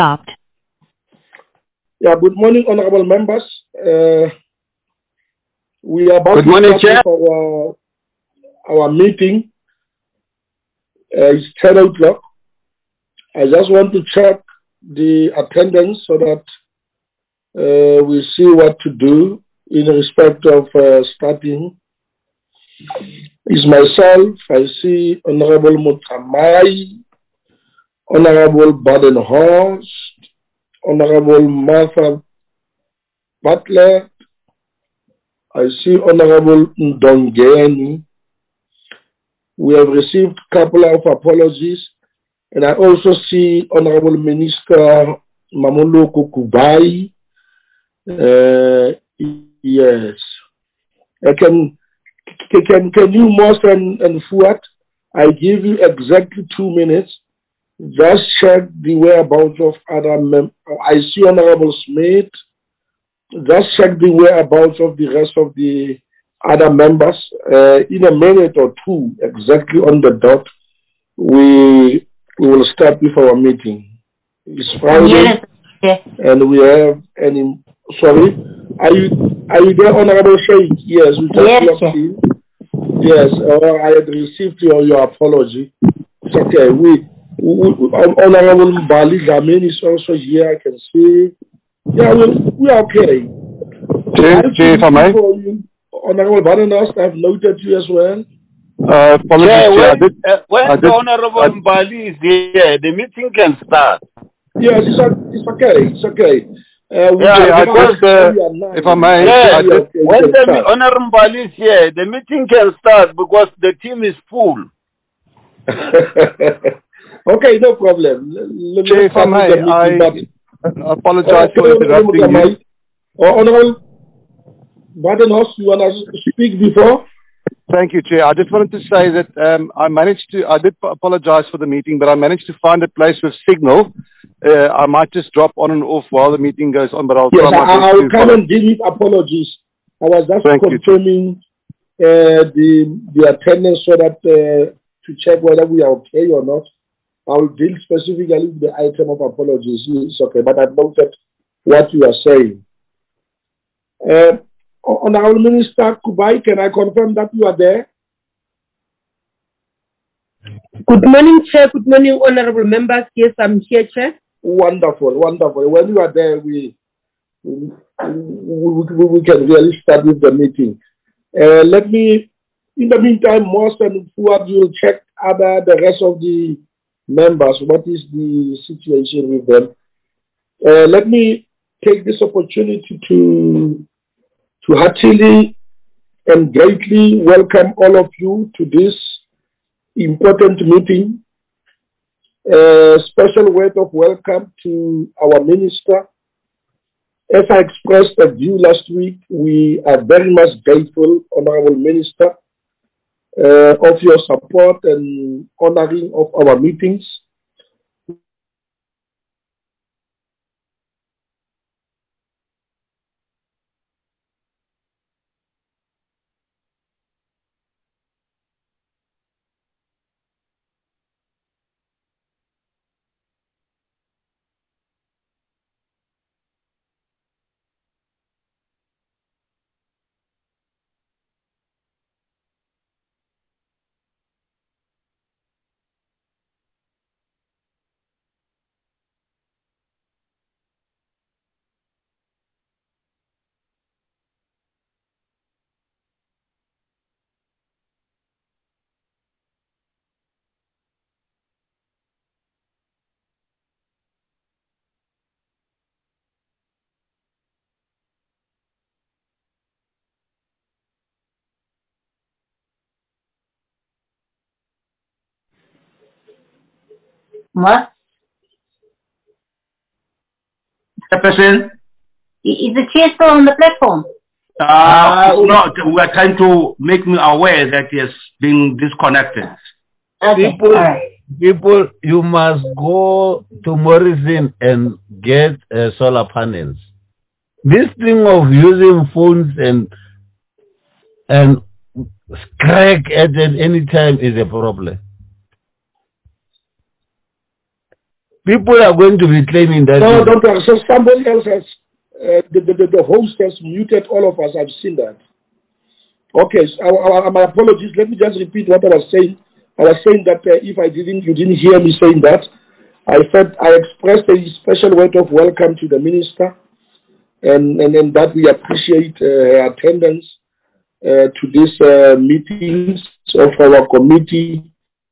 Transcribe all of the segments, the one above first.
stopped. Yeah, good morning, honorable members. We are about Good morning, to Chair. start with our meeting. It's 10 o'clock. I just want to check the attendance so that we see what to do in respect of starting. It's myself. I see Honorable Mutamai, Honorable Badenhorst, Honorable Martha Butler. I see Honorable Ndongeni. We have received a couple of apologies. And I also see Honorable Minister Mamuluku Kubai. Yes. Can you, Most and Fuat, I give you exactly 2 minutes. Just check the whereabouts of other members. I see Honorable Smith. Just check the whereabouts of the rest of the other members. In a minute or two, exactly on the dot, we will start with our meeting. It's Friday, and we have any. Sorry, are you there, Honorable Sheikh? Yes, we just logged in. Yes, I had received your apology. It's okay. Honorable Bali Gamin is also here. I can see. Yeah, we are okay. Chair, if I may. Honorable Badenhorst, I've noted you as well. Apologies, when the Honorable Bali is here, the meeting can start. Yes, it's okay. It's okay. If I may, when the Honorable Bali is here, the meeting can start because the team is full. Okay, no problem. Chair, if I may, I apologize for interrupting you. Honorable Badenhorst, you want to speak before? Thank you, Chair. I just wanted to say that I did apologize for the meeting, but I managed to find a place with signal. I might just drop on and off while the meeting goes on, but I'll try my best. I will come and give you apologies. I was just confirming the attendance so that to check whether we are okay or not. I will deal specifically with the item of apologies. It's okay, but I've noted what you are saying. Honorable Minister Kubai, can I confirm that you are there? Good morning, Chair. Good morning, honorable members. Yes, I'm here, Chair. Wonderful, wonderful. When you are there, we can really start with the meeting. Let me, in the meantime, Most and Fuad, you'll check the rest of the members. What is the situation with them? Let me take this opportunity to heartily and greatly welcome all of you to this important meeting. Special word of welcome to our minister. As I expressed a view last week, we are very much grateful, Honorable Minister, of your support and honoring of our meetings. What? Mr. President? Is the chair still on the platform? No, we are trying to make me aware that he has been disconnected. Okay, People, you must go to Morrison and get solar panels. This thing of using phones and crack at any time is a problem. People are going to be claiming that. No, don't worry. So somebody else has, the host has muted all of us. I've seen that. Okay, so my apologies. Let me just repeat what I was saying. I was saying that if you didn't hear me saying that. I said I expressed a special word of welcome to the minister, and that we appreciate her attendance to these meetings of our committee.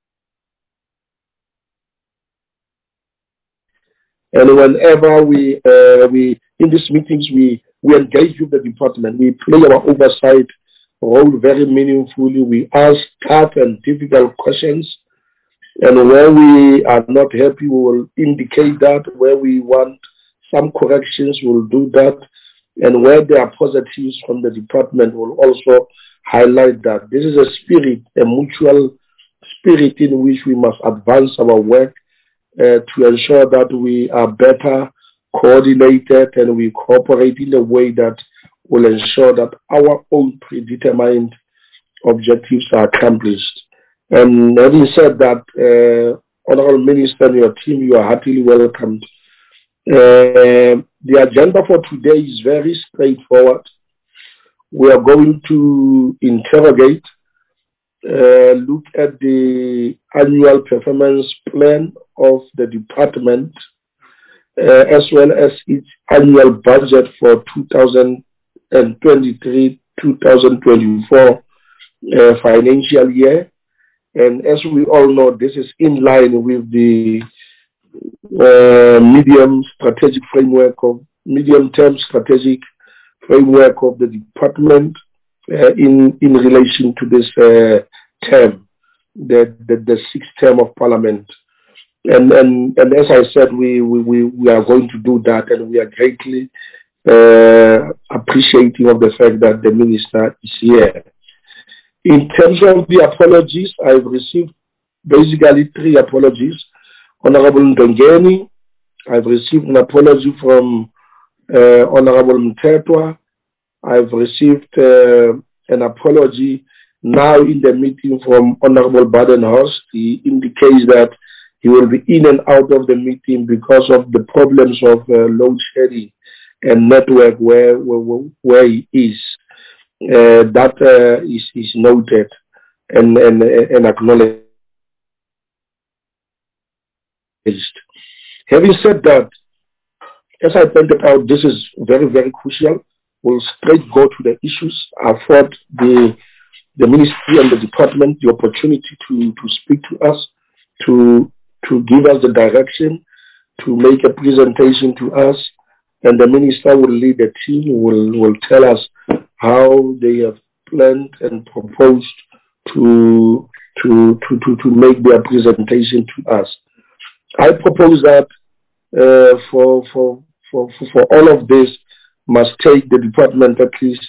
And whenever we in these meetings we engage with the department, we play our oversight role very meaningfully. We ask tough and difficult questions, and where we are not happy, we will indicate that. Where we want some corrections, we'll do that, and where there are positives from the department, we'll also highlight that. This is a spirit, a mutual spirit in which we must advance our work to ensure that we are better coordinated and we cooperate in a way that will ensure that our own predetermined objectives are accomplished. And having said that, Honorable Minister and your team, you are heartily welcomed. The agenda for today is very straightforward. We are going to interrogate, look at the annual performance plan of the department, as well as its annual budget for 2023-2024 financial year. And as we all know, this is in line with the medium-term strategic framework of the department in relation to this term, the sixth term of Parliament. And as I said, we are going to do that, and we are greatly appreciating of the fact that the minister is here. In terms of the apologies, I've received basically 3 apologies. Honorable Ndongeni, I've received an apology from Honorable Mthethwa. I've received an apology now in the meeting from Honorable Badenhorst. He indicates that he will be in and out of the meeting because of the problems of load shedding and network where he is. That is noted and acknowledged. Having said that, as I pointed out, this is very, very crucial. We'll straight go to the issues, afford the ministry and the department the opportunity to speak to us, to give us the direction, to make a presentation to us, and the minister will lead the team, will tell us how they have planned and proposed to make their presentation to us. I propose that for all of this must take the department at least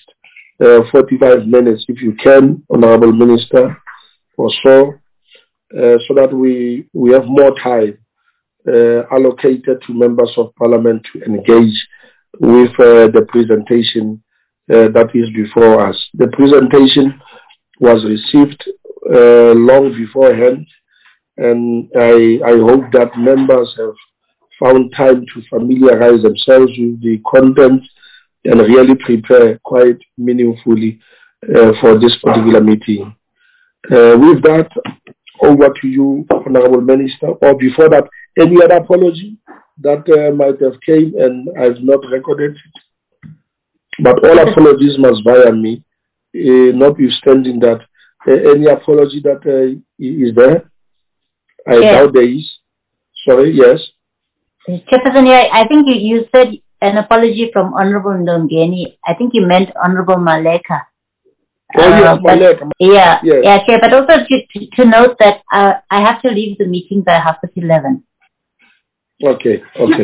45 minutes, if you can, Honorable Minister, or so that we have more time allocated to members of Parliament to engage with the presentation that is before us. The presentation was received long beforehand, and I hope that members have found time to familiarize themselves with the content and really prepare quite meaningfully for this particular meeting. With that, over to you, Honorable Minister. Or before that, any other apology that might have came and I've not recorded it? But all apologies must via me, notwithstanding that any apology that is there. I doubt there is. Sorry, yes. Chairperson, I think you said an apology from Honorable Ndongeni. I think you meant Honorable Maleka. Oh, yes, Maleka. Yeah, Chair, but also to note that I have to leave the meeting by 11:30. Okay. Okay.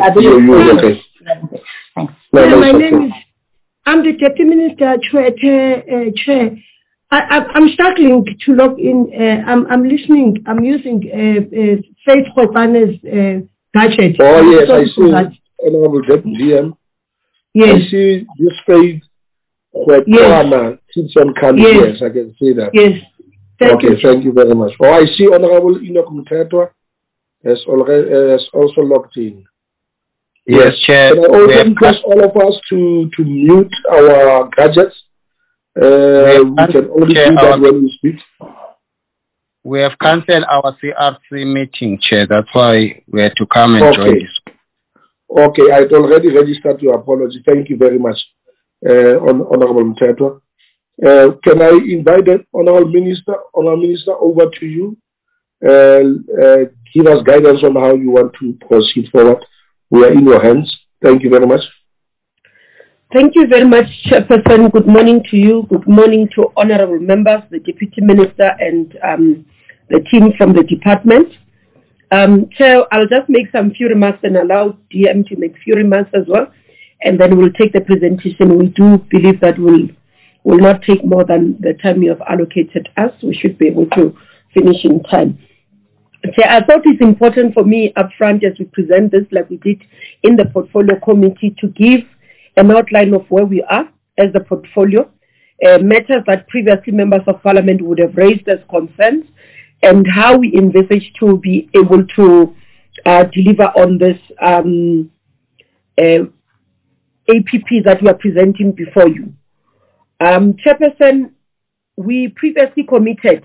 Thanks. My name is, I'm the Deputy Minister, Chair. I'm struggling to log in. I'm listening. I'm using Faith Khobane's gadget. Oh, yes, I see. Honorable Deputy GM. Yes. I see this Faith Khobane keeps on coming. Yes, I can see that. Yes. Thank you very much. Oh, I see Honorable Enoch Mthethwa. has also logged in. Yes, Chair. Can I also request all of us to mute our gadgets? We can only do that when we speak. We have cancelled our CRC meeting, Chair. That's why we had to come and join this. Okay, I'd already registered your apology. Thank you very much, Honorable Mthethwa. Can I invite the Honorable Minister over to you? Give us guidance on how you want to proceed forward. We are in your hands. Thank you very much. Thank you very much, Chairperson. Good morning to you. Good morning to honorable members, the Deputy Minister, and the team from the department. Chair, I'll just make some few remarks and allow DM to make few remarks as well, and then we'll take the presentation. We do believe that will not take more than the time you have allocated us. We should be able to finish in time. Chair, I thought it's important for me up front as we present this, like we did in the portfolio committee, to give an outline of where we are as the portfolio, matters that previously members of parliament would have raised as concerns, and how we envisage to be able to deliver on this APP that we are presenting before you. Chairperson, we previously committed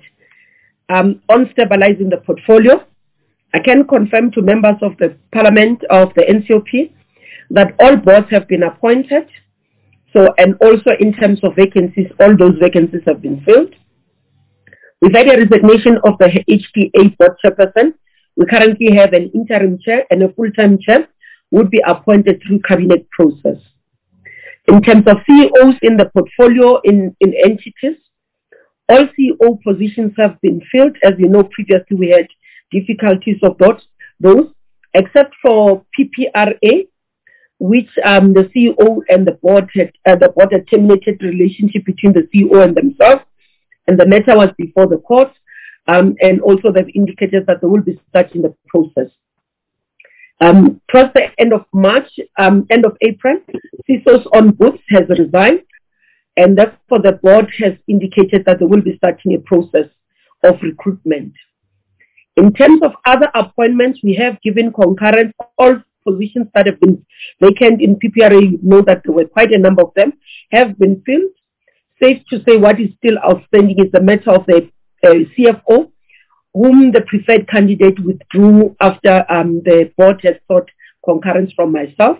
on stabilizing the portfolio. I can confirm to members of the parliament of the NCOP that all boards have been appointed. So, and also in terms of vacancies, all those vacancies have been filled. We've had a resignation of the HPA board chairperson. We currently have an interim chair and a full-time chair would be appointed through cabinet process. In terms of CEOs in the portfolio in entities, all CEO positions have been filled. As you know, previously we had difficulties of those, except for PPRA, which the CEO and the board had terminated the relationship between the CEO and themselves, and the matter was before the court, and also they've indicated that they will be starting the process. Towards the end of April, CISO's on books has resigned, and therefore the board has indicated that they will be starting a process of recruitment. In terms of other appointments, we have given concurrence. All positions that have been vacant in PPRA, you know that there were quite a number of them, have been filled. Safe to say what is still outstanding is the matter of the CFO, whom the preferred candidate withdrew after the board has sought concurrence from myself.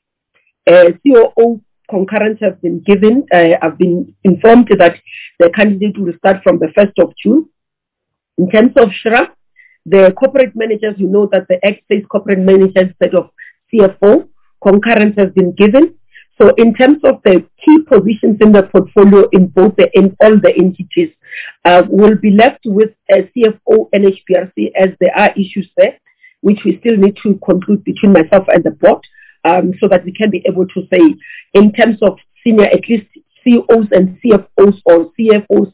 COO concurrence has been given. I've been informed that the candidate will start from the 1st of June. In terms of SHRA, the corporate managers, you know that the Act says corporate manager instead of CFO. Concurrence has been given. So in terms of the key positions in the portfolio in all the entities, we'll be left with a CFO and HPRC as there are issues there, which we still need to conclude between myself and the board, so that we can be able to say, in terms of senior, at least CEOs and CFOs or CFOs,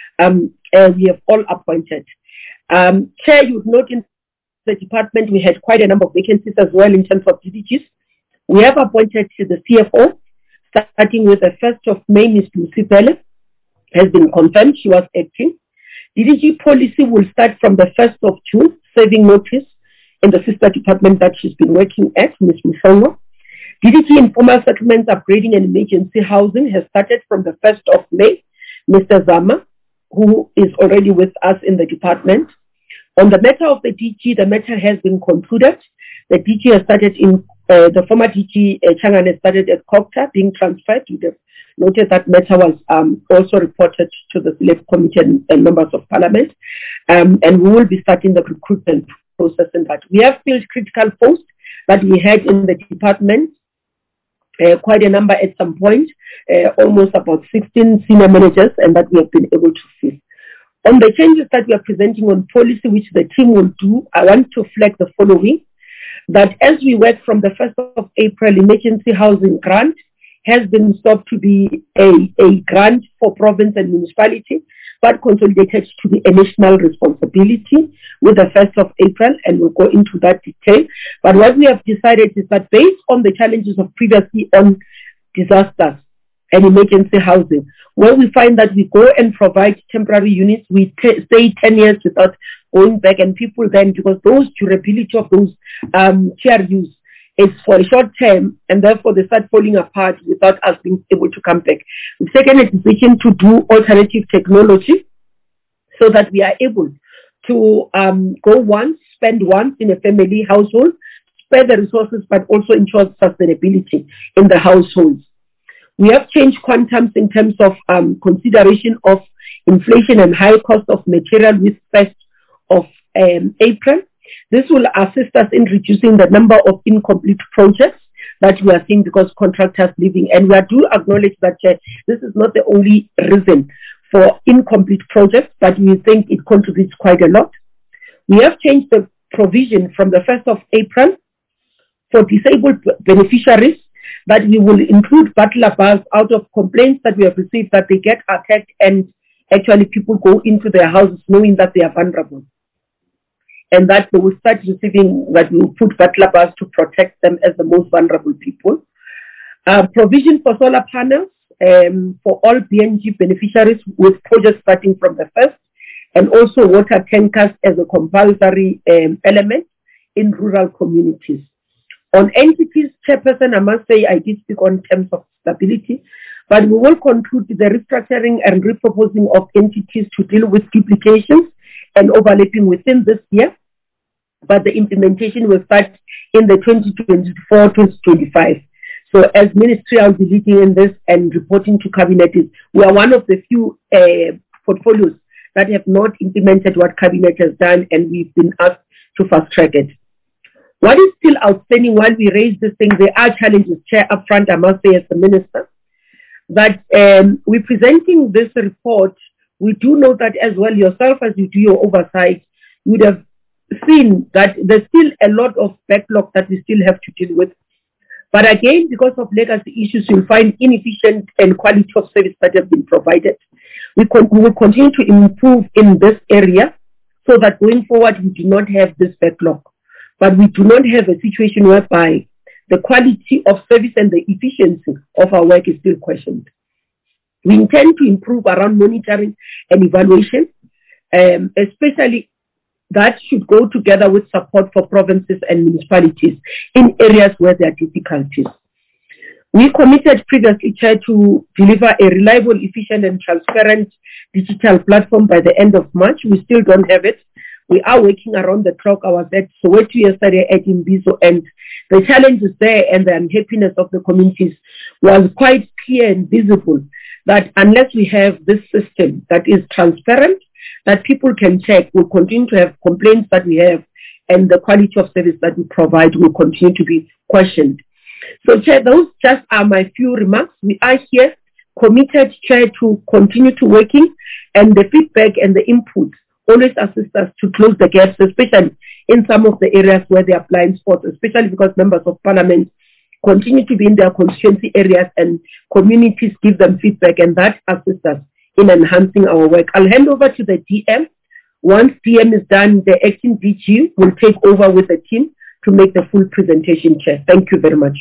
we have all appointed. Chair, you would note in the department we had quite a number of vacancies as well in terms of DDGs. We have appointed to the CFO, starting with the 1st of May, Ms. Lucy Pele has been confirmed. She was acting. DDG policy will start from the 1st of June, serving notice in the sister department that she's been working at, Ms. Musongo. DDG informal settlements, upgrading and emergency housing has started from the 1st of May. Mr. Zama, who is already with us in the department. On the matter of the DG, the matter has been concluded. The DG has started in, the former DG, Changan has started at Cocta, being transferred. We have noted that matter was also reported to the Select Committee and members of Parliament. And we will be starting the recruitment process in that. We have filled critical posts that we had in the department, quite a number at some point, almost about 16 senior managers, and that we have been able to fill. On the changes that we are presenting on policy, which the team will do, I want to flag the following, that as we work from the 1st of April, emergency housing grant has been stopped to be a grant for province and municipality, but consolidated to be a national responsibility with the 1st of April, and we'll go into that detail. But what we have decided is that based on the challenges of previously on disasters, and emergency housing, where we find that we go and provide temporary units. We stay 10 years without going back, and people then, because those durability of those TRUs is for a short term, and therefore they start falling apart without us being able to come back. We've taken a decision to do alternative technology so that we are able to go once, spend once in a family household, spare the resources, but also ensure sustainability in the households. We have changed quantums in terms of consideration of inflation and high cost of material with 1st of April. This will assist us in reducing the number of incomplete projects that we are seeing because contractors leaving. And we do acknowledge that this is not the only reason for incomplete projects, but we think it contributes quite a lot. We have changed the provision from the 1st of April for disabled beneficiaries that we will include butler bars out of complaints that we have received that they get attacked and actually people go into their houses knowing that they are vulnerable. And that they will start receiving, that we will put butler bars to protect them as the most vulnerable people. Provision for solar panels for all BNG beneficiaries with projects starting from the 1st, and also water tankers as a compulsory element in rural communities. On entities, Chairperson, I must say I did speak on terms of stability, but we will conclude the restructuring and repurposing of entities to deal with duplications and overlapping within this year, but the implementation will start in the 2024-2025. So as ministry, I'll be leading in this and reporting to cabinet. We are one of the few portfolios that have not implemented what cabinet has done, and we've been asked to fast track it. What is still outstanding while we raise this thing, there are challenges, Chair, up front, I must say, as the Minister, that we're presenting this report. We do know that as well, yourself, as you do your oversight, you would have seen that there's still a lot of backlog that we still have to deal with. But again, because of legacy issues, you'll find inefficient and quality of service that have been provided. We will continue to improve in this area so that going forward, we do not have this backlog. But we do not have a situation whereby the quality of service and the efficiency of our work is still questioned. We intend to improve around monitoring and evaluation, especially that should go together with support for provinces and municipalities in areas where there are difficulties. We committed previously, Chair, to deliver a reliable, efficient and transparent digital platform by the end of March. We still don't have it. We are working around the clock. I was at Soweto yesterday at Imbizo, and the challenges there and the unhappiness of the communities was quite clear and visible that unless we have this system that is transparent, that people can check, we'll continue to have complaints that we have, and the quality of service that we provide will continue to be questioned. So, Chair, those just are my few remarks. We are here committed, Chair, to continue to working, and the feedback and the input always assist us to close the gaps, especially in some of the areas where there are blind spots, especially because members of parliament continue to be in their constituency areas and communities give them feedback, and that assists us in enhancing our work. I'll hand over to the DM. Once DM is done, the acting DG will take over with the team to make the full presentation, Chair. Thank you very much.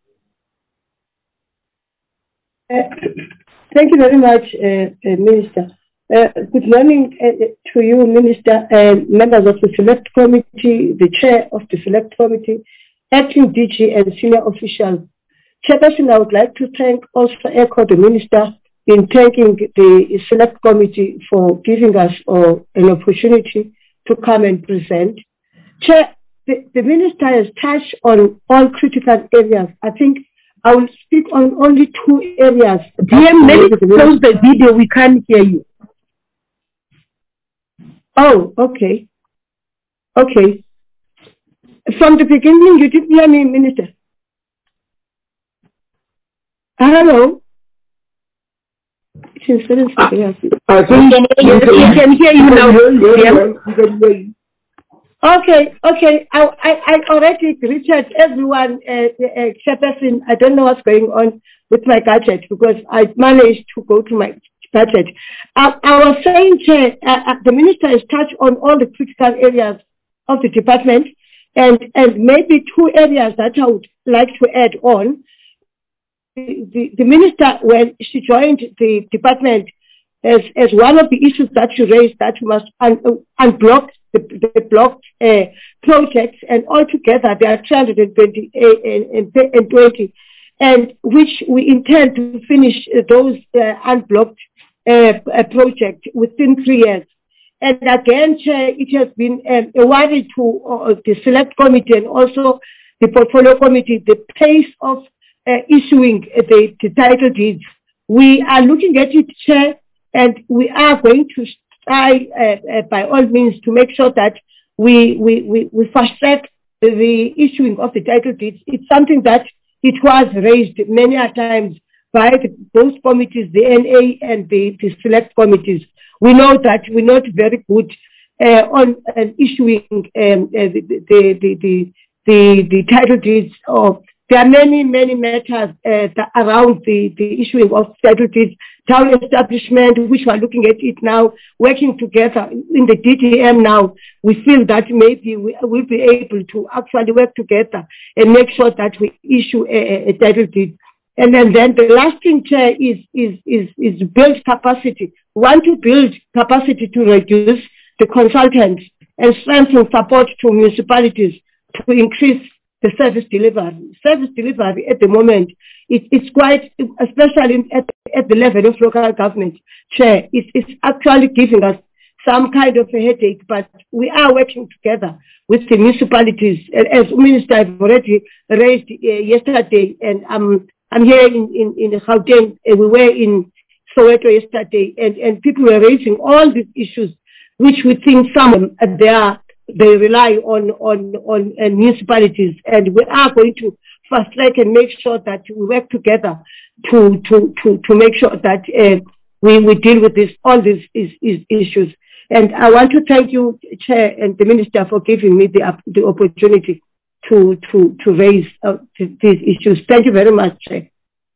Thank you very much, Minister. Good morning to you, Minister, and members of the Select Committee, the Chair of the Select Committee, acting DG and senior officials. Chairperson, I would like to also echo the Minister in thanking the Select Committee for giving us an opportunity to come and present. Chair, the Minister has touched on all critical areas. I think I will speak on only 2 areas. DM, maybe close the video. We can't hear you. Oh, okay. Okay. From the beginning, you didn't hear me, Minister. Hello? I think we can hear you now. Okay. I already greeted everyone, Chairperson. I don't know what's going on with my gadget because I managed to go to my gadget. I was saying, Chair, the Minister has touched on all the critical areas of the department, and maybe 2 areas that I would like to add on. the minister, when she joined the department, as one of the issues that she raised, that we must unblock the blocked projects, and altogether there are 320, and which we intend to finish those unblocked projects within 3 years. And again, Chair, it has been a worry to the select committee and also the portfolio committee, the pace of issuing the title deeds. We are looking at it, Chair, and we are going to try by all means to make sure that we fast track the issuing of the title deeds. It's something that it was raised many a times by both committees, the NA and the select committees. We know that we're not very good on issuing the title deeds. There are many matters around the issuing of title deeds, town establishment, which we are looking at it now, working together in the DTM now. We feel that maybe we will be able to actually work together and make sure that we issue a title deed. And then the last thing, Chair, is build capacity. We want to build capacity to reduce the consultants and strengthen support to municipalities to increase the service delivery. Service delivery at the moment, it's quite, especially at the level of local government, Chair, it's actually giving us some kind of a headache, but we are working together with the municipalities. As Minister I've already raised yesterday, and I'm here in Gauteng, we were in Soweto yesterday, and people were raising all these issues, which we think some they rely on municipalities, and we are going to fast track and make sure that we work together to make sure that we deal with all these issues. And I want to thank you, Chair, and the Minister for giving me the opportunity to raise these issues. Thank you very much, Chair.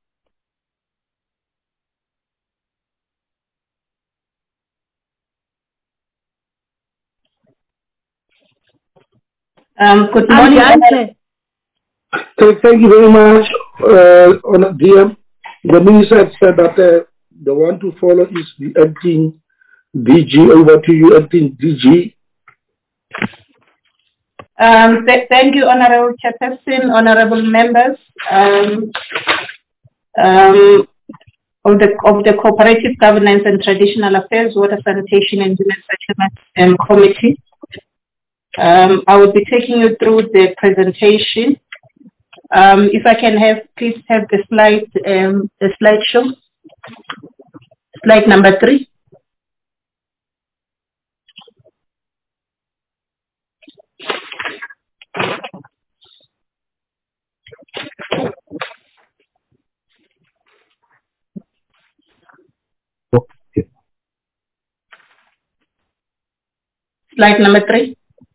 Good morning. Thank you very much, Honourable DM. The Minister said that the one to follow is the acting DG. Over to you, acting DG. Thank you, Honourable Chairperson, honourable members of the Cooperative Governance and Traditional Affairs, Water Sanitation and Human Settlement Committee. I will be taking you through the presentation. If I can please have the slideshow. Slide number 3. Slide number 3.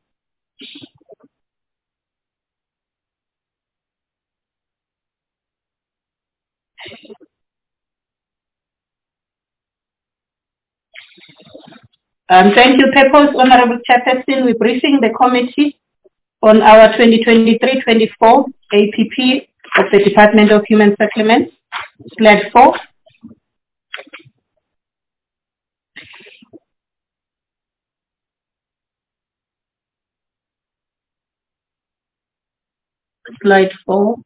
Thank you, Purpose, Honourable Chairperson. We're briefing the committee on our 2023-24 APP of the Department of Human Settlements. Slide 4. Slide 4.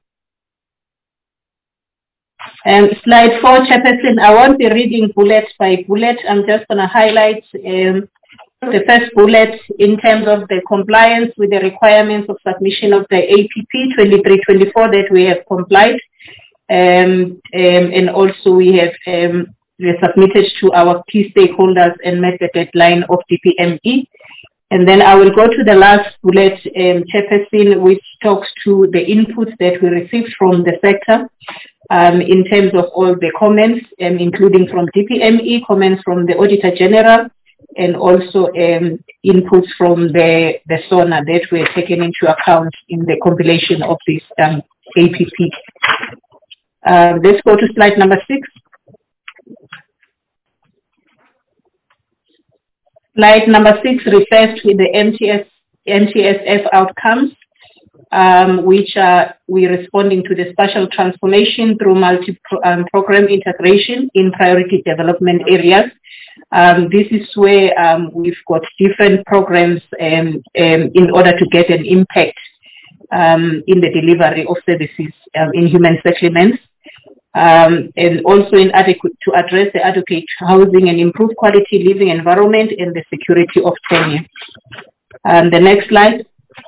Slide 4, Chairperson, I won't be reading bullet by bullet. I'm just going to highlight the first bullet in terms of the compliance with the requirements of submission of the APP 23-24 that we have complied. And also we have submitted to our key stakeholders and met the deadline of DPME. And then I will go to the last bullet, Chairperson, which talks to the inputs that we received from the sector in terms of all the comments, including from DPME, comments from the Auditor General, and also inputs from the SONA that were taken into account in the compilation of this APP. Let's go to slide number 6. Slide number 6 refers to the MTSF outcomes. which we're responding to the spatial transformation through multi-program integration in priority development areas. This is where we've got different programs in order to get an impact in the delivery of services in human settlements, and also to address the adequate housing and improve quality living environment and the security of tenure. The next slide.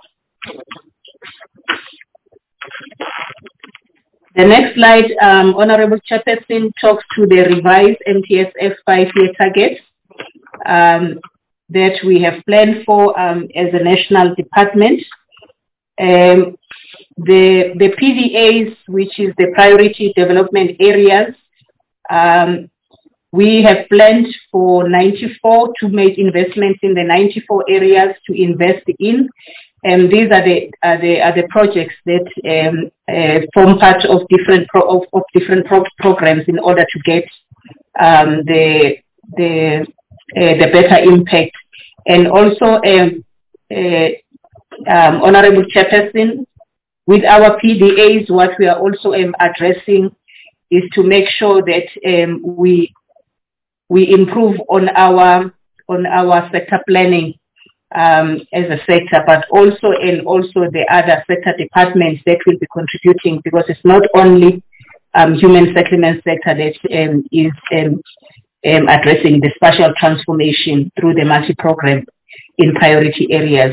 The next slide, Honorable Chairperson, talks to the revised MTSF 5-year targets that we have planned for as a national department. The PDAs, which is the priority development areas, we have planned for 94 to make investments in the 94 areas to invest in. And these are the projects that form part of different programs in order to get the better impact. And also, Honorable Chairperson, with our PDAs, what we are also addressing is to make sure that we improve on our sector planning as a sector, but also the other sector departments that will be contributing, because it's not only human settlement sector that is addressing the spatial transformation through the multi-program in priority areas.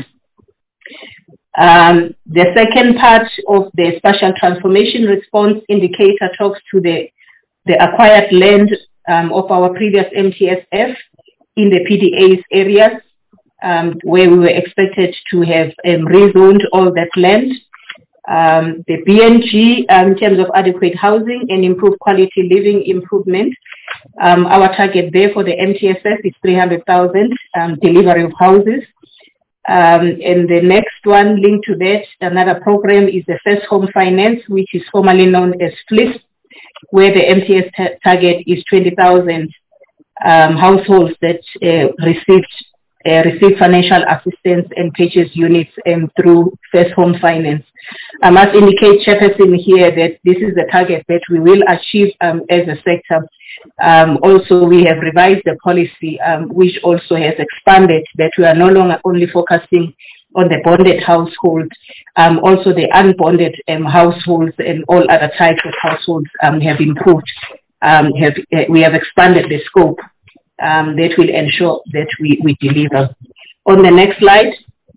The second part of the spatial transformation response indicator talks to the acquired land of our previous MTSF in the PDAs areas, where we were expected to have rezoned all that land. The BNG, in terms of adequate housing and improved quality living improvement, our target there for the MTSF is 300,000 delivery of houses. And the next one linked to that, another program, is the First Home Finance, which is formerly known as FLIS, where the MTS target is 20,000 households that receive financial assistance and purchase units through First Home Finance. I must indicate, Chairperson, here that this is the target that we will achieve as a sector. Also, we have revised the policy, which also has expanded that we are no longer only focusing on the bonded households, also the unbonded households and all other types of households have improved. We have expanded the scope that will ensure that we deliver. On the next slide.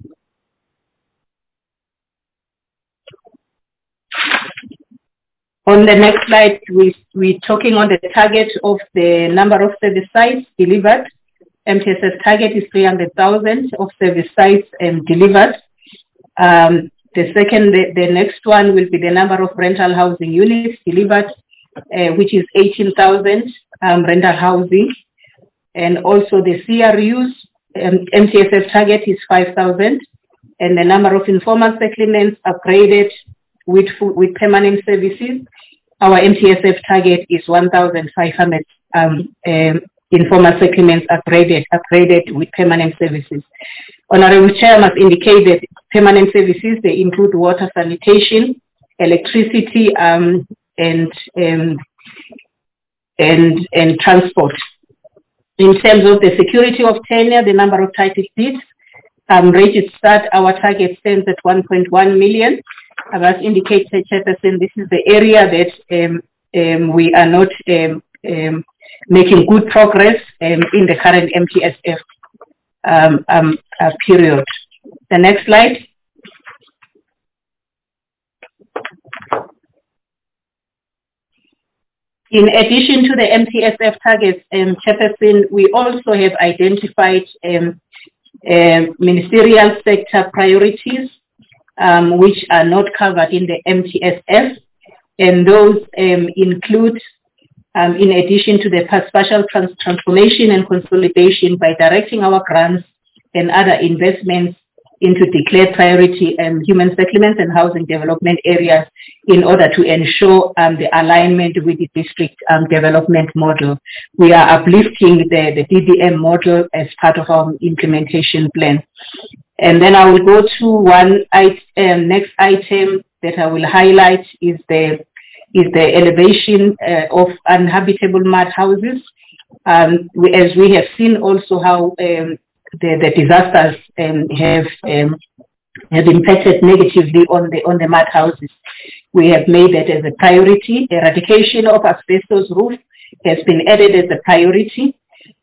On the next slide, we're talking on the target of the number of service sites delivered. MTSF target is 300,000 of service sites delivered. The next one will be the number of rental housing units delivered, which is 18,000 rental housing. And also the CRUs, MTSF target is 5,000. And the number of informal settlements upgraded with permanent services, our MTSF target is 1,500 informal settlements upgraded with permanent services. Honorable Chair must indicate that permanent services, they include water, sanitation, electricity, and transport. In terms of the security of tenure, the number of title deeds registered, our target stands at 1.1 million. I must indicate, Chairperson, this is the area that we are not making good progress in the current MTSF period. The next slide. In addition to the MTSF targets, Chairperson, we also have identified ministerial sector priorities which are not covered in the MTSF, and those include, in addition to the spatial transformation and consolidation, by directing our grants and other investments into declared priority human settlements and housing development areas in order to ensure the alignment with the district development model. We are uplifting the DDM model as part of our implementation plan. And then I will go to one next item that I will highlight is the elevation of uninhabitable mud houses. As we have seen also how the disasters have impacted negatively on the mud houses. We have made that as a priority. Eradication of asbestos roof has been added as a priority.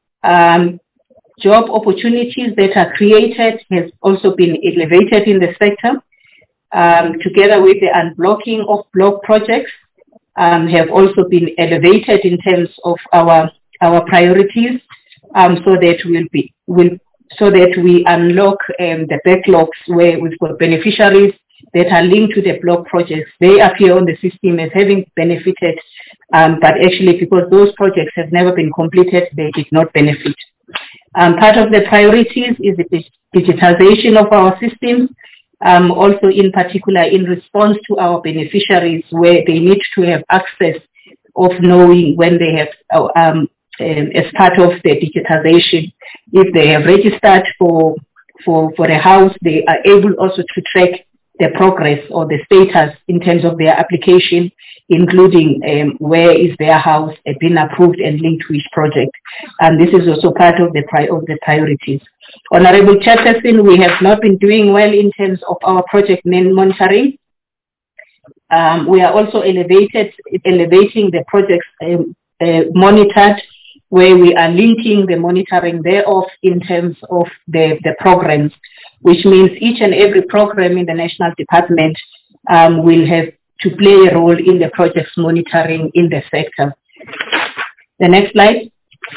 Job opportunities that are created has also been elevated in the sector, together with the unblocking of block projects have also been elevated in terms of our priorities, so that we unlock the backlogs where we've got beneficiaries that are linked to the block projects. They appear on the system as having benefited, but actually because those projects have never been completed, they did not benefit. Part of the priorities is the digitization of our systems, also in particular in response to our beneficiaries where they need to have access of knowing when they have, as part of the digitization, if they have registered for a house, they are able also to track the progress or the status in terms of their application, including where is their house been approved and linked to each project. And this is also part of the priorities. Honorable Chairperson, we have not been doing well in terms of our project monitoring. We are also elevating the projects monitored, where we are linking the monitoring thereof in terms of the programs, which means each and every program in the National Department will have to play a role in the project's monitoring in the sector. The next slide.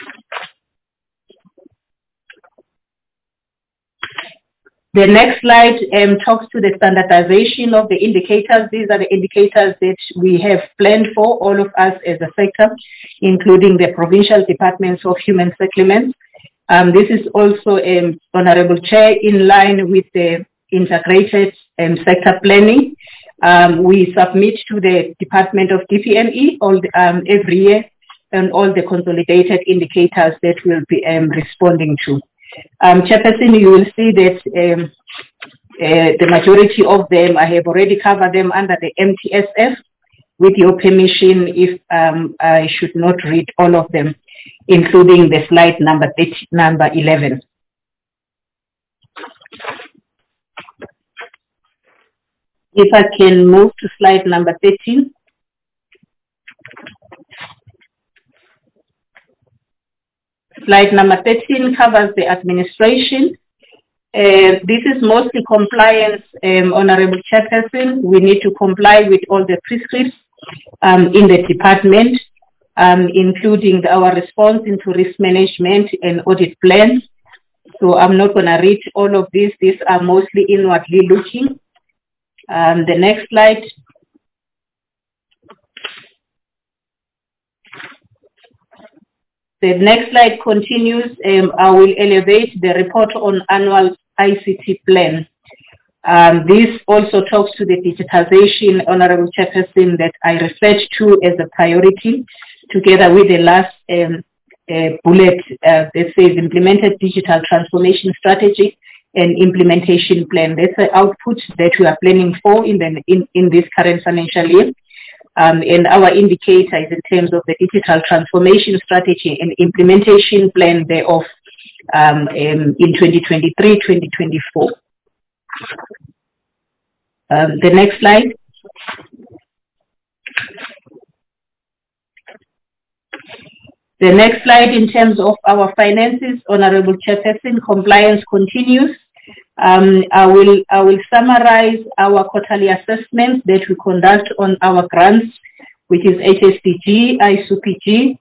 The next slide talks to the standardization of the indicators. These are the indicators that we have planned for, all of us as a sector, including the provincial departments of human settlements. This is also, Honorable Chair, in line with the integrated sector planning. We submit to the Department of DPME every year and all the consolidated indicators that we'll be responding to. Chairperson, you will see that the majority of them, I have already covered them under the MTSF. With your permission, if I should not read all of them, including the slide number 11. If I can move to slide number 13. Slide number 13 covers the administration. This is mostly compliance, Honorable Chairperson. We need to comply with all the prescripts in the department, including our response into risk management and audit plans. So I'm not going to read all of these. These are mostly inwardly looking. The next slide. The next slide continues. I will elevate the report on annual ICT plan. This also talks to the digitization, Honorable Chairperson, that I referred to as a priority, together with the last bullet that says implemented digital transformation strategy and implementation plan. That's the output that we are planning for in this current financial year. And our indicators in terms of the digital transformation strategy and implementation plan thereof in 2023-2024. The next slide. The next slide, in terms of our finances, Honorable Chairperson, compliance continues. I will summarize our quarterly assessments that we conduct on our grants, which is HSDG, ISUPG,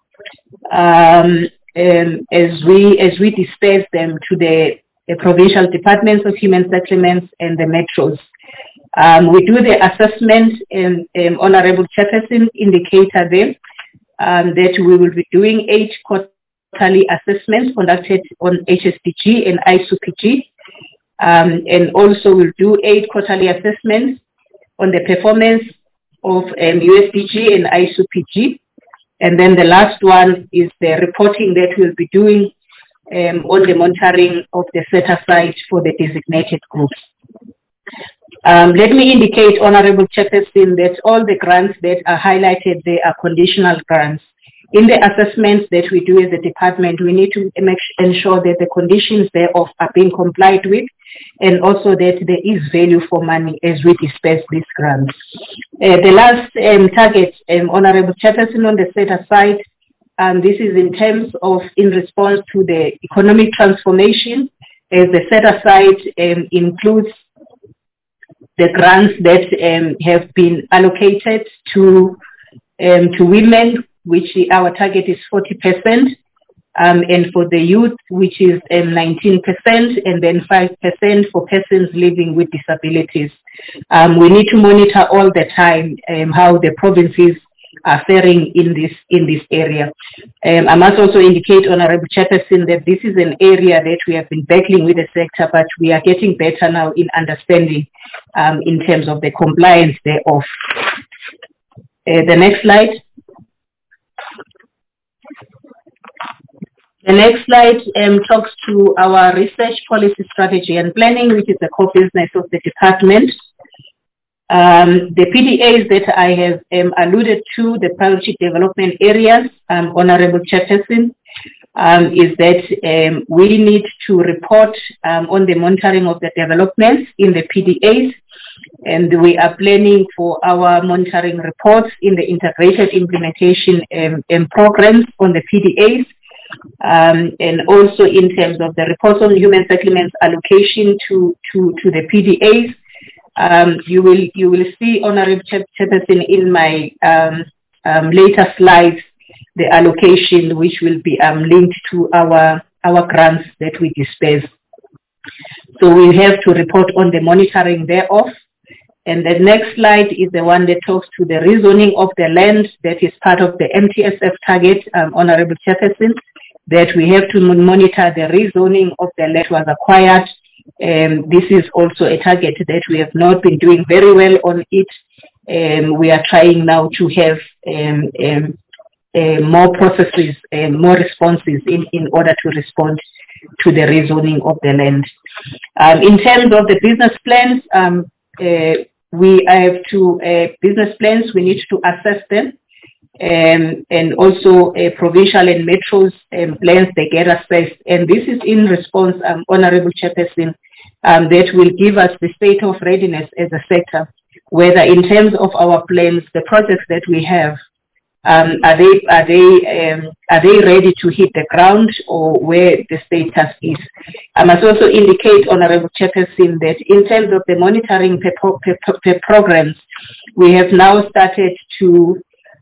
as we disperse them to the provincial departments of human settlements and the metros. We do the assessment, Honorable Chairperson indicator there, that we will be doing 8 quarterly assessments conducted on HSDG and ISUPG. And also we'll do 8 quarterly assessments on the performance of USDG and ISUPG. And then the last one is the reporting that we'll be doing on the monitoring of the set-aside for the designated groups. Let me indicate, Honorable Chairperson, that all the grants that are highlighted, they are conditional grants. In the assessments that we do as a department, we need to ensure that the conditions thereof are being complied with, and also that there is value for money as we disperse these grants. The last target, Honorable Chairperson, on the set-aside, this is in terms of in response to the economic transformation, as the set-aside includes the grants that have been allocated to women, which our target is 40%, and for the youth, which is 19%, and then 5% for persons living with disabilities. We need to monitor all the time how the provinces are faring in this area. I must also indicate, Honorable Chairperson, that this is an area that we have been battling with the sector, but we are getting better now in understanding in terms of the compliance thereof. The next slide. The next slide talks to our research, policy, strategy and planning, which is the core business of the department. The PDAs that I have alluded to, the priority development areas, Honorable Chairperson, is that we need to report on the monitoring of the developments in the PDAs, and we are planning for our monitoring reports in the integrated implementation programs on the PDAs. And also in terms of the reports on human settlements allocation to the PDAs, you will see, Honorable Chairperson, in my later slides, the allocation which will be linked to our grants that we disperse. So we have to report on the monitoring thereof. And the next slide is the one that talks to the rezoning of the land that is part of the MTSF target, Honorable Chairperson, that we have to monitor the rezoning of the land was acquired. This is also a target that we have not been doing very well on it. We are trying now to have more processes and more responses in order to respond to the rezoning of the land. In terms of the business plans, we have two business plans. We need to assess them. And also provincial and metros plans, they get assessed. And this is in response, Honorable Chairperson, that will give us the state of readiness as a sector, whether in terms of our plans, the projects that we have, are they ready to hit the ground, or where the status is. I must also indicate, Honorable Chairperson, that in terms of the monitoring programs, we have now started to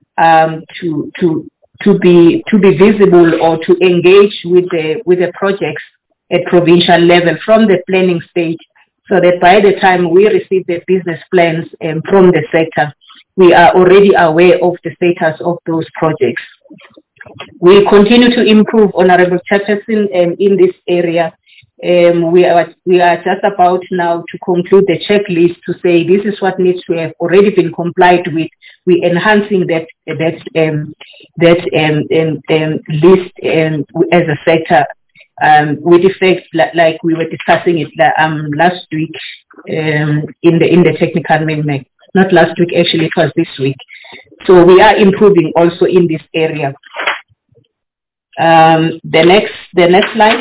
be visible or to engage with the projects at provincial level from the planning stage, so that by the time we receive the business plans from the sector, we are already aware of the status of those projects. We continue to improve, Honorable Chairperson, in this area. We are just about now to conclude the checklist to say this is what needs to have already been complied with. We're enhancing that list as a sector, with effect, like we were discussing it last week in the technical amendment. Not last week, actually, it was this week. So we are improving also in this area. The next slide.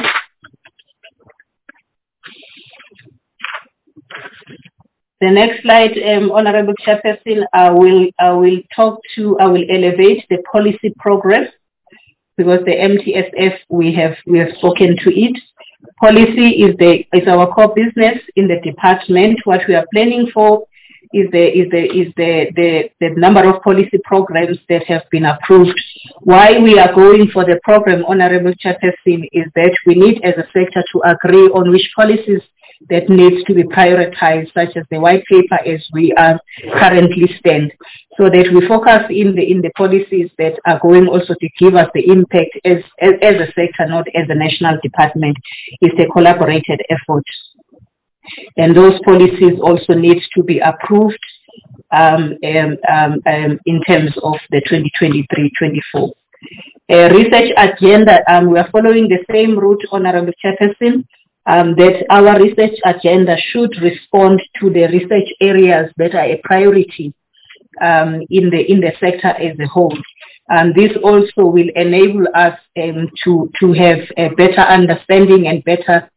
The next slide, Honorable Chairperson, I will elevate the policy progress, because the MTSF, we have spoken to it. Policy is our core business in the department. What we are planning for is the number of policy programs that have been approved. Why we are going for the program, Honorable Chairperson, is that we need as a sector to agree on which policies that needs to be prioritized, such as the white paper as we are currently stand, so that we focus in the policies that are going also to give us the impact as a sector, not as a national department. It's a collaborated effort. And those policies also need to be approved in terms of the 2023-24. Research agenda, we are following the same route, Honorable Chairperson, that our research agenda should respond to the research areas that are a priority in the sector as a whole. And this also will enable us to have a better understanding and better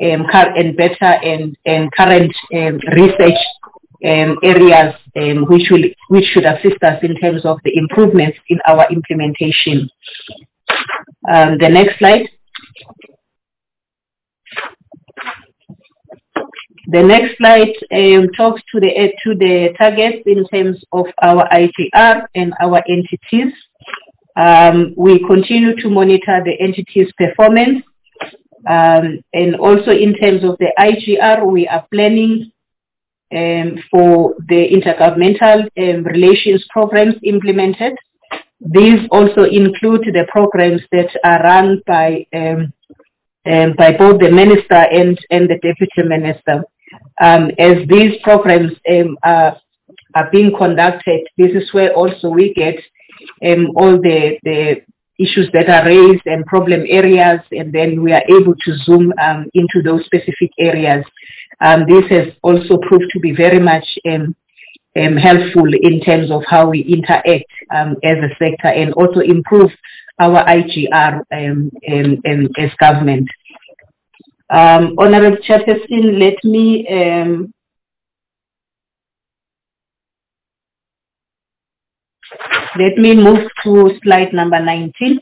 current research areas which should assist us in terms of the improvements in our implementation. The next slide. The next slide talks to the targets in terms of our IGR and our entities. We continue to monitor the entities' performance, and also in terms of the IGR, we are planning for the intergovernmental relations programs implemented. These also include the programs that are run by both the minister and the deputy minister. As these programs are being conducted, this is where also we get all the issues that are raised and problem areas, and then we are able to zoom into those specific areas. This has also proved to be very much helpful in terms of how we interact as a sector and also improve our IGR as government. Honorable Chairperson, let me move to slide number 19.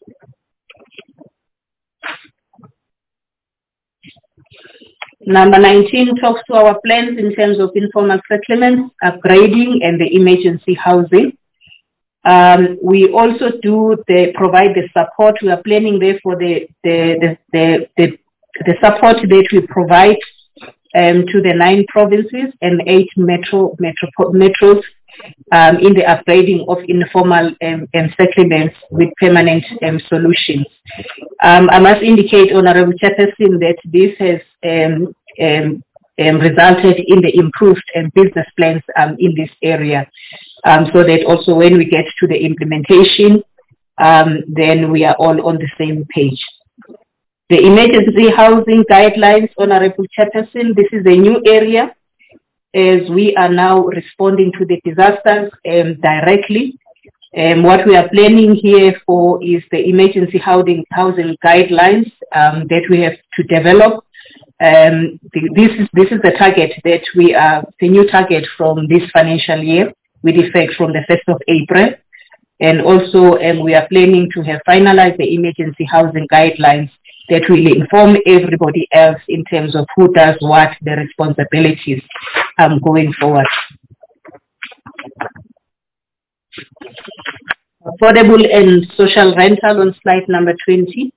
Number 19 talks to our plans in terms of informal settlements, upgrading, and the emergency housing. We also provide the support. We are planning there for the support that we provide to the 9 provinces and 8 metros in the upgrading of informal settlements with permanent solutions. I must indicate, Honorable Chairperson, that this has resulted in the improved business plans in this area, so that also when we get to the implementation, then we are all on the same page. The emergency housing guidelines, Honorable Chairperson, this is a new area as we are now responding to the disasters directly. What we are planning here for is the emergency housing guidelines that we have to develop. This is the target that the new target from this financial year with effect from the 1st of April. And also we are planning to have finalized the emergency housing guidelines that will inform everybody else in terms of who does what, the responsibilities going forward. Affordable and social rental on slide number 20.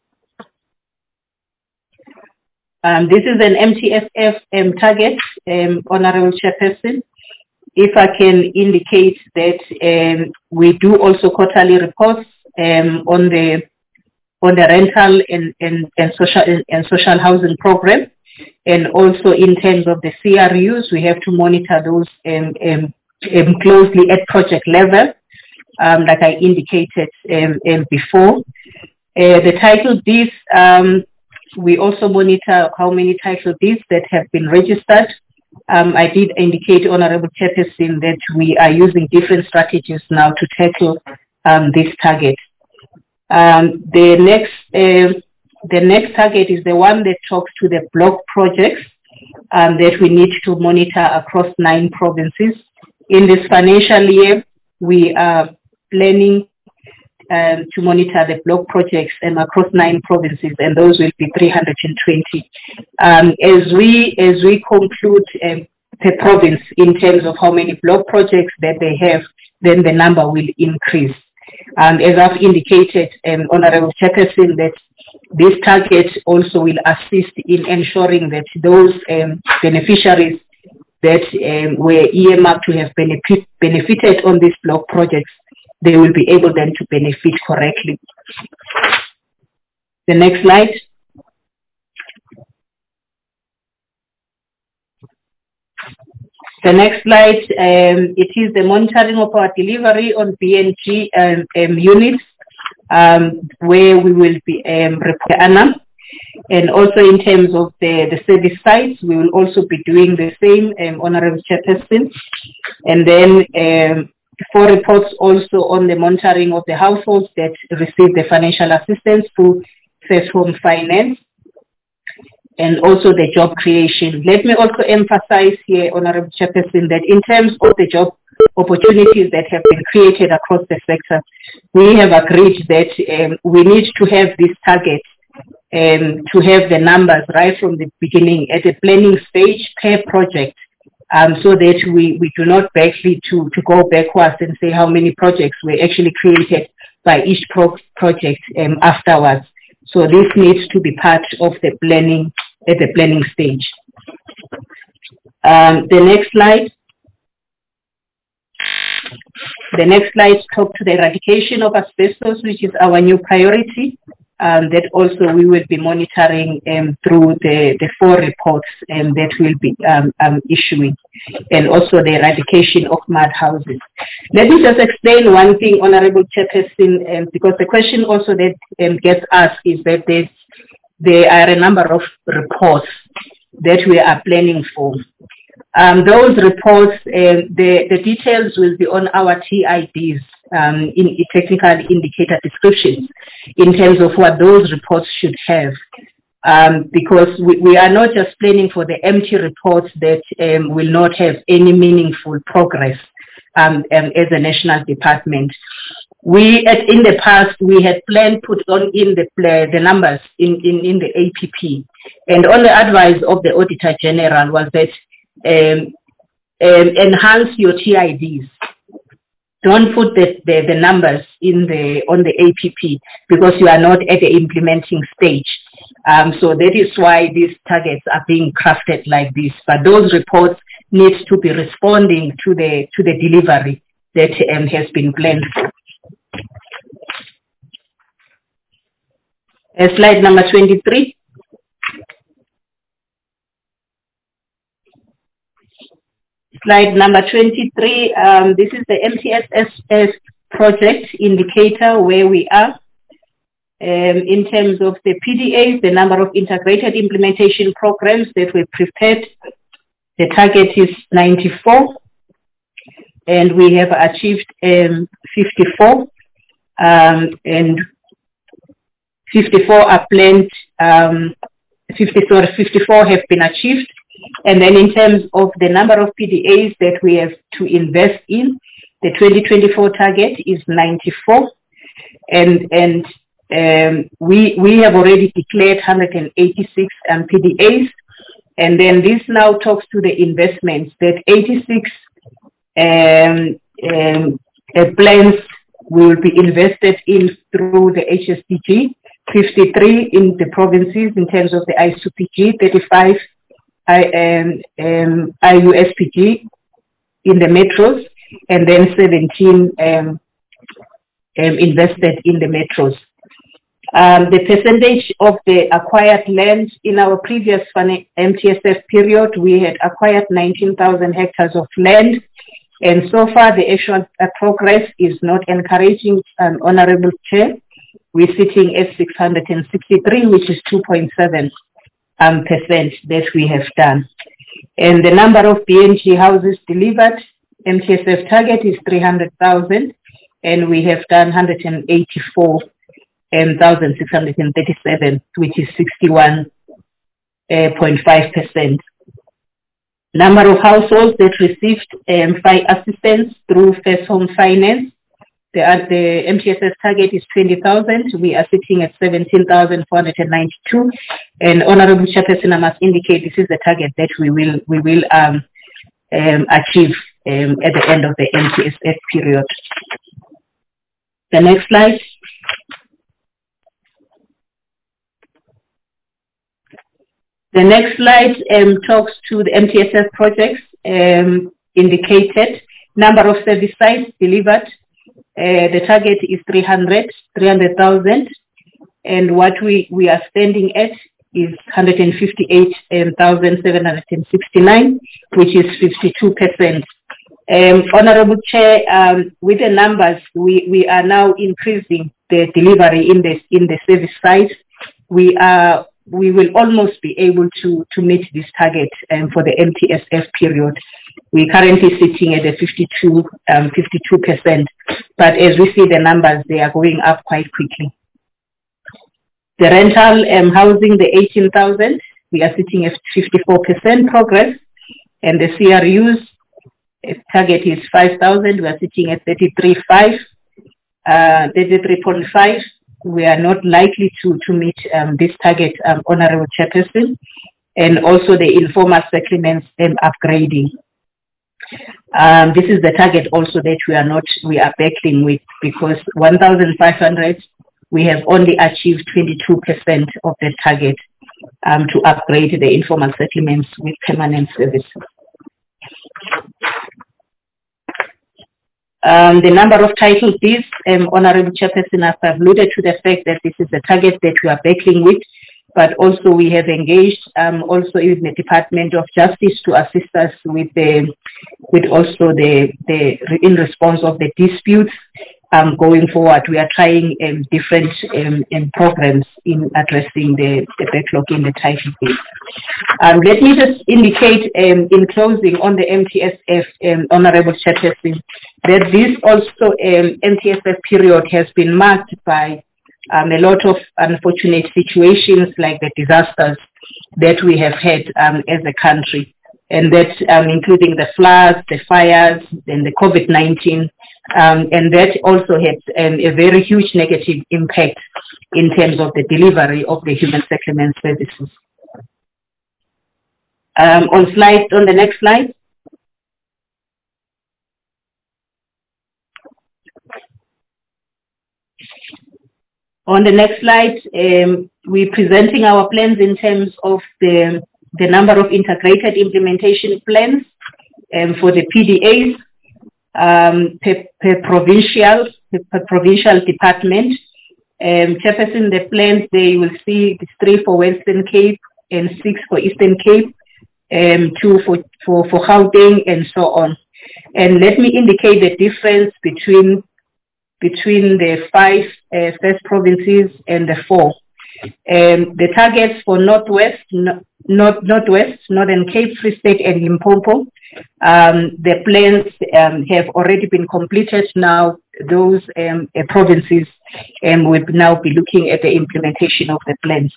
This is an MTFF target, Honorable Chairperson. If I can indicate that we do also quarterly reports on the rental and social housing program, and also in terms of the CRUs, we have to monitor those closely at project level, like I indicated before. The title deeds, we also monitor how many title deeds that have been registered. I did indicate, Honorable Chairperson, that we are using different strategies now to tackle this target. The next target is the one that talks to the block projects that we need to monitor across 9 provinces. In this financial year, we are planning to monitor the block projects across 9 provinces, and those will be 320. As we conclude the province in terms of how many block projects that they have, then the number will increase. As I've indicated, Honorable Chairperson, that this target also will assist in ensuring that those beneficiaries that were earmarked to have benefited on these block projects, they will be able then to benefit correctly. The next slide. The next slide, it is the monitoring of our delivery on BNG units. where we will be reporting. And also in terms of the service sites, we will also be doing the same, Honorable Chairperson. And then 4 reports also on the monitoring of the households that receive the financial assistance through First Home Finance, and also the job creation. Let me also emphasize here, Honorable Chairperson, that in terms of the job opportunities that have been created across the sector, we have agreed that we need to have this target to have the numbers right from the beginning at the planning stage per project, so that we do not backward to go backwards and say how many projects were actually created by each project afterwards. So this needs to be part of the planning at the planning stage. The next slide. The next slide talks to the eradication of asbestos, which is our new priority. That also we will be monitoring through the 4 reports that we'll be issuing, and also the eradication of mud houses. Let me just explain one thing, Honorable Chairperson, because the question also that gets asked is that there are a number of reports that we are planning for. Those reports, the details will be on our TIDs, in technical indicator descriptions, in terms of what those reports should have. Because we are not just planning for the empty reports that will not have any meaningful progress as a national department. In the past, we had planned put on in the numbers in the APP, and on the advice of the Auditor General was that enhance your TIDs. Don't put the numbers on the APP because you are not at the implementing stage. So that is why these targets are being crafted like this. But those reports need to be responding to the delivery that has been planned for. Slide number 23. Slide number 23, this is the MTSS project indicator where we are. In terms of the PDAs, the number of integrated implementation programs that were prepared, the target is 94, and we have achieved 54, and 54 are planned, 54 have been achieved. And then in terms of the number of PDAs that we have to invest in, the 2024 target is 94. And we have already declared 186 PDAs. And then this now talks to the investments that 86 plans will be invested in through the HSDG, 53 in the provinces in terms of the ISUPG, 35 IUSPG in the metros, and then 17 invested in the metros. The percentage of the acquired land in our previous MTSF period, we had acquired 19,000 hectares of land, and so far the actual progress is not encouraging, Honorable Chair. We're sitting at 663, which is 2.7%. That we have done. And the number of BNG houses delivered, MTSF target is 300,000, and we have done 184,637, which is 61.5%. Number of households that received fire assistance through First Home Finance, the MTSF target is 20,000. We are sitting at 17,492. And Honorable Chairperson, I must indicate this is the target that we will achieve at the end of the MTSF period. The next slide. The next slide talks to the MTSF projects indicated. Number of service sites delivered. The target is 300,000, and what we are standing at is 158,769, which is 52%. Honorable Chair, with the numbers, we are now increasing the delivery in the service side, we will almost be able to meet this target for the MTSF period. We're currently sitting at a 52%, but as we see the numbers, they are going up quite quickly. The rental housing, the 18,000, we are sitting at 54% progress, and the CRUs target is 5,000. We are sitting at 33.5. We are not likely to meet this target, Honorable Chairperson, and also the informal settlements upgrading. This is the target also that we are battling with, because 1,500, we have only achieved 22% of the target to upgrade the informal settlements with permanent services. The number of title deeds, Honorable Chairperson, I've alluded to the fact that this is the target that we are battling with, but also we have engaged also in the Department of Justice to assist us with in response of the disputes. Going forward, we are trying different programs in addressing the backlog in the title deeds. Let me just indicate in closing on the MTSF, Honorable Chairperson, that this also MTSF period has been marked by a lot of unfortunate situations like the disasters that we have had as a country, and that including the floods, the fires, and the COVID-19, and that also had a very huge negative impact in terms of the delivery of the human settlement services. On the next slide. On the next slide, we're presenting our plans in terms of the number of integrated implementation plans for the PDAs per provincial department. Chairperson, the plans, they will see 3 for Western Cape and 6 for Eastern Cape, 2 for Gauteng, and so on. And let me indicate the difference between the 5 first provinces and the 4. The targets for Northwest, Northern Cape, Free State, and Limpopo, the plans have already been completed now. Those provinces, will now be looking at the implementation of the plans.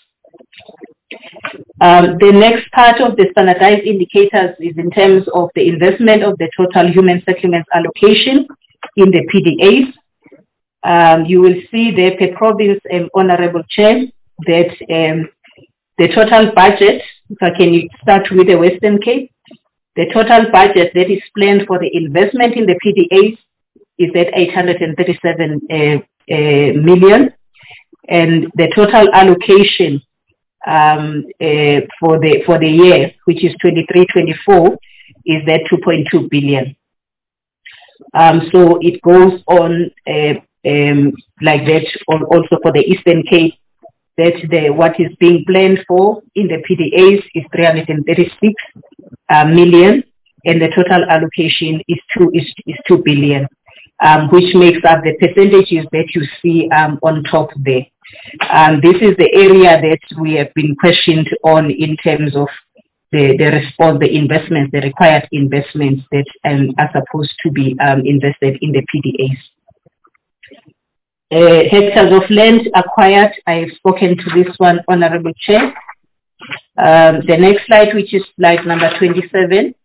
The next part of the standardized indicators is in terms of the investment of the total human settlements allocation in the PDAs. You will see there per province, Honorable Chair, that the total budget, if I can start with the Western Cape, the total budget that is planned for the investment in the PDAs is at 837 million, and the total allocation for the year, which is 23-24, is at 2.2 billion. So it goes on like that also for the Eastern Cape, that what is being planned for in the PDAs is 336 million, and the total allocation is 2 billion, which makes up the percentages that you see on top there. This is the area that we have been questioned on in terms of the response, the investments, the required investments that are supposed to be invested in the PDAs. Hectares of land acquired, I have spoken to this one, Honorable Chair. The next slide, which is slide number 27.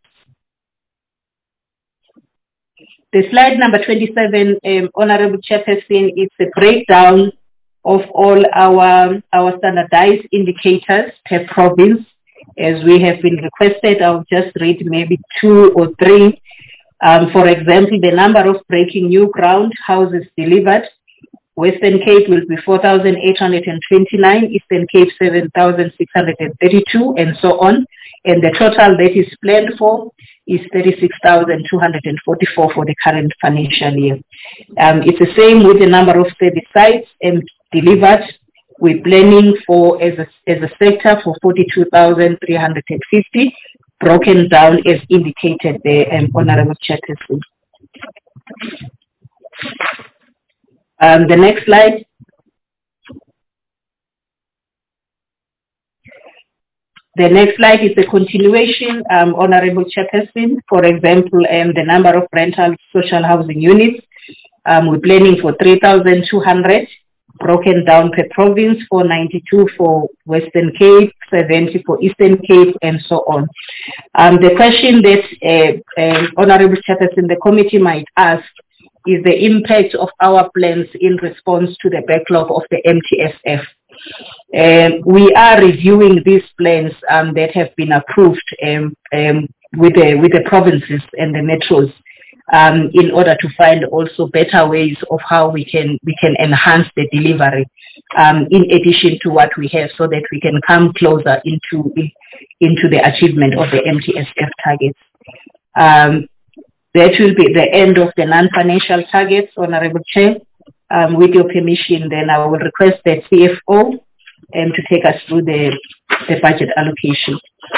The slide number 27, Honorable Chairperson, is a breakdown of all our standardized indicators per province. As we have been requested, I'll just read maybe 2 or 3. For example, the number of breaking new ground houses delivered. Western Cape will be 4,829, Eastern Cape 7,632, and so on. And the total that is planned for is 36,244 for the current financial year. It's the same with the number of service sites delivered. We're planning for, as a sector, for 42,350, broken down as indicated there, Honorable Chairperson. The next slide, The next slide is a continuation, Honorable Chairperson. For example, the number of rental social housing units, we're planning for 3,200, broken down per province, 492 for Western Cape, 70 for Eastern Cape, and so on. The question that Honorable Chairperson, the committee might ask is the impact of our plans in response to the backlog of the MTSF. We are reviewing these plans that have been approved with the provinces and the metros in order to find also better ways of how we can enhance the delivery in addition to what we have, so that we can come closer into the achievement of the MTSF targets. That will be the end of the non-financial targets, Honorable Chair. With your permission, then I will request the CFO to take us through the budget allocation.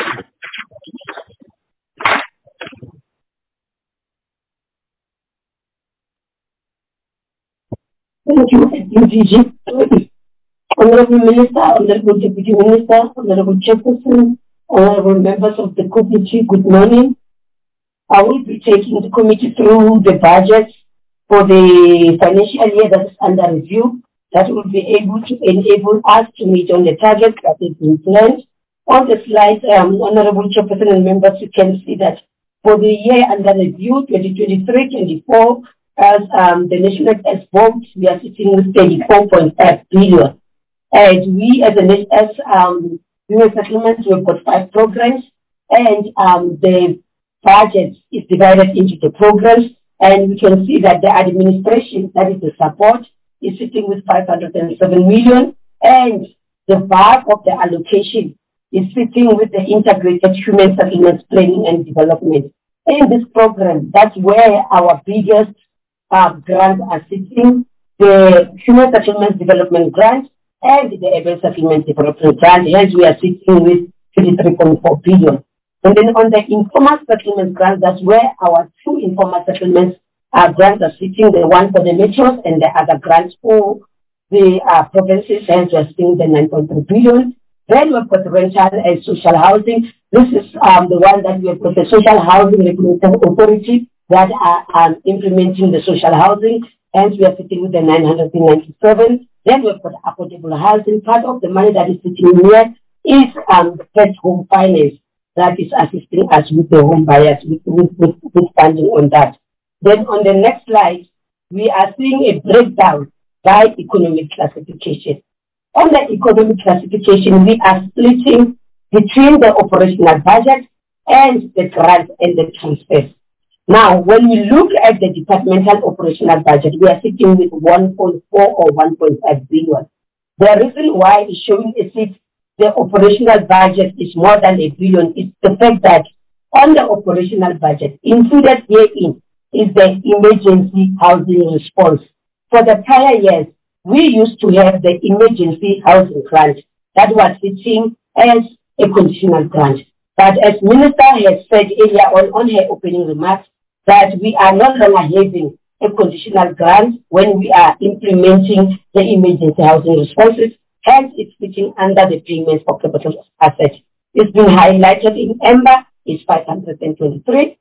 Thank you, DG. Honorable Minister, Honorable Deputy Minister, Honorable Chairperson, honorable members of the committee, good morning. I will be taking the committee through the budget for the financial year that is under review, that will be able to enable us to meet on the targets that has been planned. On the slide, Honorable Chairperson and members, you can see that for the year under review, 2023-24, as the national tax vote, we are sitting with 34.5 billion. And we as human settlements, we've got 5 programs, and the budget is divided into the programs, and we can see that the administration, that is the support, is sitting with 507 million, and the bulk of the allocation is sitting with the integrated human settlements planning and development. In this program, that's where our biggest grants are sitting, the human settlements development grant and the urban settlement development grant. Hence, we are sitting with 23.4 billion. And then on the informal settlement grant, that's where our 2 informal settlements grants are sitting, the one for the metros and the other grants for the provinces, hence we are sitting the 9.3 billion. Then we've got rental and social housing. This is the one that we have got the Social Housing Regulatory Authority that are implementing the social housing, hence we are sitting with the 997. Then we've got affordable housing. Part of the money that is sitting here is the first home finance that is assisting us with the home buyers, with funding on that. Then on the next slide, we are seeing a breakdown by economic classification. On the economic classification, we are splitting between the operational budget and the grants and the transfers. Now, when we look at the departmental operational budget, we are sitting with 1.4 or 1.5 billion. The reason why it's showing the operational budget is more than $1 billion is the fact that on the operational budget, included herein is the emergency housing response. For the prior years, we used to have the emergency housing grant that was sitting as a conditional grant. But as Minister has said earlier on her opening remarks, that we are no longer having a conditional grant when we are implementing the emergency housing responses. Hence, it's sitting under the payments for capital assets. It's been highlighted in Amber, it's 523,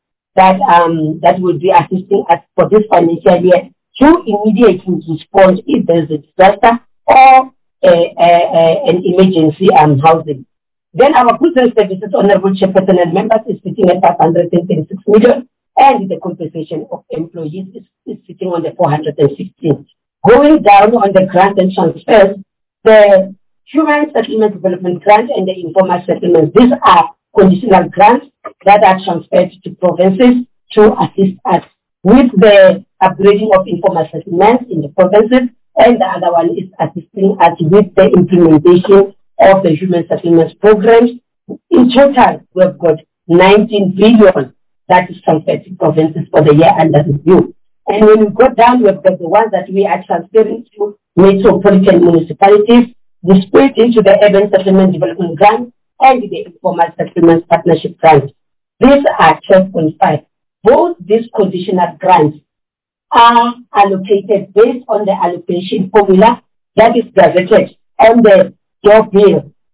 that will be assisting us for this financial year to immediately respond if there's a disaster or an emergency housing. Then our goods and services, Honorable Chairperson and members, is sitting at 536 million, and the compensation of employees is sitting on the 416. Going down on the grant and transfers, the human settlement development grant and the informal settlements, these are conditional grants that are transferred to provinces to assist us with the upgrading of informal settlements in the provinces, and the other one is assisting us with the implementation of the human settlements programs. In total, we've got 19 billion that is transferred to provinces for the year under review. And when we go down, we've got the ones that we are transferring to metropolitan municipalities, split into the urban settlement development grant and the informal settlements partnership grant. These are 12.5. Both these conditional grants are allocated based on the allocation formula that is gazetted on the job bill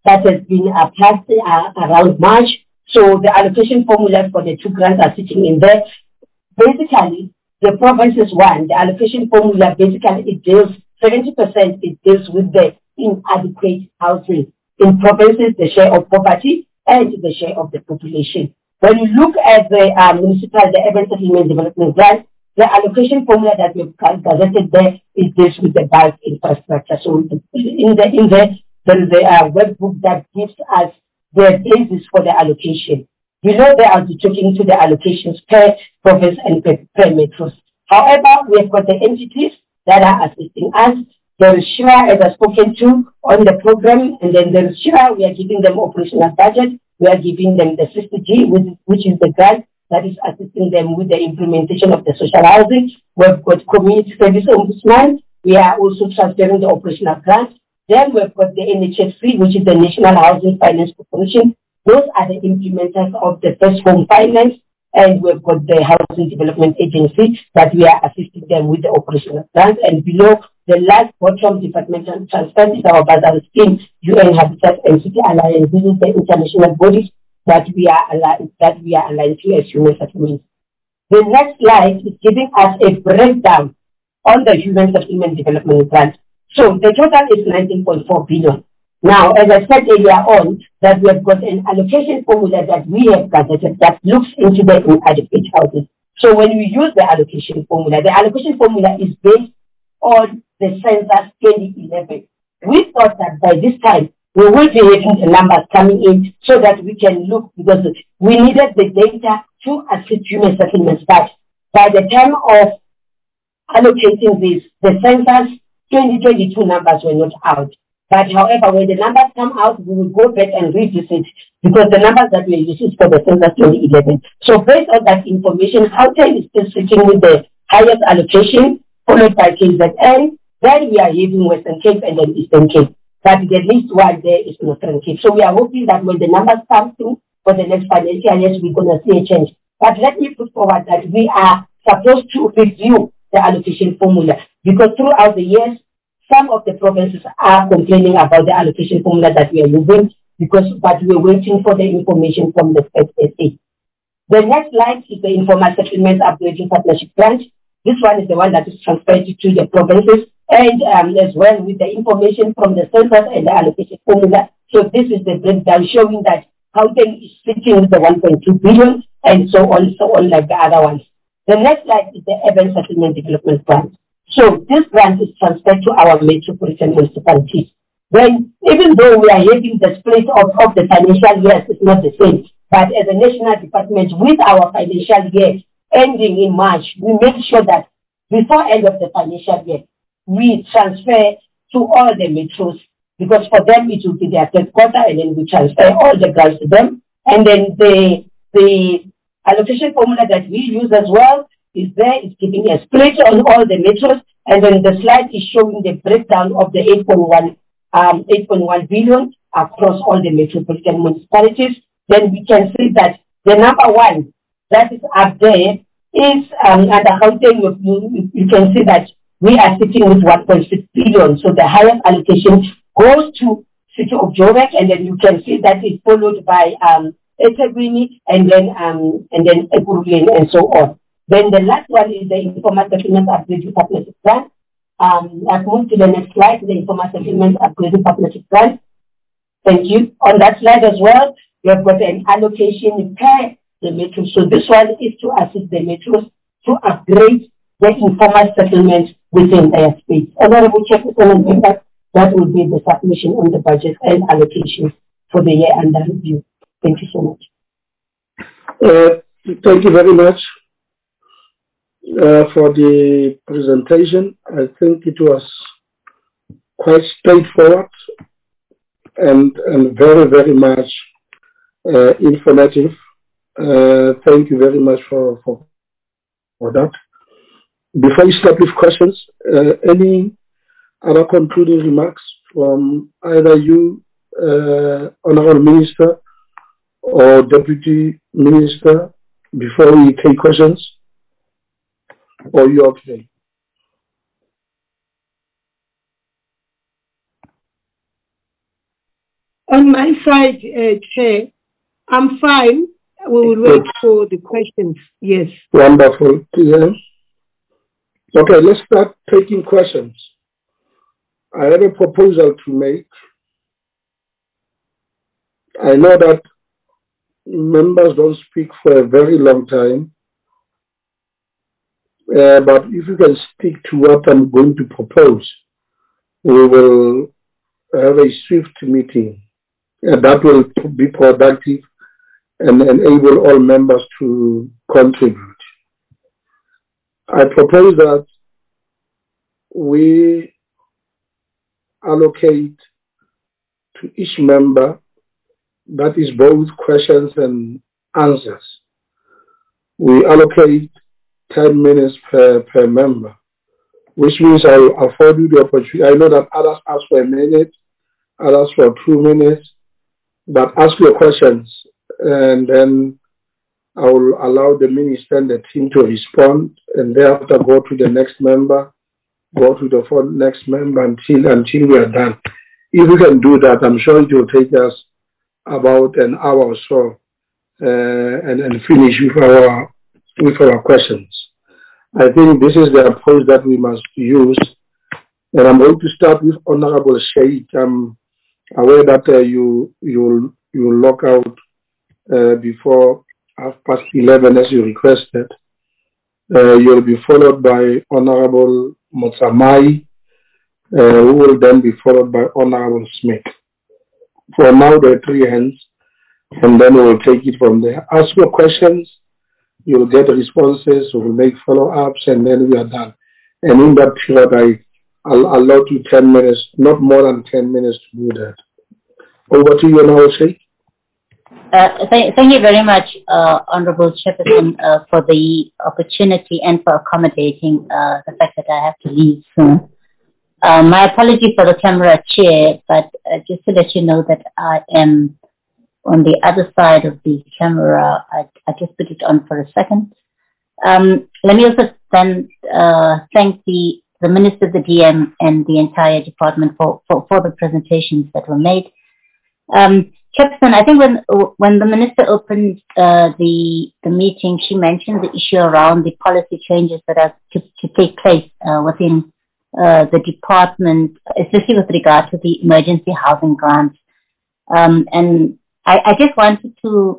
that has been passed around March. So the allocation formulas for the two grants are sitting in there. Basically, the provinces one, the allocation formula basically it deals 70%. It deals with the inadequate housing in provinces, the share of poverty and the share of the population. When you look at the municipal, the urban settlement development grant, the allocation formula that we've gazetted there is deals with the bulk infrastructure. So in there there is a workbook that gives us the basis for the allocation. Below there, I'll be talking to the allocations per province and per metros. However, we have got the entities that are assisting us. There is SHIRA, as I've spoken to, on the program, and then there is SHIRA, we are giving them operational budget. We are giving them the 60G, which is the grant that is assisting them with the implementation of the social housing. We've got community service ombudsman. We are also transferring the operational grant. Then we've got the NHFC, which is the National Housing Finance Corporation. Those are the implementers of the First Home Finance, and we've got the Housing Development Agency that we are assisting them with the operational grants. And below, the last bottom departmental transfer is our Basel scheme, UN Habitat and City Alliance. This is the international bodies that we are aligned to as human settlements. The next slide is giving us a breakdown on the Human Settlement Development Grant. So the total is 19.4 billion. Now, as I said earlier on, that we have got an allocation formula that we have gazetted that looks into the inadequate housing. So when we use the allocation formula is based on the census 2011. We thought that by this time we will be having the numbers coming in so that we can look, because we needed the data to assist human settlements. But by the time of allocating this, the census 2022 numbers were not out. But however, when the numbers come out, we will go back and revisit, because the numbers that we are using for the census 2011. So based on that information, Gauteng is still sitting with the highest allocation, followed by KZN. Then we are having Western Cape and then Eastern Cape. But the least one there is Northern Cape. So we are hoping that when the numbers come through for the next financial years, we're going to see a change. But let me put forward that we are supposed to review the allocation formula, because throughout the years, some of the provinces are complaining about the allocation formula that we are using, but we're waiting for the information from the FSA. The next slide is the Informal Settlement Upgrading Partnership Grant. This one is the one that is transferred to the provinces, and as well with the information from the census and the allocation formula. So this is the breakdown showing that Gauteng is sitting with the 1.2 billion and so on like the other ones. The next slide is the Urban Settlement Development Grant. So this grant is transferred to our metropolitan municipalities. Then, even though we are having the split of the financial years, it's not the same. But as a national department, with our financial year ending in March, we make sure that before end of the financial year, we transfer to all the metros, because for them it will be their third quarter, and then we transfer all the grants to them. And then the allocation formula that we use as well is there, is giving a split on all the metros, and then the slide is showing the breakdown of the 8.1 billion across all the metropolitan municipalities. Then we can see that the number one that is up there is under Gauteng. You can see that we are sitting with 1.6 billion. So the highest allocation goes to City of Joburg, and then you can see that it's followed by eThekwini, and then Ekurhuleni, and so on. Then the last one is the Informal Settlement Upgrading Partnership Grant. I've moved to the next slide, the Informal Settlement Upgrading Partnership Grant. Thank you. On that slide as well, we have got an allocation per the metro. So this one is to assist the metros to upgrade the informal settlement within their space. Honorable Chairperson and members, that will be the submission on the budget and allocations for the year under review. Thank you so much. Thank you very much for the presentation. I think it was quite straightforward and very, very much informative. Thank you very much for that. Before you start with questions, any other concluding remarks from either you, Honorable Minister, or Deputy Minister, before we take questions? Or you okay? On my side, Chair, I'm fine. We will wait for the questions. Yes. Wonderful. Yeah. Okay, let's start taking questions. I have a proposal to make. I know that members don't speak for a very long time, but if you can stick to what I'm going to propose, we will have a swift meeting, and that will be productive and enable all members to contribute. I propose that we allocate to each member, that is both questions and answers. We allocate 10 minutes per member, which means I will afford you the opportunity. I know that others ask for a minute, others for 2 minutes, but ask your questions, and then I will allow the minister and the team to respond, and thereafter go to the next member, go to the next member until we are done. If we can do that, I'm sure it will take us about an hour or so, and finish with our questions. I think this is the approach that we must use, and I'm going to start with Honorable Sheikh. I'm aware that you'll log out before 11:30 as you requested. You'll be followed by Honorable Motsamai, who will then be followed by Honorable Smith. For now, there are 3 hands, and then we'll take it from there. Ask your questions, you'll get responses, we'll make follow-ups, and then we are done. And in that period, I'll allow you 10 minutes, not more than 10 minutes to do that. Over to you now, Sheikh. Thank you very much, Honorable Chairperson, for the opportunity and for accommodating the fact that I have to leave soon. My apology for the camera, Chair, but just to let you know that I am on the other side of the camera. I just put it on for a second. Let me also then thank the Minister, the DM, and the entire department for the presentations that were made. Chairperson, I think when the Minister opened the meeting, she mentioned the issue around the policy changes that are to take place within the department, especially with regard to the emergency housing grants. And I just wanted to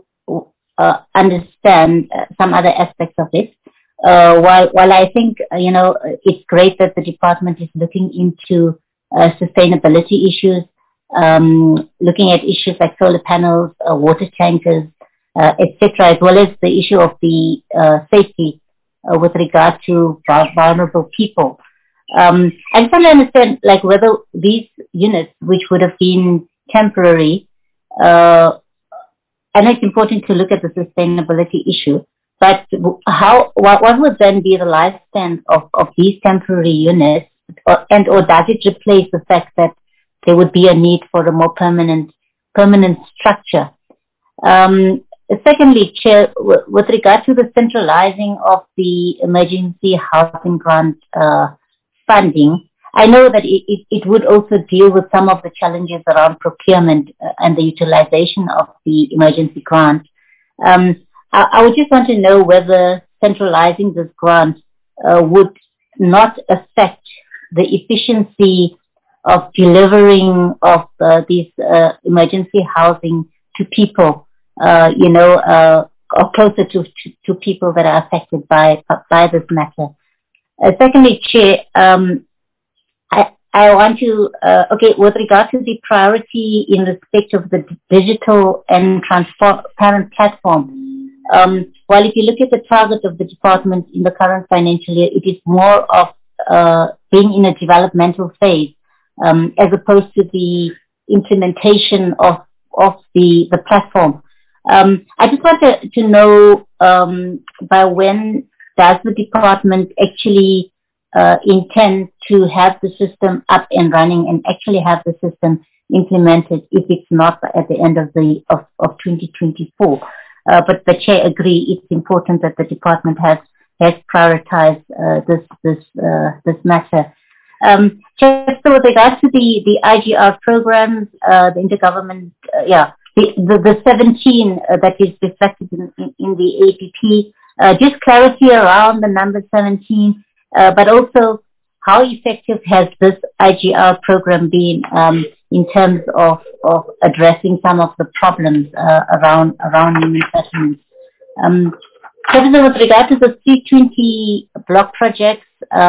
understand some other aspects of it. While I think, it's great that the department is looking into sustainability issues, looking at issues like solar panels, water tankers, etc., as well as the issue of the safety with regard to vulnerable people. I just want to understand, whether these units, which would have been temporary, I know it's important to look at the sustainability issue, but what would then be the lifespan of these temporary units, or does it replace the fact that there would be a need for a more permanent structure? Secondly, Chair, with regard to the centralizing of the emergency housing grant funding, I know that it would also deal with some of the challenges around procurement and the utilization of the emergency grant. I would just want to know whether centralizing this grant would not affect the efficiency of delivering of these emergency housing to people, or closer to people that are affected by this matter. Secondly, Chair, I want to, with regard to the priority in respect of the digital and transparent platform, while if you look at the target of the department in the current financial year, it is more of being in a developmental phase, as opposed to the implementation of the platform. I just wanted to know by when does the department actually intend to have the system up and running and actually have the system implemented, if it's not at the end of 2024. But the Chair agree it's important that the department has prioritized this matter. Just so with regards to the IGR programs, the intergovernment, the 17 that is reflected in the APP, just clarity around the number 17, but also how effective has this IGR program been in terms of addressing some of the problems around human settlements? Chairperson, with regard to the 320 block projects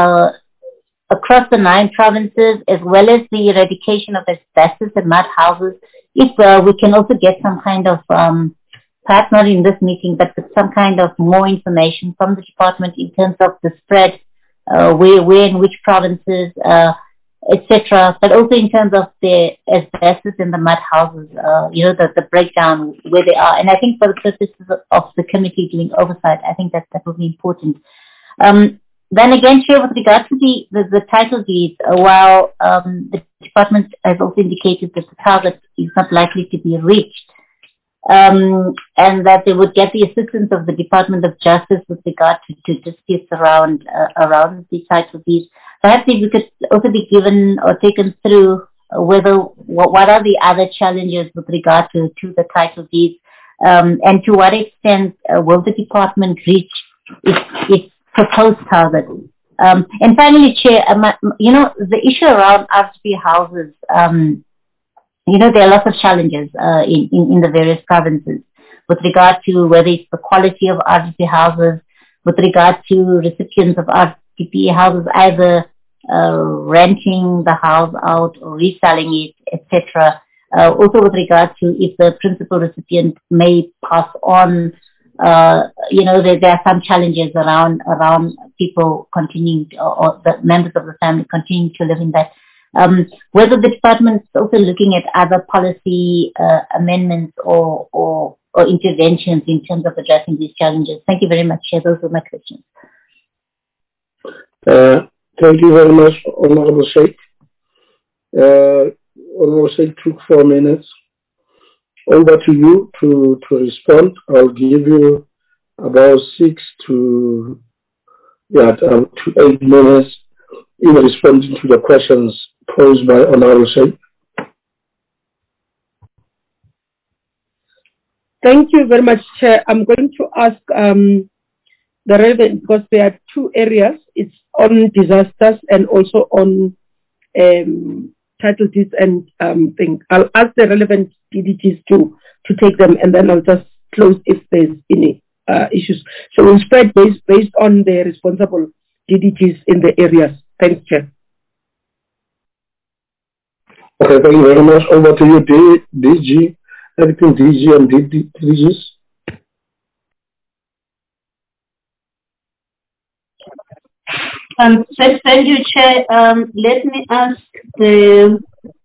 across the 9 provinces, as well as the eradication of asbestos and mud houses, if we can also get some kind of, perhaps not in this meeting, but some kind of more information from the department in terms of the spread, where in which provinces, etc., but also in terms of the asbestos in the mud houses, the breakdown where they are. And I think for the purposes of the committee doing oversight, I think that will be important. Then again, Chair, with regard to the title deeds, while the department has also indicated that the target is not likely to be reached, and that they would get the assistance of the Department of Justice with regard to disputes around the title deeds. Perhaps if we could also be given or taken through what are the other challenges with regard to the title deeds, and to what extent will the department reach its proposed target. And finally, Chair, the issue around RDP houses, there are lots of challenges in the various provinces with regard to whether it's the quality of RDP houses, with regard to recipients of RDP houses either renting the house out or reselling it, etc. Also with regard to if the principal recipient may pass on, there are some challenges around people continuing or the members of the family continuing to live in that. Whether the department is also looking at other policy amendments or interventions in terms of addressing these challenges. Thank you very much, Chair. Those were my questions. Thank you very much, Honorable Sheikh. Honorable Sheikh took 4 minutes. Over to you to respond. I'll give you about 6 to 8 minutes in responding to the questions posed by Honorable Sheikh. Thank you very much, Chair. I'm going to ask the relevant, because there are 2 areas. It's on disasters and also on title deeds and things. I'll ask the relevant DDGs to take them, and then I'll just close if there's any issues. So we'll spread based on the responsible DDGs in the areas. Thanks, Chair. Okay, thank you very much. Over to you, DG, everything DG and DGs. Thank you, Chair. Let me ask the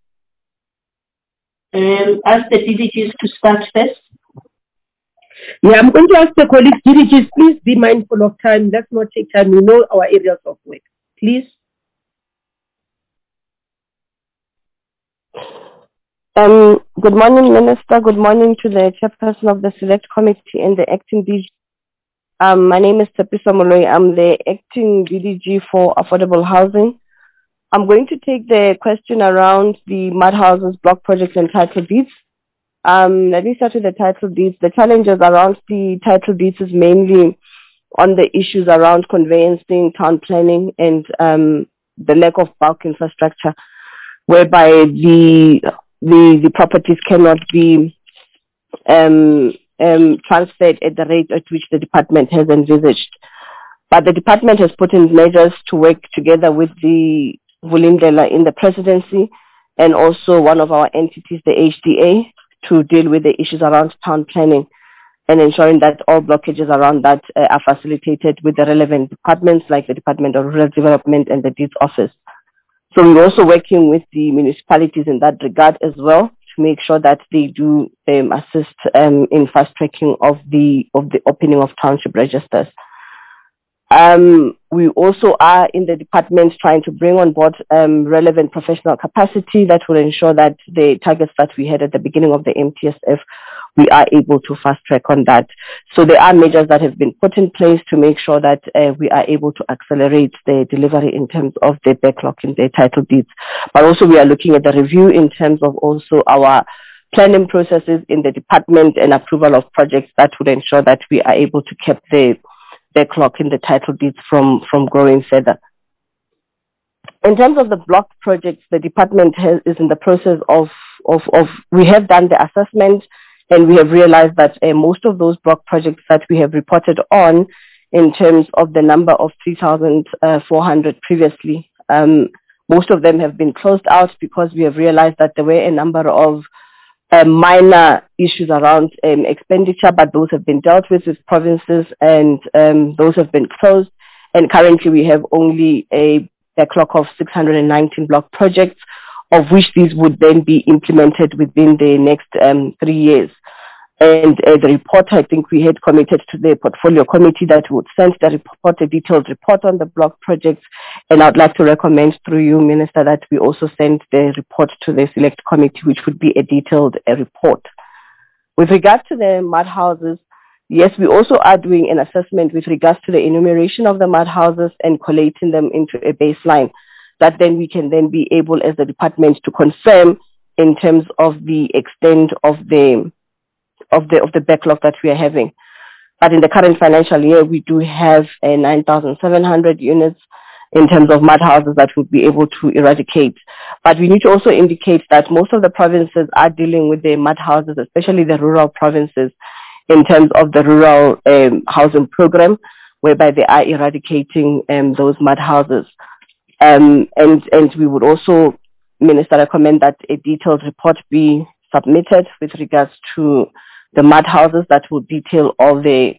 DDGs to start first. Yeah, I'm going to ask the colleagues, DDGs, please be mindful of time. Let's not take time. We know our areas of work. Please. Good morning, Minister. Good morning to the chairperson of the Select Committee and the acting DG. My name is Tshepiso Moloi. I'm the acting DDG for affordable housing. I'm going to take the question around the mud houses, block projects, and title deeds. Let me start with the title deeds. The challenges around the title deeds is mainly on the issues around conveyancing, town planning, and the lack of bulk infrastructure, whereby the properties cannot be transferred at the rate at which the department has envisaged. But the department has put in measures to work together with the Vulindlela in the presidency and also one of our entities, the HDA, to deal with the issues around town planning and ensuring that all blockages around that are facilitated with the relevant departments like the Department of Rural Development and the Deeds Office. So we're also working with the municipalities in that regard as well to make sure that they do assist in fast tracking of the opening of township registers. We also are in the department trying to bring on board relevant professional capacity that will ensure that the targets that we had at the beginning of the MTSF, we are able to fast track on that. So there are measures that have been put in place to make sure that we are able to accelerate the delivery in terms of the backlog in the title deeds. But also we are looking at the review in terms of also our planning processes in the department and approval of projects that would ensure that we are able to keep the backlog in the title deeds from growing further. In terms of the block projects, the department is in the process of we have done the assessment, and we have realized that most of those block projects that we have reported on in terms of the number of 3,400 previously, most of them have been closed out because we have realized that there were a number of minor issues around expenditure, but those have been dealt with provinces, and those have been closed. And currently we have only a backlog of 619 block projects, of which these would then be implemented within the next 3 years. And the report, I think we had committed to the portfolio committee that would send the report, a detailed report on the block projects. And I'd like to recommend through you, Minister, that we also send the report to the select committee, which would be a detailed report. With regard to the mud houses, yes, we also are doing an assessment with regards to the enumeration of the mud houses and collating them into a baseline that then we can then be able as the department to confirm in terms of the extent of the backlog that we are having. But in the current financial year, we do have 9,700 units in terms of mud houses that we'll be able to eradicate. But we need to also indicate that most of the provinces are dealing with the mud houses, especially the rural provinces, in terms of the rural housing program, whereby they are eradicating those mud houses. And we would also, Minister, recommend that a detailed report be submitted with regards to the mud houses that will detail all the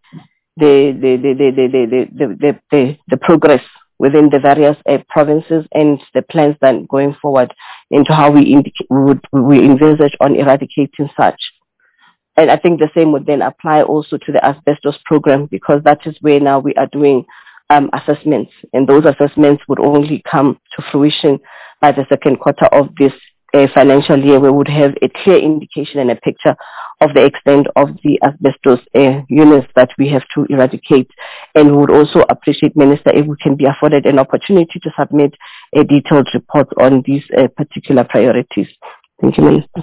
progress within the various provinces and the plans then going forward into how we envisage on eradicating such. And I think the same would then apply also to the asbestos program, because that is where now we are doing assessments, and those assessments would only come to fruition by the second quarter of this financial year, where we would have a clear indication and a picture of the extent of the asbestos units that we have to eradicate. And we would also appreciate, Minister, if we can be afforded an opportunity to submit a detailed report on these particular priorities. Thank you, Minister.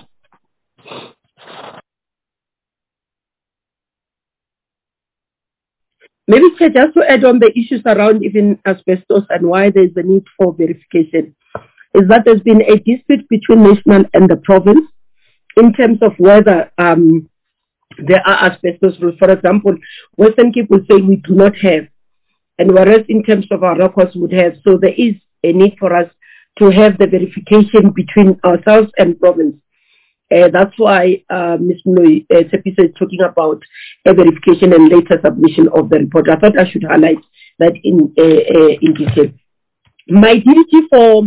Maybe just to add on the issues around even asbestos and why there is a need for verification, is that there's been a dispute between national and the province in terms of whether there are asbestos rules. For example, Western Cape will say we do not have, and whereas in terms of our records would have. So there is a need for us to have the verification between ourselves and province. That's why Ms. Tshepiso is talking about a verification and later submission of the report. I thought I should highlight that in detail. My duty for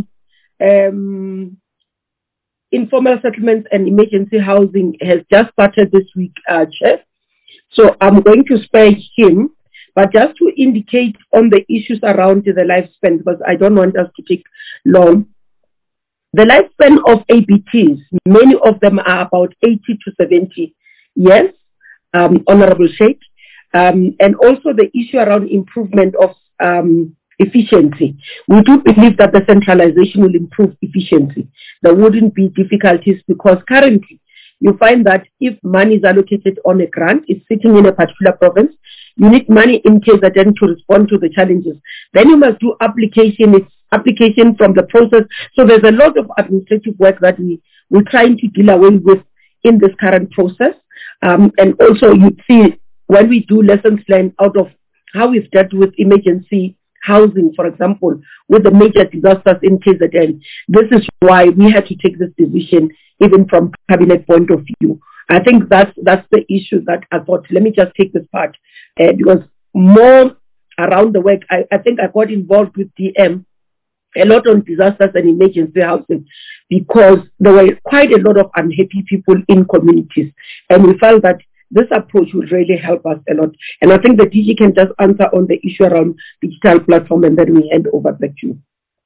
informal settlements and emergency housing has just started this week, Chair. So I'm going to spare him, but just to indicate on the issues around the lifespan, because I don't want us to take long. The lifespan of ABTs, many of them are about 80 to 70 years, Honorable Sheikh, and also the issue around improvement of efficiency. We do believe that the centralization will improve efficiency. There wouldn't be difficulties, because currently you find that if money is allocated on a grant, it's sitting in a particular province, you need money in KZN to respond to the challenges. Then you must do application from the process. So there's a lot of administrative work that we're trying to deal away with in this current process. And also you see when we do lessons learned out of how we've dealt with emergency housing, for example, with the major disasters in KZN. This is why we had to take this decision, even from cabinet point of view. I think that's the issue that I thought, let me just take this part, because more around the work, I think I got involved with DM a lot on disasters and emergency housing, because there were quite a lot of unhappy people in communities, and we felt that this approach will really help us a lot. And I think the DG can just answer on the issue around digital platform, and then we hand over back to you.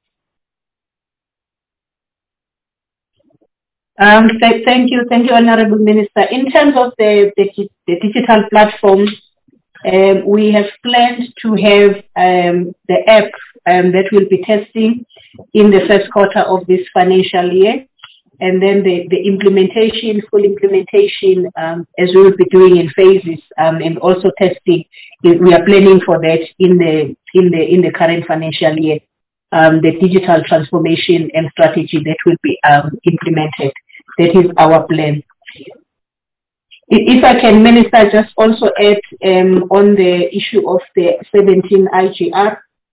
Thank you, Honorable Minister. In terms of the digital platform, we have planned to have the app that will be testing in the first quarter of this financial year, and then the implementation, full implementation, as we will be doing in phases, and also testing. We are planning for that in the current financial year. The digital transformation and strategy that will be implemented. That is our plan. If I can, Minister, just also add on the issue of the 17 IGR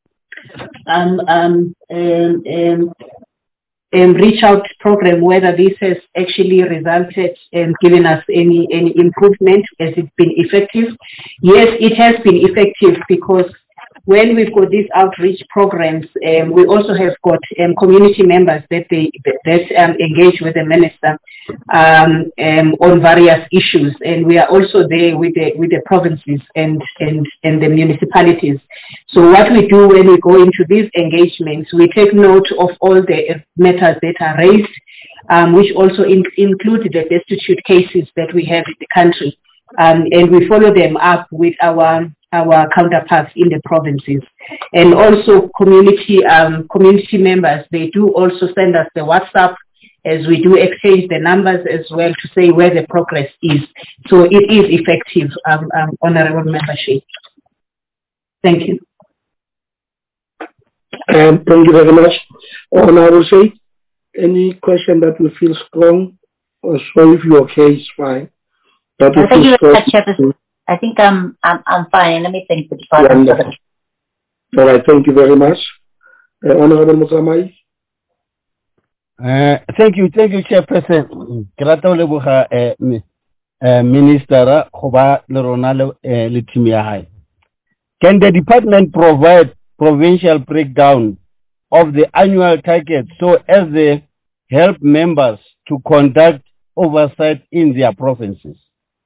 reach out program, whether this has actually resulted in giving us any improvement. Has it been effective? Yes, it has been effective, because when we've got these outreach programs, we also have got community members that engage with the minister on various issues, and we are also there with the provinces and the municipalities. So what we do when we go into these engagements, we take note of all the matters that are raised, which also include the destitute cases that we have in the country, and we follow them up with our counterparts in the provinces. And also community members, they do also send us the WhatsApp, as we do exchange the numbers as well to say where the progress is. So it is effective, Honorable Membership. Thank you. Thank you very much. Honorable Sheikh, any question that you feel strong, or so if you're okay, it's fine. Thank you very much, Chairperson. I think I'm fine. Let me thank the department. All right, thank you very much. Honorable Motsamai. Thank you, Chairperson. Minister, can the department provide provincial breakdown of the annual target so as they help members to conduct oversight in their provinces?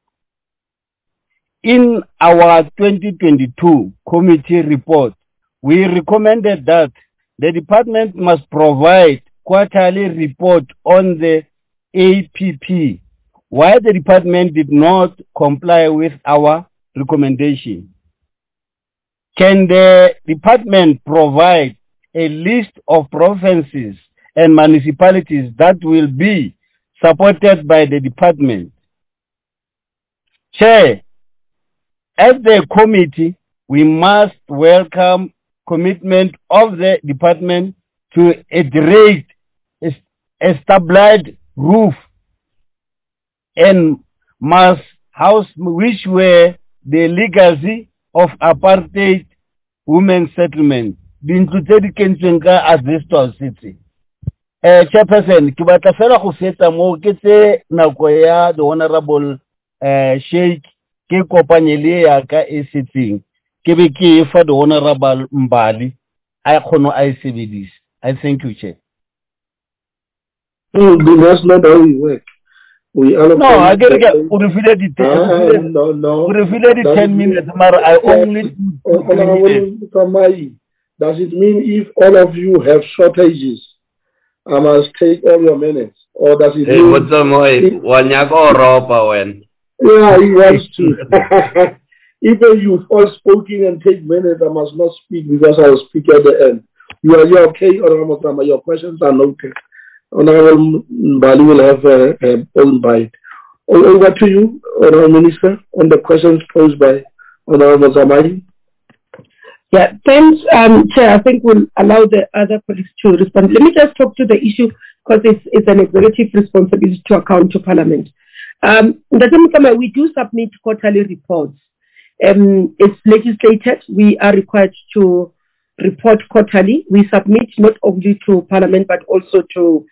In our 2022 committee report, we recommended that the department must provide quarterly report on the APP. Why the department did not comply with our recommendation? Can the department provide a list of provinces and municipalities that will be supported by the department? Chair, as the committee, we must welcome commitment of the department to address a stabilized roof and mass house, which were the legacy of apartheid women's settlement. Asbestos City. Chairperson, ke batla fela go fetsa mo ke tse nako ya the Honorable Sheikh ke kopanye le ya ka e setseng ke be ke fa the Honorable Mbali a khono a sebedisa. I thank you, Chair. That's not how we work. We no, I get it. We refilled the 10 minutes, but I only. Does it mean if all of you have shortages, I must take all your minutes, or does it mean? Yeah, he wants to. Even you've all spoken and take minutes, I must not speak because I will speak at the end. You're okay, Honorable Motsamai. Your questions are noted. Honorable Mbali will have a own bite. Over to you, Honorable Minister, on the questions posed by Honorable Motsamai. Yeah, thanks, Chair. I think we'll allow the other colleagues to respond. Let me just talk to the issue because it's an executive responsibility to account to Parliament. We do submit quarterly reports. It's legislated. We are required to report quarterly. We submit not only to Parliament but also to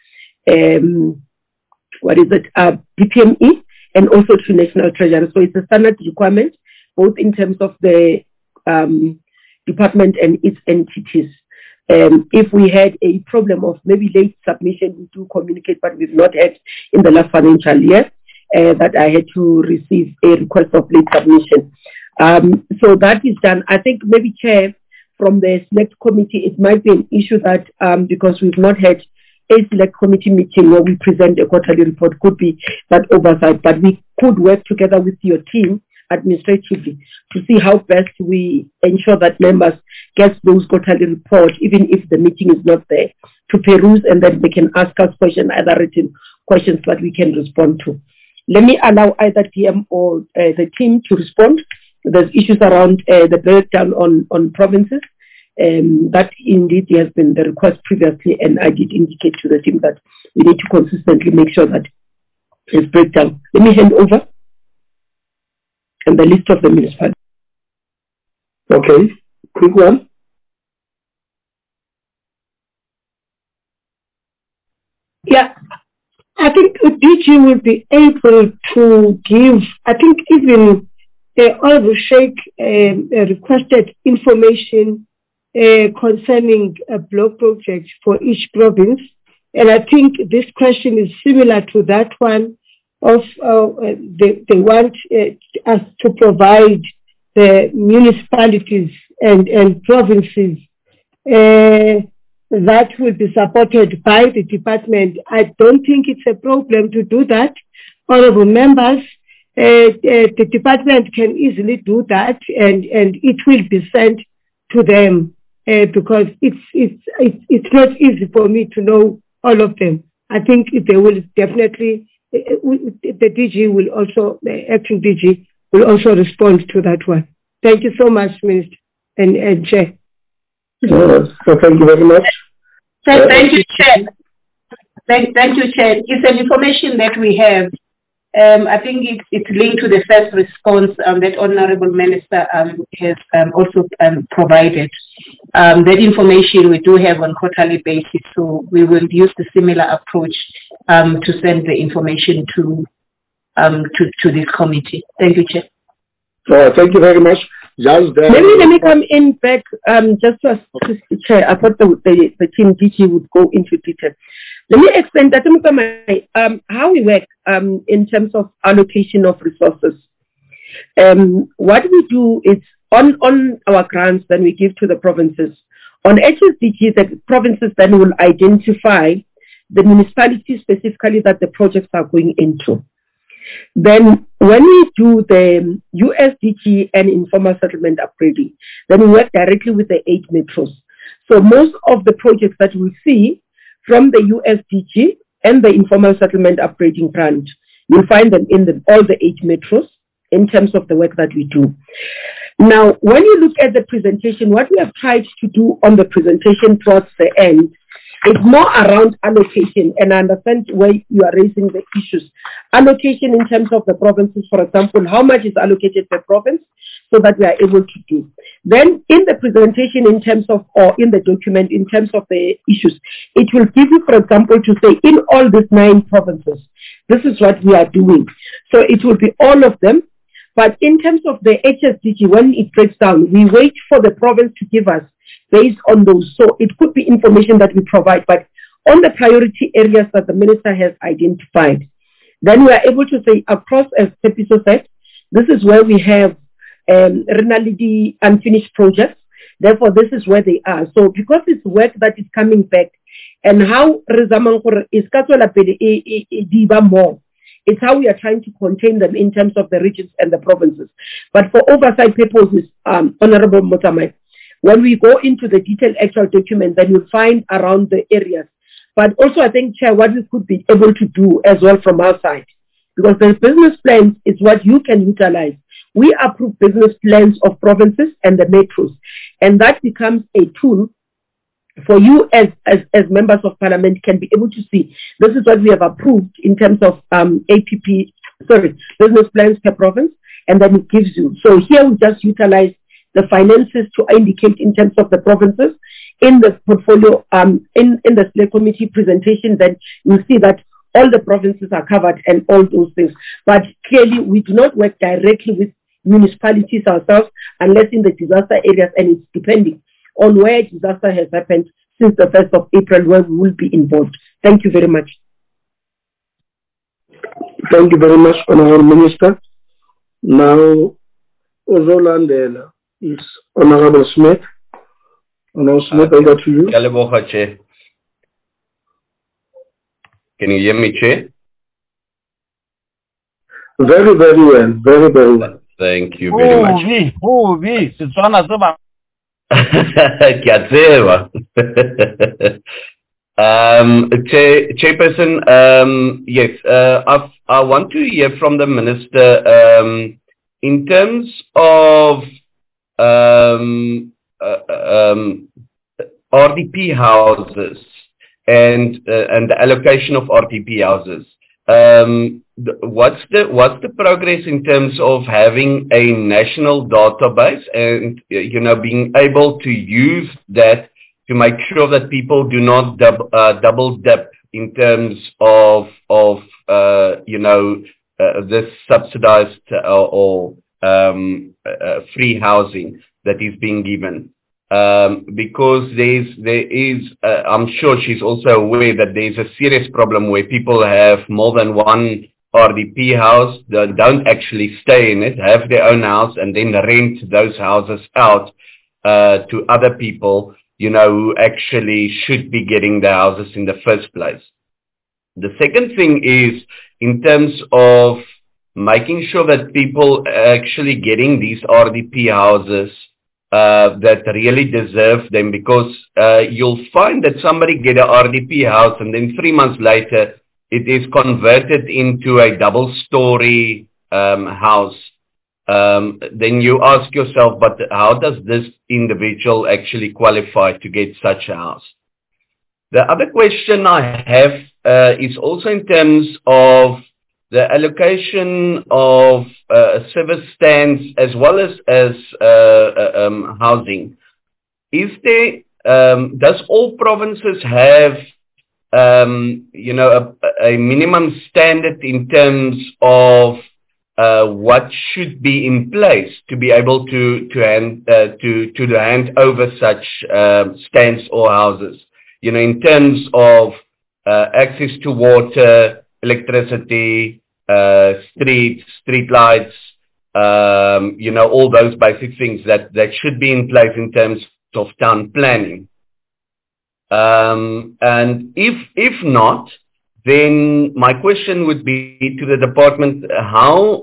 DPME and also to National Treasury. So it's a standard requirement, both in terms of the department and its entities. If we had a problem of maybe late submission, we do communicate, but we've not had in the last financial year. that I had to receive a request of late submission. So that is done. I think maybe, Chair, from the select committee, it might be an issue that because we've not had a select committee meeting where we present a quarterly report, could be that oversight, but we could work together with your team administratively to see how best we ensure that members get those quarterly reports, even if the meeting is not there, to peruse, and then they can ask us questions, either written questions that we can respond to. Let me allow either PM or the team to respond. There's issues around the breakdown on provinces. That indeed has been the request previously, and I did indicate to the team that we need to consistently make sure that there's breakdown. Let me hand over and the list of the municipalities. Okay, quick one. Yeah, I think DG will be able to give, I think even Honorable Sheikh requested information concerning a block project for each province. And I think this question is similar to that one of they want us to provide the municipalities and provinces that will be supported by the department. I don't think it's a problem to do that. Honorable members, the department can easily do that, and it will be sent to them because it's not easy for me to know all of them. I think they will definitely, the DG will also, the acting DG will also respond to that one. Thank you so much, Minister and Chair. So thank you very much. Thank you, Chair. Thank you, Chair. It's an information that we have. I think it's linked to the first response that Honourable Minister has also provided. That information we do have on quarterly basis, so we will use the similar approach to send the information to this committee. Thank you, Chair. Thank you very much. Let me come in back just to assist the Chair. I thought the team DG would go into detail. Let me explain that how we work in terms of allocation of resources. What we do is on our grants that we give to the provinces. On HSDG, the provinces then will identify the municipalities specifically that the projects are going into. Then when we do the USDG and informal settlement upgrading, then we work directly with the 8 metros. So most of the projects that we see from the USDG and the informal settlement upgrading grant, you'll find them in all the 8 metros in terms of the work that we do. Now, when you look at the presentation, what we have tried to do on the presentation towards the end, it's more around allocation, and I understand where you are raising the issues. Allocation in terms of the provinces, for example, how much is allocated per province so that we are able to do. Then in the presentation in terms of, or in the document in terms of the issues, it will give you, for example, to say in all these 9 provinces, this is what we are doing. So it will be all of them. But in terms of the HSDG, when it breaks down, we wait for the province to give us based on those. So it could be information that we provide, but on the priority areas that the minister has identified, then we are able to say across, as Tepiso said, this is where we have Renality unfinished projects. Therefore, this is where they are. So because it's work that is coming back, and how is more, it's how we are trying to contain them in terms of the regions and the provinces. But for oversight purposes, Honorable Motamai, when we go into the detailed actual document, then you'll find around the areas. But also, I think, Chair, what we could be able to do as well from our side, because the business plans is what you can utilize. We approve business plans of provinces and the metros, and that becomes a tool for you as members of parliament can be able to see this is what we have approved in terms of business plans per province, and then it gives you. So here we just utilize the finances to indicate in terms of the provinces in the portfolio, in the select committee presentation, then you'll see that all the provinces are covered and all those things. But clearly we do not work directly with municipalities ourselves unless in the disaster areas, and it's depending on where disaster has happened since the 1st of April, where we will be involved. Thank you very much. Thank you very much, Honorable Minister. Now, Ozolandela is Honorable Smith. Honorable Smith, over to you. Can you hear me, Chair? Very, very well. Very, very well. Thank you very much. Chairperson, yes, I want to hear from the Minister in terms of RDP houses and the allocation of RDP houses. What's the progress in terms of having a national database and being able to use that to make sure that people do not double dip in terms of this subsidized or free housing that is being given? Because there is, I'm sure she's also aware that there is a serious problem where people have more than one RDP house, don't actually stay in it, have their own house, and then rent those houses out to other people, who actually should be getting the houses in the first place. The second thing is in terms of making sure that people are actually getting these RDP houses that really deserve them, because you'll find that somebody get an RDP house and then 3 months later it is converted into a double-story house. Then you ask yourself, but how does this individual actually qualify to get such a house? The other question I have is also in terms of the allocation of service stands as well as housing. Is there, does all provinces have, a minimum standard in terms of what should be in place to be able to hand over such stands or houses? In terms of access to water, electricity, street lights, all those basic things that should be in place in terms of town planning. And if not, then my question would be to the department: how,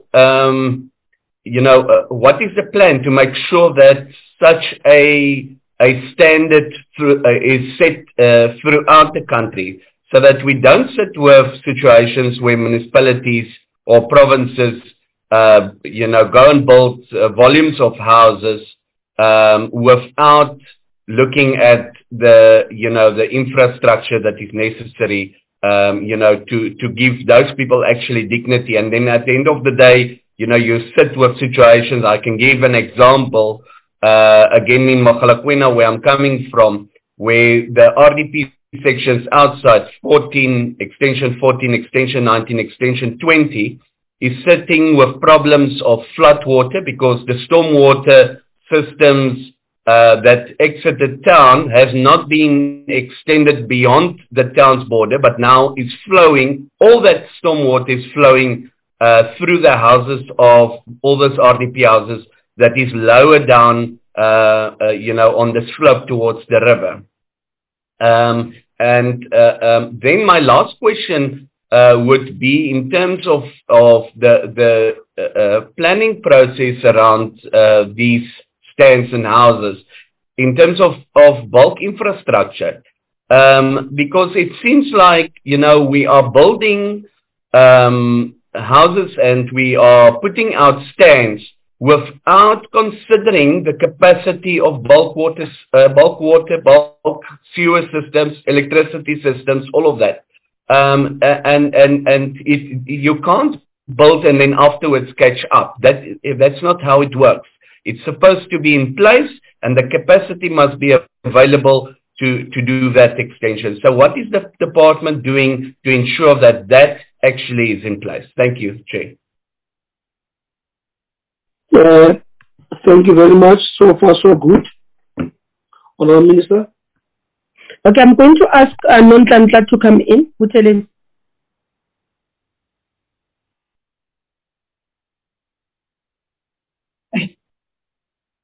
what is the plan to make sure that such a standard is set throughout the country, so that we don't sit with situations where municipalities or provinces, go and build volumes of houses without looking at the infrastructure that is necessary, to give those people actually dignity. And then at the end of the day, you sit with situations. I can give an example, again in Mogalakwena, where I'm coming from, where the RDP sections outside 14, extension 14, extension 19, extension 20 is sitting with problems of flood water, because the stormwater systems that exited town has not been extended beyond the town's border, but now is flowing, all that stormwater is flowing through the houses of all those RDP houses that is lower down, on the slope towards the river. Then my last question would be in terms of the planning process around these stands and houses, in terms of bulk infrastructure, because it seems like, we are building houses and we are putting out stands without considering the capacity of bulk sewer systems, electricity systems, all of that. You can't build and then afterwards catch up. That's not how it works. It's supposed to be in place, and the capacity must be available to do that extension. So what is the department doing to ensure that actually is in place? Thank you, Chair. Thank you very much. So far, so good. Honourable Minister. Okay, I'm going to ask Nonhlanhla to come in.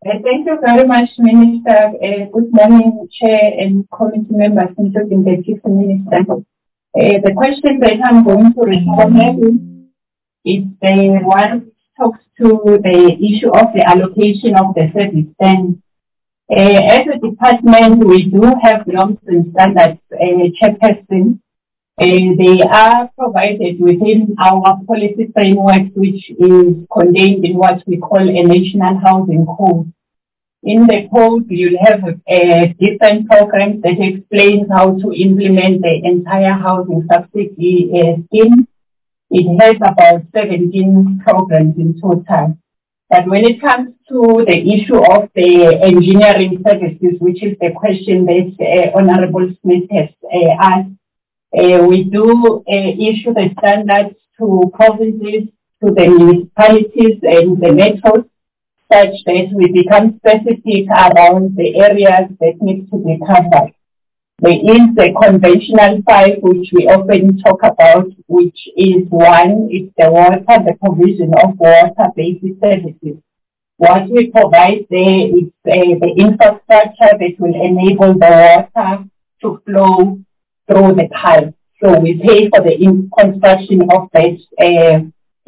Thank you very much, Minister. Good morning, Chair and committee members, including the Chief Minister. The question that I'm going to respond is the one which talks to the issue of the allocation of the service. And as a department, we do have norms and standards, chairperson. They are provided within our policy framework, which is contained in what we call a National Housing Code. In the code, you'll have different programs that explains how to implement the entire housing subsidy scheme. It has about 17 programs in total. But when it comes to the issue of the engineering services, which is the question that Honorable Smith has asked, we do issue the standards to provinces, to the municipalities and the metros, such that we become specific around the areas that need to be covered. There is the conventional 5, which we often talk about, which is one, it's the water, the provision of water-based services. What we provide there is the infrastructure that will enable the water to flow through the pipe. So we pay for the construction of that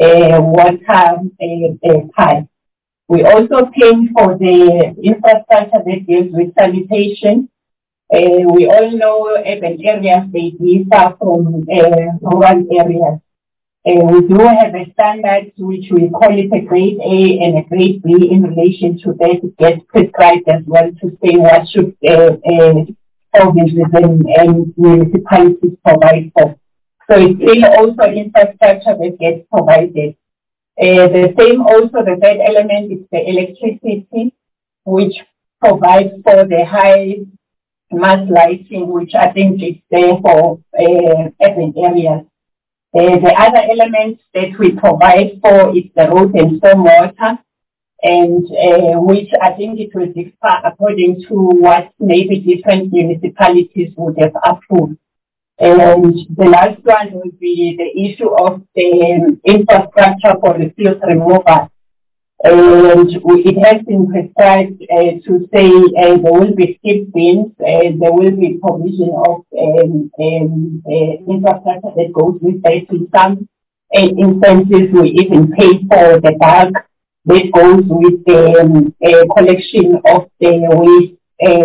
water pipe. We also pay for the infrastructure that deals with sanitation. We all know urban areas, they differ from rural areas. We do have a standard which we call it a grade A and a grade B in relation to that. It gets prescribed as well to say what should provinces and municipalities provide for. So it's still also infrastructure that gets provided. The same also, the third element is the electricity, which provides for the high mass lighting, which I think is there for urban areas. The other element that we provide for is the road and storm water, and which I think it will differ according to what maybe different municipalities would have approved. And the last one would be the issue of the infrastructure for refuse removal. And it has been prescribed to say there will be skip bins, there will be provision of infrastructure that goes with that. In some instances, we even pay for the bag that goes with the collection of the waste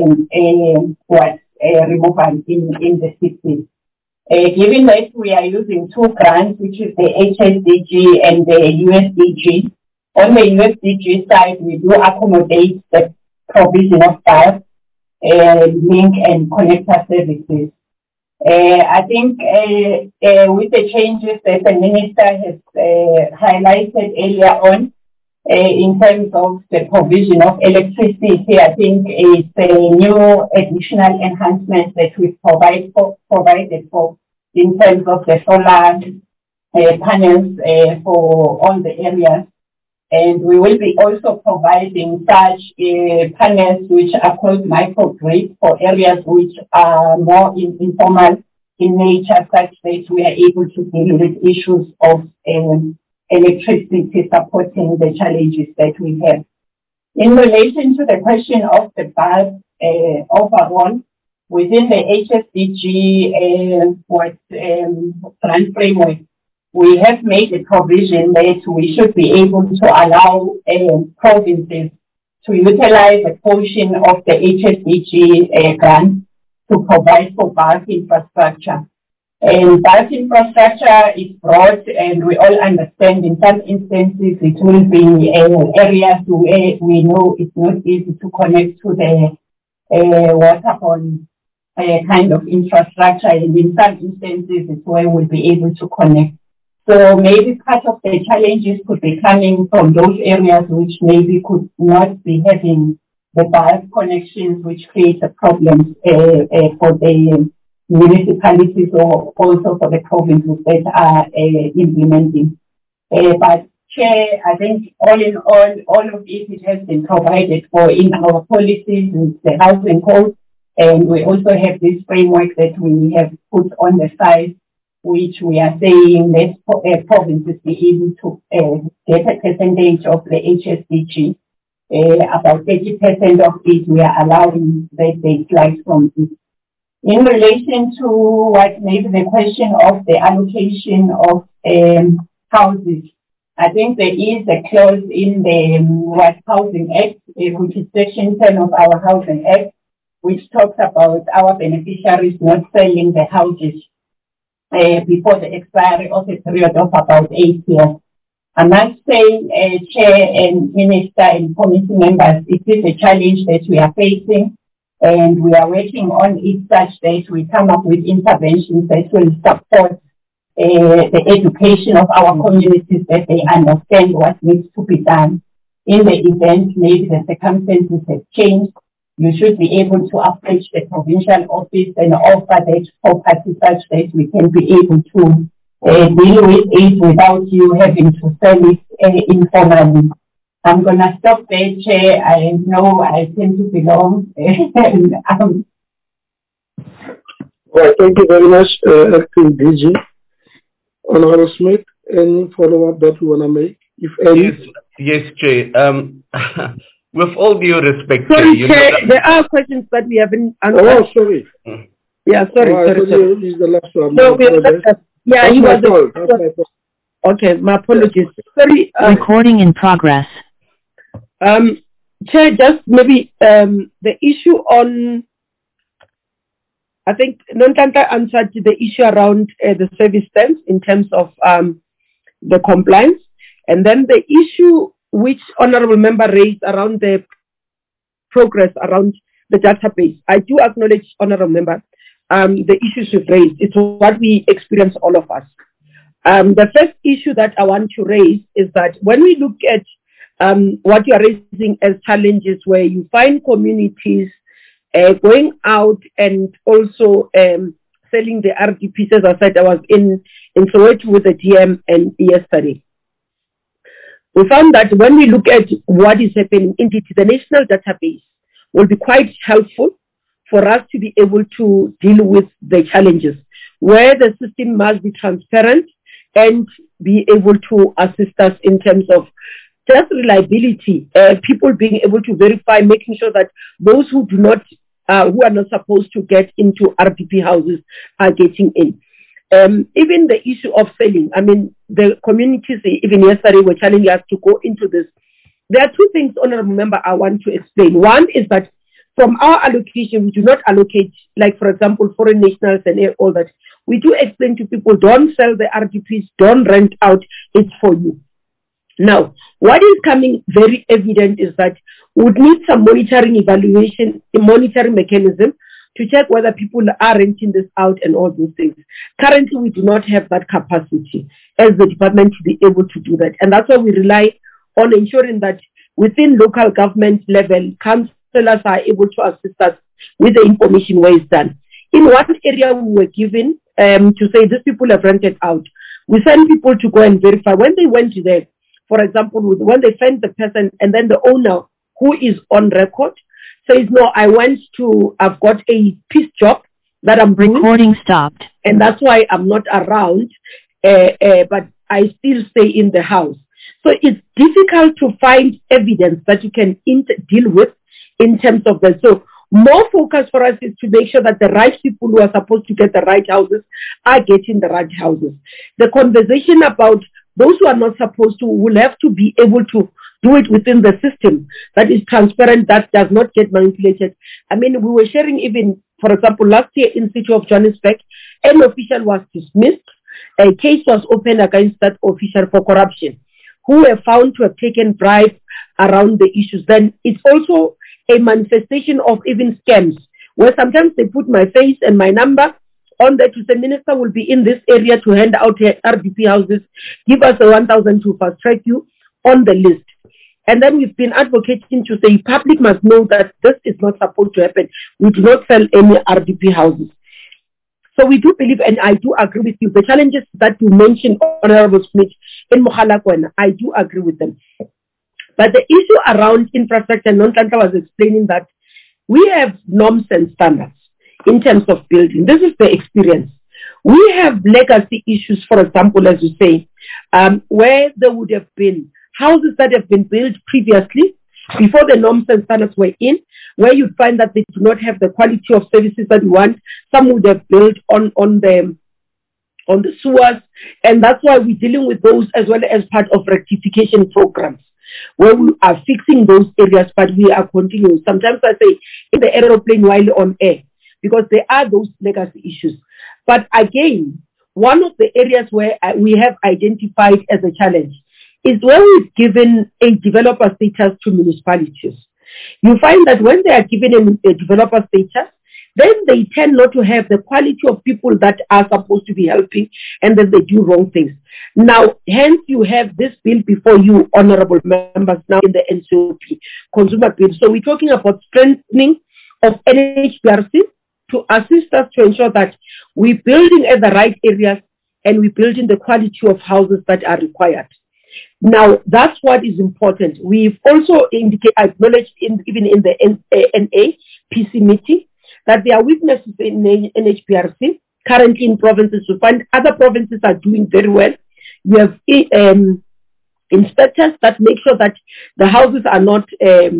removal in the city. Given that we are using 2 grants, which is the HSDG and the USDG, on the USDG side, we do accommodate the provision of bus, link and connector services. I think with the changes that the Minister has highlighted earlier on, in terms of the provision of electricity, I think it's a new additional enhancement that we provided for in terms of the solar panels for all the areas. And we will be also providing such panels which are called microgrids for areas which are more informal in nature, such that we are able to deal with issues of electricity supporting the challenges that we have. In relation to the question of the bulk overall, within the HSDG grant framework, we have made a provision that we should be able to allow provinces to utilize a portion of the HSDG grant to provide for bulk infrastructure. And bulk infrastructure is broad, and we all understand in some instances it will be areas where we know it's not easy to connect to the waterborne kind of infrastructure, and in some instances it's where we'll be able to connect. So maybe part of the challenges could be coming from those areas which maybe could not be having the bulk connections, which creates a problem for the municipalities or also for the provinces that are implementing. But Chair, I think all in all of it has been provided for in our policies with the housing code, and we also have this framework that we have put on the side, which we are saying that provinces be able to get a percentage of the HSDG about 30% of it we are allowing that they slide from it. In relation to what maybe the question of the allocation of houses, I think there is a clause in the Housing Act, which is Section 10 of our Housing Act, which talks about our beneficiaries not selling the houses before the expiry of a period of about 8 years. I must say, Chair and Minister and committee members, it is a challenge that we are facing, and we are working on it such that we come up with interventions that will support the education of our communities, that they understand what needs to be done. In the event maybe the circumstances have changed, you should be able to approach the provincial office and offer that property such that we can be able to deal with it without you having to sell it informally. I'm going to stop there, Chair. I know I tend to belong. Well, thank you very much, Acting DG. Honorable Smith, any follow-up that you want to make, if any? Yes, Chair. With all due respect, sorry, Chair, there are questions that we haven't answered. Oh, sorry. Yeah, sorry. He's the last one. No, yeah, he was. Okay, my apologies. Sorry. Recording in progress. Chair, just maybe the issue on, I think Nonhlanhla answered the issue around the service terms in terms of the compliance, and then the issue which honourable member raised around the progress around the database. I do acknowledge, honourable member, the issues you've raised. It's what we experience, all of us. The first issue that I want to raise is that when we look at what you are raising as challenges, where you find communities going out and also selling the RDPs, as I said, I was in Soweto with the DM and yesterday. We found that when we look at what is happening, indeed, the national database will be quite helpful for us to be able to deal with the challenges, where the system must be transparent and be able to assist us in terms of just reliability, people being able to verify, making sure that those who who are not supposed to get into RDP houses are getting in. Even the issue of selling, I mean, the communities, even yesterday, were challenging us to go into this. There are two things, honourable member, I want to explain. One is that from our allocation, we do not allocate, like, for example, foreign nationals and all that. We do explain to people, don't sell the RDPs, don't rent out, it's for you. Now, what is coming very evident is that we would need some monitoring evaluation, a monitoring mechanism to check whether people are renting this out and all those things. Currently, we do not have that capacity as the department to be able to do that. And that's why we rely on ensuring that within local government level, councillors are able to assist us with the information where it's done. In one area we were given to say these people have rented out, we send people to go and verify. When they went there, for example, when they find the person and then the owner who is on record says, no, I've got a piece job that I'm bringing. Recording stopped. And that's why I'm not around, but I still stay in the house. So it's difficult to find evidence that you can deal with in terms of that. So more focus for us is to make sure that the right people who are supposed to get the right houses are getting the right houses. The conversation about those who are not supposed to will have to be able to do it within the system that is transparent, that does not get manipulated. I mean, we were sharing even, for example, last year in City of Johannesburg, an official was dismissed. A case was opened against that official for corruption, who were found to have taken bribes around the issues. Then it's also a manifestation of even scams, where sometimes they put my face and my number on there to say, Minister will be in this area to hand out RDP houses, give us a 1,000 to fast track you on the list. And then we've been advocating to say public must know that this is not supposed to happen. We do not sell any RDP houses. So we do believe, and I do agree with you, the challenges that you mentioned, Honourable Smith, in Mogalakwena, I do agree with them. But the issue around infrastructure, Nonhlanhla was explaining that we have norms and standards in terms of building. This is the experience. We have legacy issues, for example, as you say, where there would have been houses that have been built previously, before the norms and standards were in, where you'd find that they do not have the quality of services that we want. Some would have built on the sewers, and that's why we're dealing with those as well as part of rectification programs, where we are fixing those areas, but we are continuing. Sometimes I say in the aeroplane while on air, because there are those legacy issues. But again, one of the areas where we have identified as a challenge is when we've given a developer status to municipalities. You find that when they are given a developer status, then they tend not to have the quality of people that are supposed to be helping, and then they do wrong things. Now, hence you have this bill before you, honorable members, now in the NCOP consumer bill. So we're talking about strengthening of NHPRC to assist us to ensure that we're building at the right areas and we're building the quality of houses that are required. Now, that's what is important. We've also acknowledged even in the NAPC meeting that there are weaknesses in NHPRC currently in provinces. We find other provinces are doing very well. You have inspectors that make sure that the houses are not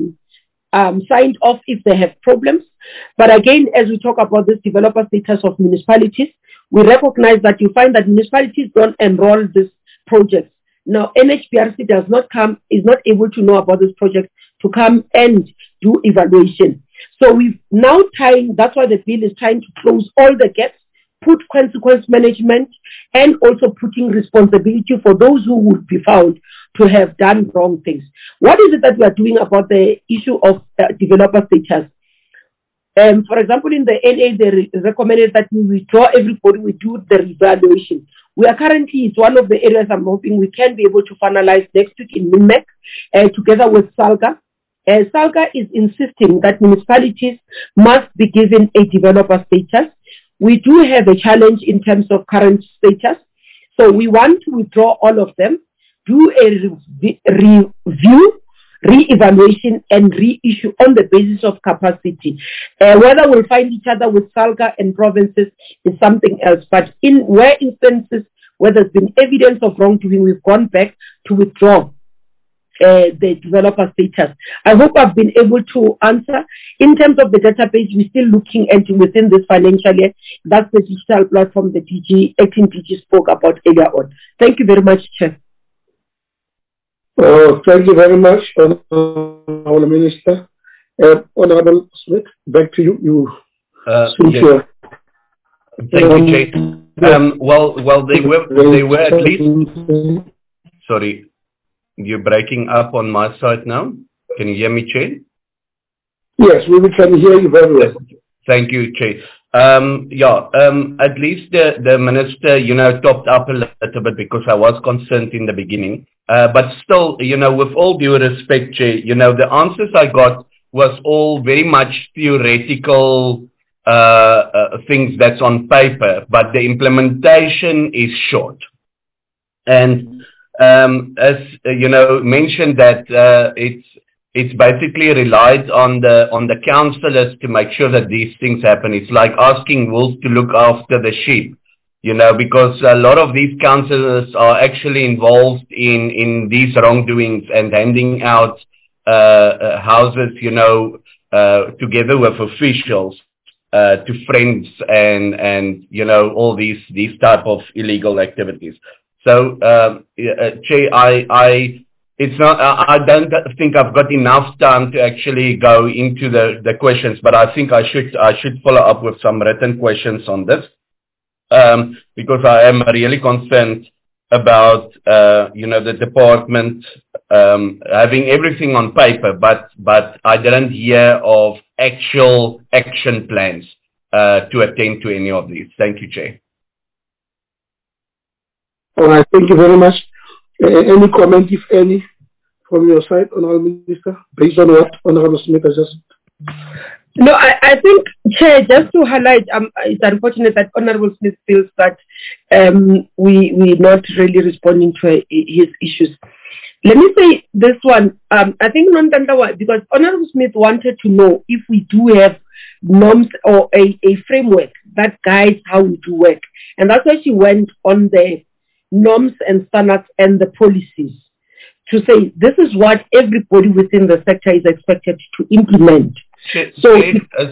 signed off if they have problems. But again, as we talk about this developer status of municipalities, we recognize that you find that municipalities don't enroll these projects. Now, NHPRC is not able to know about this project to come and do evaluation. So we've now that's why the bill is trying to close all the gaps, put consequence management, and also putting responsibility for those who would be found to have done wrong things. What is it that we are doing about the issue of developer status? For example, in the NA, they recommended that we withdraw everybody, we do the evaluation. We are currently, it's one of the areas I'm hoping we can be able to finalize next week in MINMEC, together with SALGA. SALGA is insisting that municipalities must be given a developer status. We do have a challenge in terms of current status. So we want to withdraw all of them, do a review, re-evaluation, and reissue on the basis of capacity. Whether we'll find each other with SALGA and provinces is something else. But in instances where there's been evidence of wrongdoing, we've gone back to withdraw the developer status. I hope I've been able to answer. In terms of the database, we're still looking into within this financial year. That's the digital platform the acting DG spoke about earlier on. Thank you very much, Chair. Thank you very much, Honourable Minister. Honourable Smith, back to you. Yes. Thank you, Jay. Well, they were at least. Sorry. You're breaking up on my side now. Can you hear me, Che? Yes, we can hear you very well. Thank you, Che. At least the minister, topped up a little bit because I was concerned in the beginning. But still, with all due respect, Che, the answers I got was all very much theoretical things that's on paper, but the implementation is short. And as mentioned that it's basically relied on the councillors to make sure that these things happen. It's like asking wolves to look after the sheep, because a lot of these councillors are actually involved in these wrongdoings and handing out houses, together with officials to friends and all these type of illegal activities. So, Che, I don't think I've got enough time to actually go into the questions, but I think I should follow up with some written questions on this, because I am really concerned about the department having everything on paper, but I didn't hear of actual action plans to attend to any of these. Thank you, Che. All right, thank you very much. Any comment, if any, from your side, Honourable Minister, based on what Honourable Smith has just said? No, I think, Chair, just to highlight, it's unfortunate that Honourable Smith feels that we're not really responding to his issues. Let me say this one. I think because Honourable Smith wanted to know if we do have norms or a framework that guides how we do work. And that's why she went on the norms and standards and the policies to say this is what everybody within the sector is expected to implement. Chair, Chair,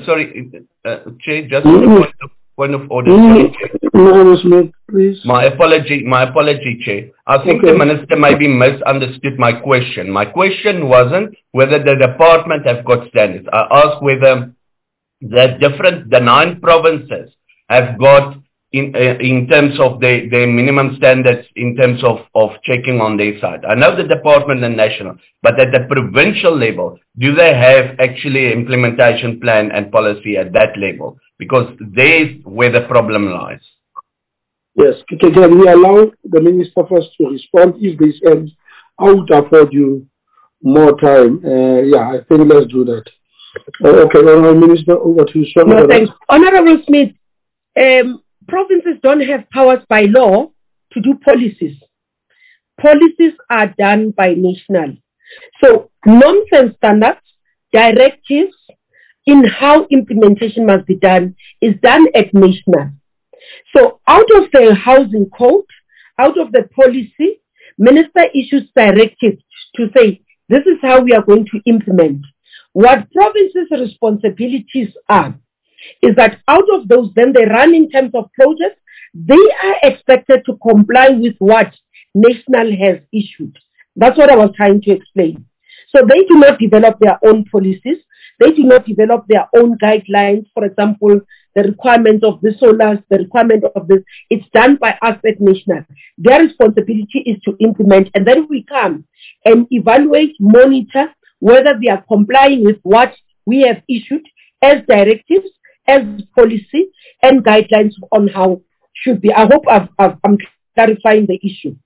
just a point of order. Smith, please. My apology, Chair. I think the Minister maybe misunderstood my question. My question wasn't whether the department have got standards. I asked whether the 9 provinces have got in terms of their minimum standards in terms of checking on their side. I know the department and national, but at the provincial level, do they have actually an implementation plan and policy at that level? Because there's where the problem lies. Yes, can we allow the Minister first to respond? If this ends, I would afford you more time. I think let's do that. Okay, Honourable Minister, over to you. No, thanks. Honourable Smith, provinces don't have powers by law to do policies. Policies are done by national. So norms and standards, directives in how implementation must be done is done at national. So out of the housing code, out of the policy, Minister issues directives to say, this is how we are going to implement. What provinces' responsibilities are, is that out of those, then they run in terms of projects, they are expected to comply with what national has issued. That's what I was trying to explain. So they do not develop their own policies. They do not develop their own guidelines. For example, the requirements of the solars, the requirement of this, it's done by us at national. Their responsibility is to implement, and then we come and evaluate, monitor whether they are complying with what we have issued as directives, as policy, and guidelines on how should be. I hope I'm clarifying the issue.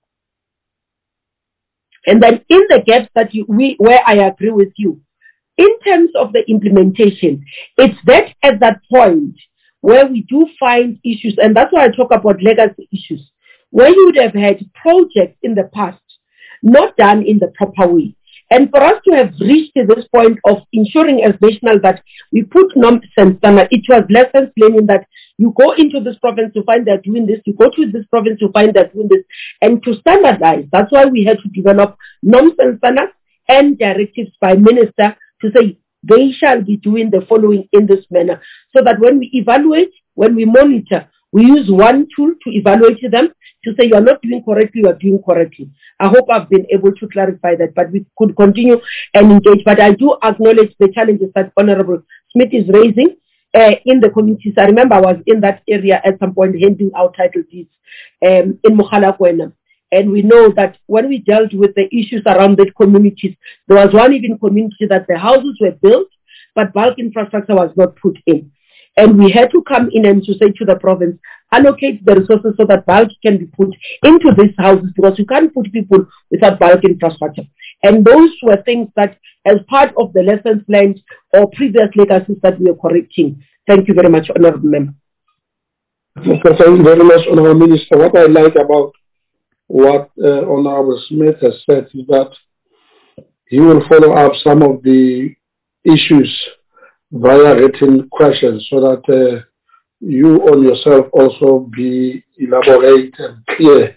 And then in the gaps that where I agree with you, in terms of the implementation, it's that at that point where we do find issues, and that's why I talk about legacy issues, where you would have had projects in the past not done in the proper way. And for us to have reached to this point of ensuring as national that we put norms and standards, it was lessons learning that you go into this province to find they're doing this, you go to this province to find they're doing this, and to standardize. That's why we had to develop norms and standards and directives by minister to say they shall be doing the following in this manner, so that when we evaluate, when we monitor, we use one tool to evaluate them to say you are not doing correctly, you are doing correctly. I hope I've been able to clarify that, but we could continue and engage. But I do acknowledge the challenges that Honourable Smith is raising in the communities. I remember I was in that area at some point handing out title deeds in Mogalakwena. And we know that when we dealt with the issues around the communities, there was one even community that the houses were built, but bulk infrastructure was not put in. And we had to come in and to say to the province, allocate the resources so that bulk can be put into these houses, because you can't put people without bulk infrastructure. And those were things that, as part of the lessons learned or previous legacies that we are correcting. Thank you very much, Honourable Member. Thank you very much, Honourable Minister. What I like about what Honourable Smith has said is that he will follow up some of the issues via written questions, so that you on yourself also be elaborate and clear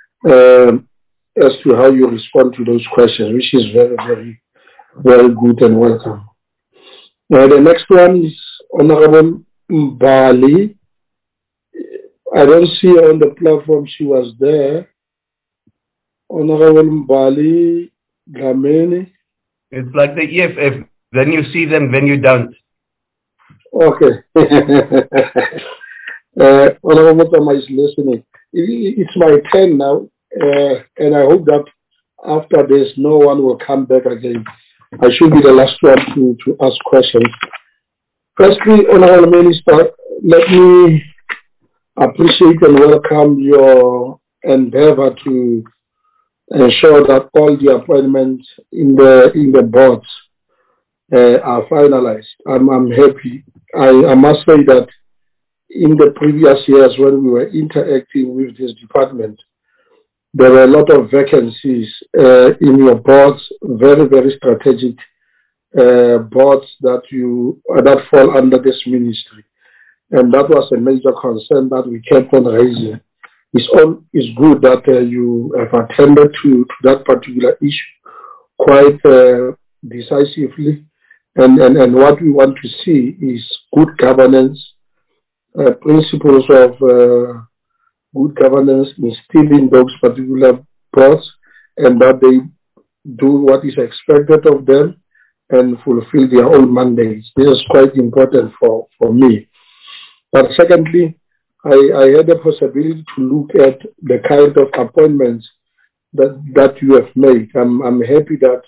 as to how you respond to those questions, which is very, very, very good and welcome. The next one is Honourable Mbali. I don't see her on the platform. She was there. Honourable Mbali Dlamini. It's like the EFF. Then you see them, then you don't. Okay. Honourable Motama is listening. It's my turn now, and I hope that after this, no one will come back again. I should be the last one to ask questions. Firstly, Honourable Minister, let me appreciate and welcome your endeavor to ensure that all the appointments in the boards are finalized. I'm happy. I must say that in the previous years when we were interacting with this department, there were a lot of vacancies in your boards, very, very strategic boards that fall under this ministry. And that was a major concern that we kept on raising. It's good that you have attended to that particular issue. quite decisively. And what we want to see is good governance, principles of good governance instilled in those particular boards, and that they do what is expected of them and fulfill their own mandates. This is quite important for me. But secondly, I had the possibility to look at the kind of appointments that you have made. I'm happy that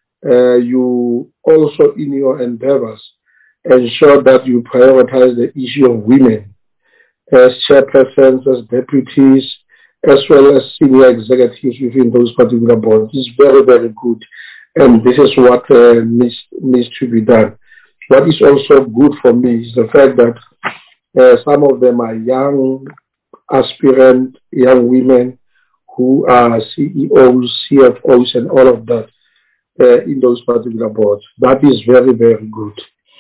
you also, in your endeavors, ensure that you prioritize the issue of women as chairpersons, as deputies, as well as senior executives within those particular boards. It's very, very good. And this is what needs to be done. What is also good for me is the fact that some of them are young, aspirant, young women who are CEOs, CFOs, and all of that in those particular boards. That is very, very good.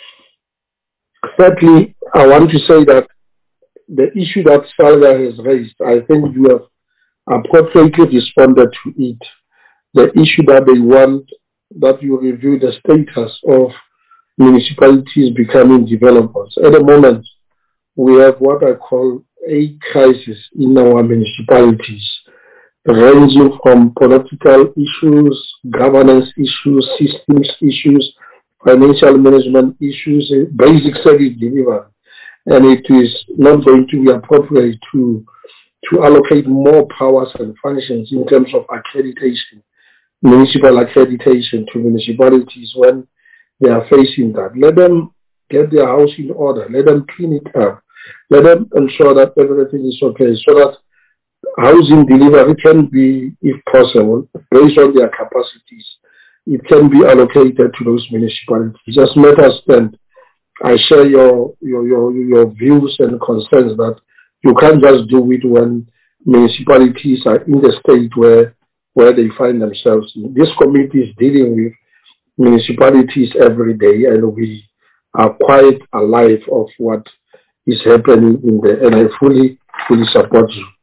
Thirdly, I want to say that the issue that Salga has raised, I think you have appropriately responded to it. The issue that they want that you review the status of municipalities becoming developers. At the moment, we have what I call a crisis in our municipalities, ranging from political issues, governance issues, systems issues, financial management issues, basic service delivery. And it is not going to be appropriate to allocate more powers and functions in terms of accreditation, municipal accreditation to municipalities when they are facing that. Let them get their house in order. Let them clean it up. Let them ensure that everything is okay so that housing delivery can be, if possible, based on their capacities, it can be allocated to those municipalities. As matters stand, I share your views and concerns that you can't just do it when municipalities are in the state where they find themselves. This committee is dealing with municipalities every day, and we are quite alive of what is happening in there, and I fully support you.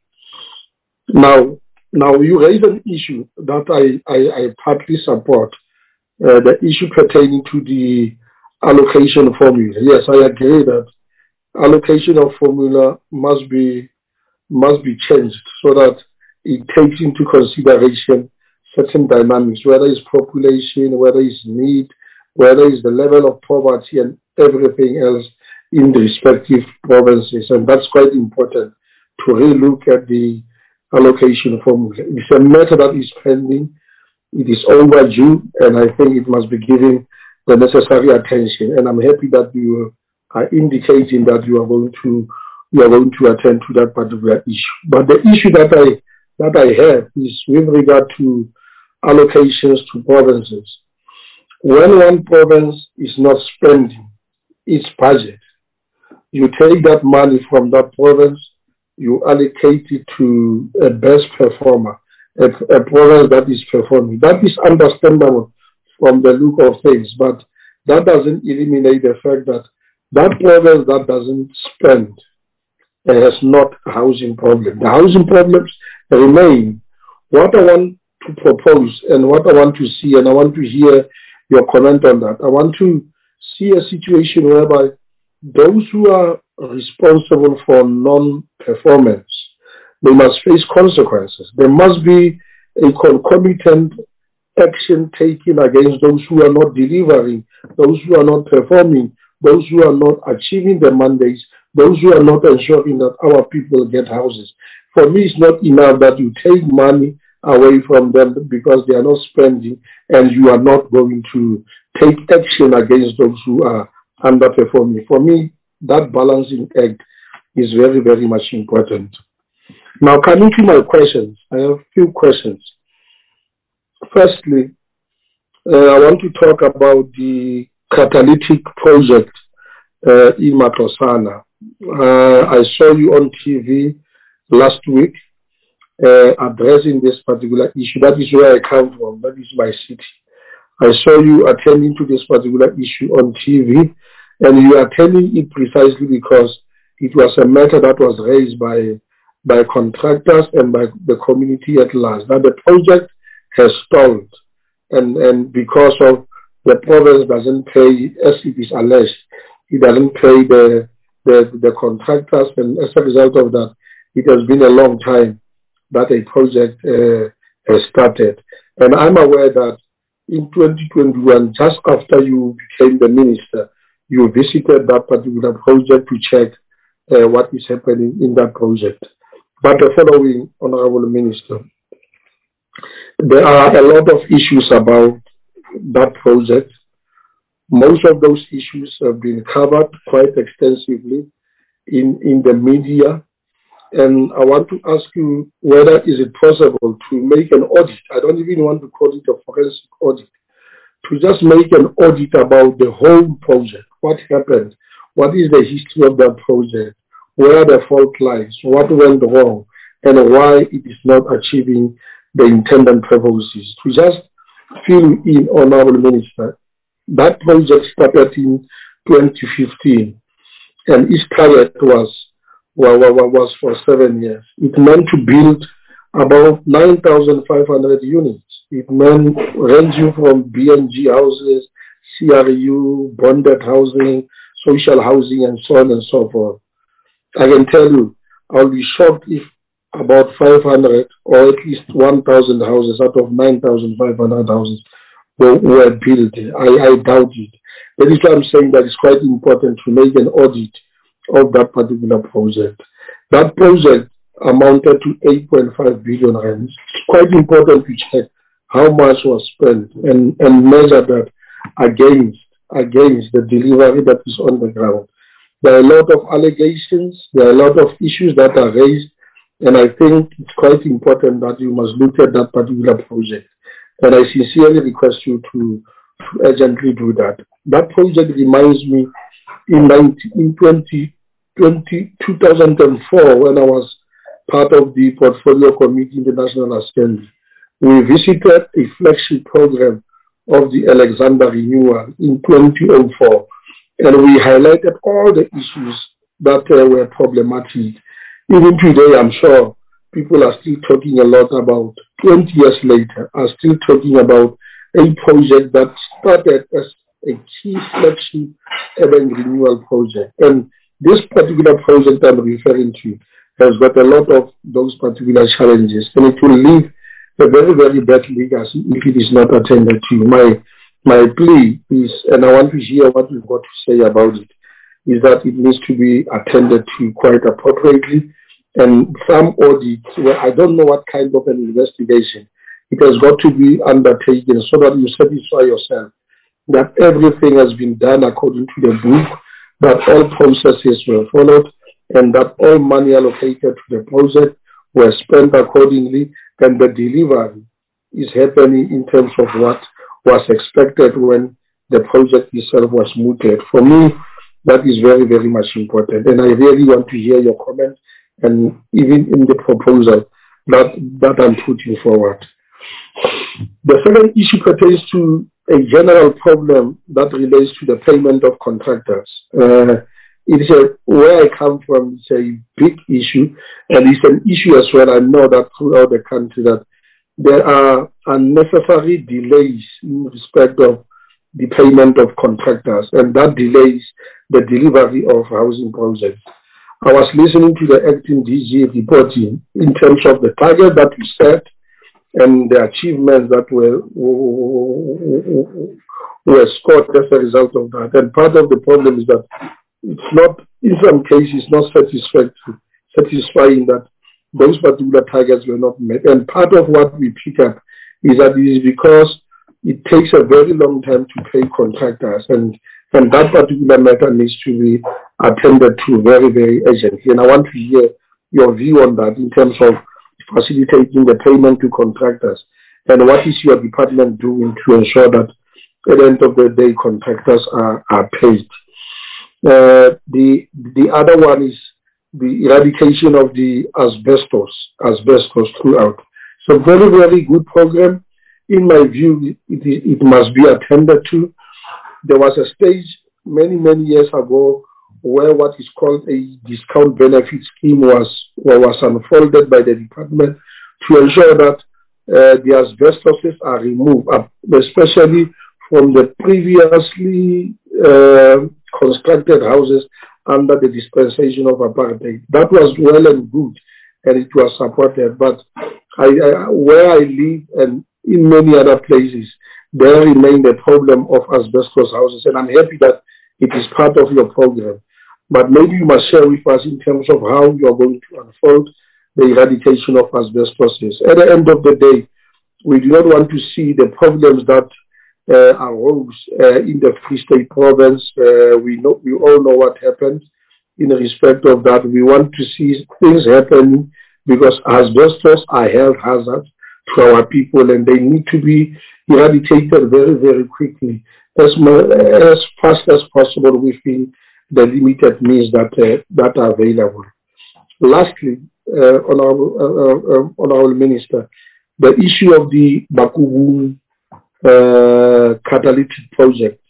Now you raise an issue that I partly support, the issue pertaining to the allocation formula. Yes, I agree that allocation of formula must be changed so that it takes into consideration certain dynamics, whether it's population, whether it's need, whether it's the level of poverty and everything else in the respective provinces. And that's quite important to really look at the allocation formula. It's a matter that is pending. It is overdue, and I think it must be given the necessary attention. And I'm happy that you are indicating that you are going to attend to that particular issue. But the issue that I have is with regard to allocations to provinces. When one province is not spending its budget, you take that money from that province, you allocate it to a best performer, a province that is performing. That is understandable from the look of things, but that doesn't eliminate the fact that that province that doesn't spend has not a housing problem. The housing problems remain. What I want to propose and what I want to see, and I want to hear your comment on that, I want to see a situation whereby those who are responsible for non-performance, they must face consequences. There must be a concomitant action taken against those who are not delivering, those who are not performing, those who are not achieving their mandates, those who are not ensuring that our people get houses. For me, it's not enough that you take money away from them because they are not spending and you are not going to take action against those who are underperforming. For me, that balancing act is very, very much important. Now, coming to my questions, I have a few questions. Firstly, I want to talk about the catalytic project in Matlosana. I saw you on TV last week addressing this particular issue. That is where I come from. That is my city. I saw you attending to this particular issue on TV, and you are attending it precisely because it was a matter that was raised by contractors and by the community at large. Now the project has stalled and because of the province doesn't pay, as it is alleged, it doesn't pay the contractors, and as a result of that, it has been a long time that a project has started. And I'm aware that in 2021, just after you became the minister, you visited that particular project to check what is happening in that project. But the following, Honorable Minister, there are a lot of issues about that project. Most of those issues have been covered quite extensively in the media. And I want to ask you whether is it possible to make an audit. I don't even want to call it a forensic audit. To just make an audit about the whole project. What happened? What is the history of that project? Where the fault lies? What went wrong? And why it is not achieving the intended purposes? To just fill in, Honorable Minister, that project started in 2015, and its target was for 7 years. It meant to build about 9,500 units. It meant ranging from BNG houses, CRU, bonded housing, social housing, and so on and so forth. I can tell you, I'll be shocked if about 500 or at least 1,000 houses out of 9,500 houses were built. I doubt it. That is why I'm saying that it's quite important to make an audit of that particular project. That project amounted to 8.5 billion rands. It's quite important to check how much was spent and measure that against the delivery that is on the ground. There are a lot of allegations, there are a lot of issues that are raised, and I think it's quite important that you must look at that particular project. And I sincerely request you to urgently do that. That project reminds me in 2004, when I was part of the Portfolio Committee in the National Assembly. We visited a flagship program of the Alexander Renewal in 2004, and we highlighted all the issues that were problematic. Even today, I'm sure people are still talking a lot about, 20 years later, are still talking about a project that started as a key flagship urban renewal project. And this particular project I'm referring to has got a lot of those particular challenges, and it will leave a very, very bad legacy if it is not attended to. My plea is, and I want to hear what you've got to say about it, is that it needs to be attended to quite appropriately, and some audits where I don't know what kind of an investigation, it has got to be undertaken so that you satisfy yourself that everything has been done according to the book, that all processes were followed, and that all money allocated to the project were spent accordingly, and the delivery is happening in terms of what was expected when the project itself was mooted. For me, that is very, very much important, and I really want to hear your comments, and even in the proposal that I'm putting forward. The second issue pertains to a general problem that relates to the payment of contractors. Where I come from, it's a big issue, and it's an issue as well. I know that throughout the country that there are unnecessary delays in respect of the payment of contractors, and that delays the delivery of housing projects. I was listening to the acting DG reporting in terms of the target that we set and the achievements that were scored as a result of that. And part of the problem is that it's not, in some cases, not satisfying that those particular targets were not met. And part of what we pick up is that it is because it takes a very long time to pay contractors, and that particular matter needs to be attended to very, very urgently. And I want to hear your view on that in terms of facilitating the payment to contractors, and what is your department doing to ensure that at the end of the day contractors are paid. The other one is the eradication of the asbestos throughout. So very, very good program. In my view, it must be attended to. There was a stage many, many years ago where what is called a discount benefit scheme was unfolded by the department to ensure that the asbestosis are removed, especially from the previously constructed houses under the dispensation of apartheid. That was well and good, and it was supported. But where I live and in many other places, there remained a problem of asbestos houses, and I'm happy that it is part of your program. But maybe you must share with us in terms of how you are going to unfold the eradication of asbestosis. At the end of the day, we do not want to see the problems that arose in the Free State province. We all know what happened. In respect of that, we want to see things happening because asbestos are health hazards to our people, and they need to be eradicated very, very quickly, as fast as possible within the limited means that are available. Lastly, Honorable Minister, the issue of the Bakubung catalytic project.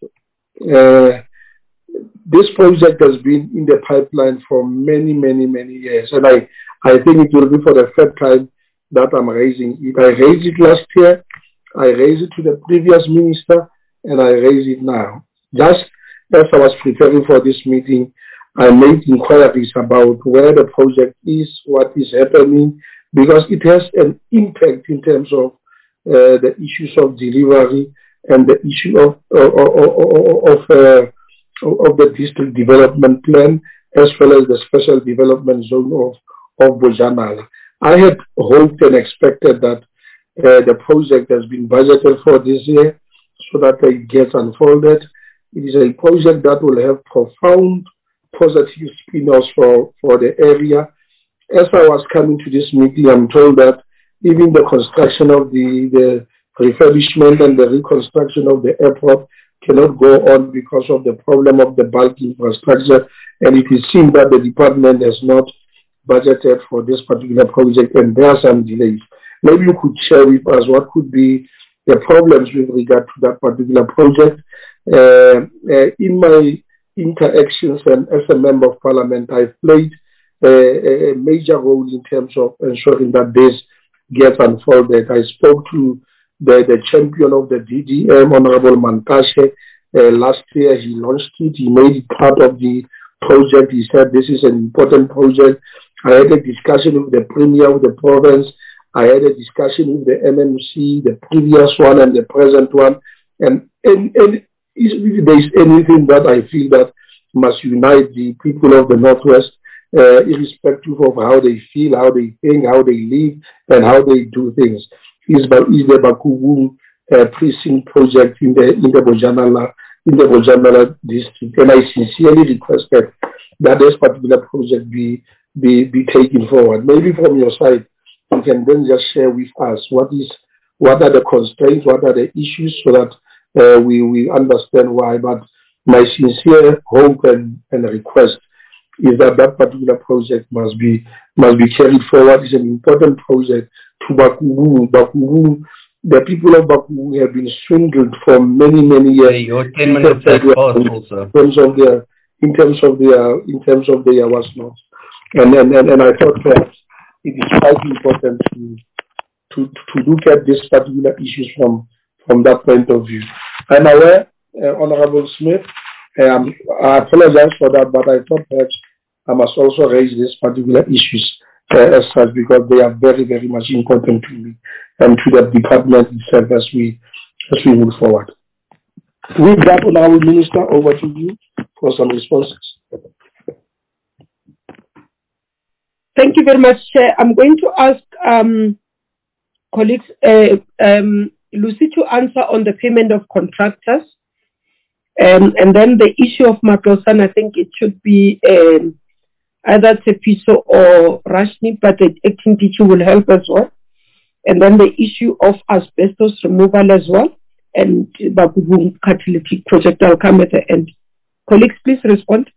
This project has been in the pipeline for many, many, many years, and I think it will be for the third time that I'm raising it. I raised it last year, I raised it to the previous minister, and I raise it now. Just as I was preparing for this meeting, I made inquiries about where the project is, what is happening, because it has an impact in terms of the issues of delivery and the issue of the district development plan, as well as the special development zone of Bojanala. I had hoped and expected that the project has been budgeted for this year so that it gets unfolded. It is a project that will have profound positive spin-offs for the area. As I was coming to this meeting, I'm told that even the construction of the refurbishment and the reconstruction of the airport cannot go on because of the problem of the bulk infrastructure, and it is seen that the department has not budgeted for this particular project, and there are some delays. Maybe you could share with us what could be the problems with regard to that particular project. In my interactions and as a member of parliament, I've played a major role in terms of ensuring that this gets unfolded. I spoke to the champion of the DDM, Honorable Mantashe, last year. He launched it. He made it part of the project. He said this is an important project. I had a discussion with the Premier of the province. I had a discussion with the MMC, the previous one and the present one. And if there is anything that I feel that must unite the people of the Northwest, irrespective of how they feel, how they think, how they live, and how they do things, is the Bakubung precinct project in the Bojanala district. And I sincerely requested that this particular project be taken forward. Maybe from your side, you can then just share with us what are the constraints, what are the issues, so that we understand why. But my sincere hope and request is that particular project must be carried forward. It's an important project to Bakubung. The people of Bakubung have been swindled for many, many years. Hey, your 10 minutes has passed also. In terms of their what's not. And I thought perhaps it is quite important to look at these particular issues from that point of view. I'm aware, Honorable Smith, I apologize for that, but I thought perhaps I must also raise these particular issues as such, because they are very, very much important to me and to the department itself as we move forward. With that, Honorable Minister, over to you for some responses. Thank you very much, Chair. I'm going to ask colleagues, Lucy, to answer on the payment of contractors. And then the issue of Matlosan, I think it should be either Tepiso or Rashni, but the acting teacher will help as well. And then the issue of asbestos removal as well, and Bakubung catalytic project. I'll come at the end. Colleagues, please respond.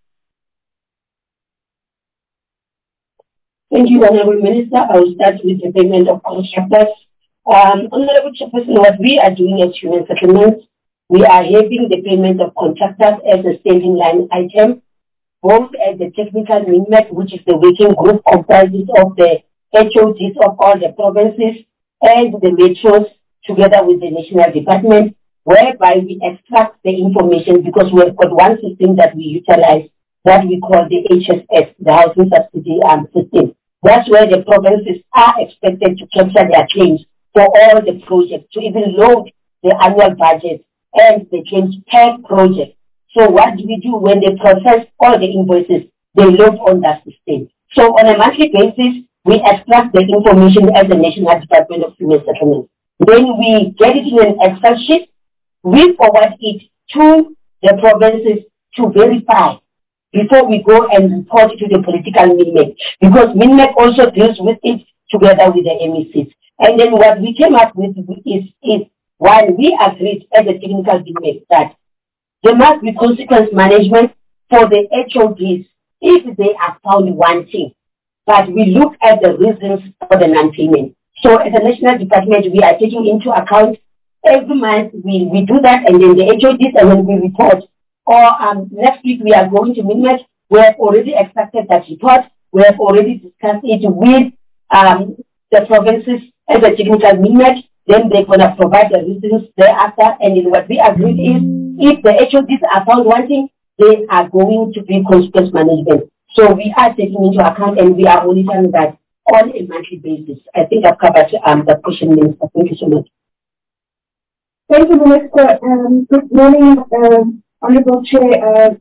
Thank you, Honorable Minister. I will start with the payment of contractors. Honorable Chairperson, what we are doing as human settlements, we are having the payment of contractors as a standing line item, both at the technical MINMET, which is the working group comprises of the HODs of all the provinces, and the metros together with the national department, whereby we extract the information because we have got one system that we utilize that we call the HSS, the Housing Subsidy System. That's where the provinces are expected to capture their claims for all the projects, to even load the annual budget and the claims per project. So what do we do when they process all the invoices? They load on that system. So on a monthly basis, we extract the information as the National Department of Female Settlements. Then we get it in an Excel sheet. We forward it to the provinces to verify before we go and report it to the political MINMEC, because MINMEC also deals with it together with the MECs. And then what we came up with is while we agreed as a technical MINMEC that there must be consequence management for the HODs if they are found wanting. But we look at the reasons for the non-payment. So as a national department, we are taking into account every month we do that, and then the HODs, and then we report. Or next week we are going to MINMEC. We have already extracted that report. We have already discussed it with the provinces as a technical MINMEC. Then they're going to provide the reasons thereafter. And then what we agreed is, if the HODs are found wanting, they are going to be consequence management. So we are taking into account and we are monitoring that on a monthly basis. I think I've covered the question, Minister. Thank you so much. Thank you, Minister. Good morning, Honorable Chair,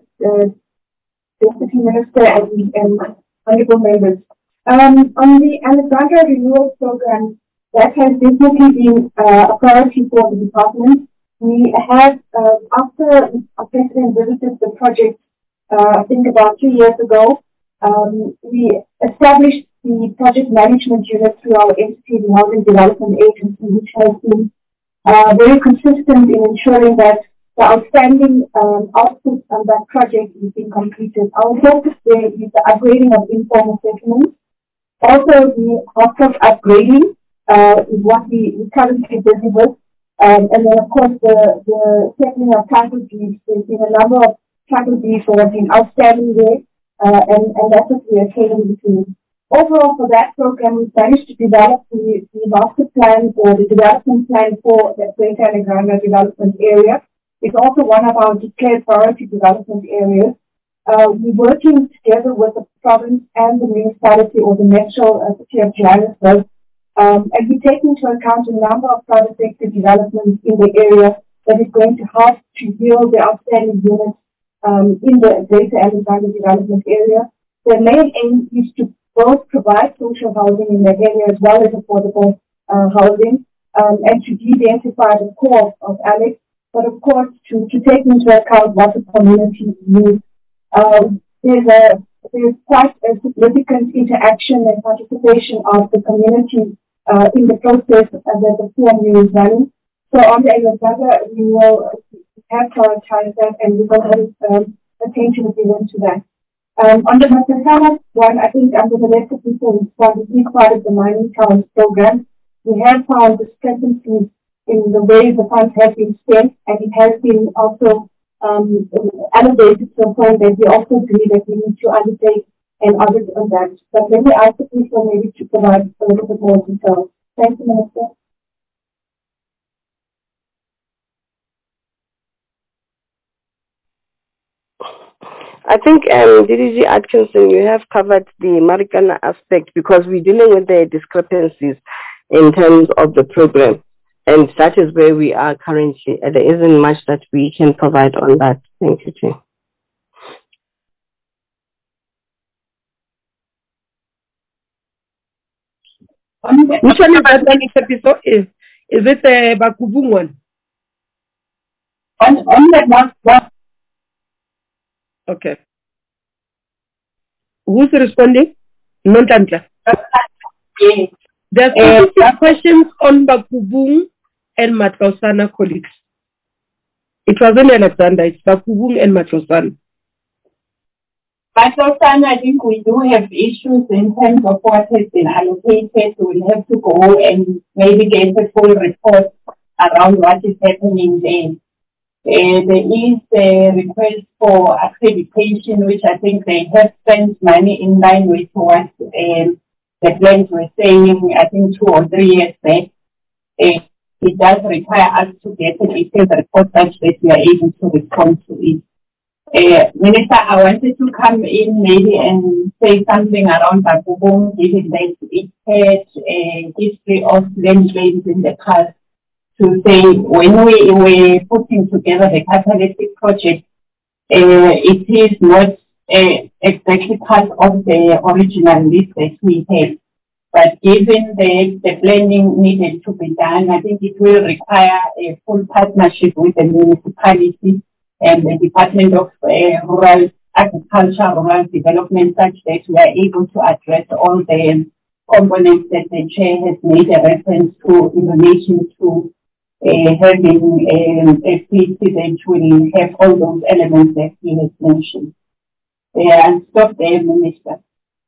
Deputy Minister, and Honorable Members. On the Alexandra Renewal Program, that has definitely been a priority for the department. We have, after our President visited the project, I think about 2 years ago, we established the project management unit through our entity, the Housing Development Agency, which has been very consistent in ensuring that the outstanding output on that project is being completed. Our focus there is the upgrading of informal settlements. Also, the hotspot upgrading is what we currently busy with. And then, of course, the settling of title deeds. There's been a number of title deeds that have been outstanding there, and that's what we are catering to. Overall, for that program, we managed to develop the master plan or the development plan for the Greater Alexandra development area. It's also one of our declared priority development areas. We're working together with the province and the municipality or the metro city of Johannesburg, and we take into account a number of private sector developments in the area that is going to help to yield the outstanding units in the Greater Alexandra development area. The main aim is to both provide social housing in that area as well as affordable housing, and to de-densify the core of Alex, but of course to take into account what the community needs. There's quite a significant interaction and participation of the community in the process that the PMU is running. So on the Alexandra, we will have prioritized that and we will have attention given to that. On the Matasana one, I think under the list of people responded, we part of the mining towns program. We have found discrepancies in the way the funds have been spent, and it has been also elevated to a point that we also agree that we need to undertake an audit on that. But let me ask the people maybe to provide a little bit more detail. Thank you, Minister. I think, DDG Atkinson, you have covered the Marikana aspect because we're dealing with the discrepancies in terms of the program. And that is where we are currently. There isn't much that we can provide on that. Thank you, Chair. Which one is that one episode? Is it the Bakubung one? On that one. Okay. Who's responding? Nontantla. Yes. There's questions on Bakubung and Matlosana colleagues. It wasn't Alexander, it's Bakubung and Matlosana. Matlosana, I think we do have issues in terms of what has been allocated. We'll have to go and maybe get a full report around what is happening there. There is a request for accreditation, which I think they have spent money in line with what the plans were saying, I think 2 or 3 years back. It does require us to get a detailed report such that we are able to respond to it. Minister, I wanted to come in maybe and say something around Bakubong, given that it had a history of land claims in the past, to say when we were putting together the catalytic project, it is not exactly part of the original list that we had. But given the planning needed to be done, I think it will require a full partnership with the municipality and the Department of Rural Agriculture, Rural Development, such that we are able to address all the components that the chair has made a reference to in relation to having a PC that will have all those elements that he has mentioned. I'll stop there, Minister.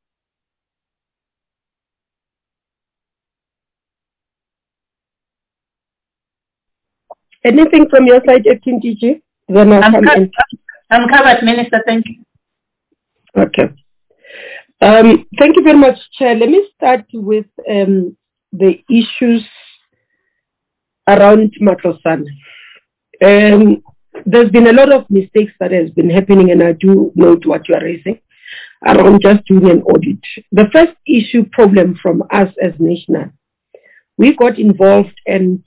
Anything from your side, Acting DG? Then I'm covered, Minister. Thank you. Okay. Thank you very much, Chair. Let me start with the issues around Matlosana. There's been a lot of mistakes that has been happening, and I do note what you are raising around just doing an audit. The first issue problem from us as national, we got involved and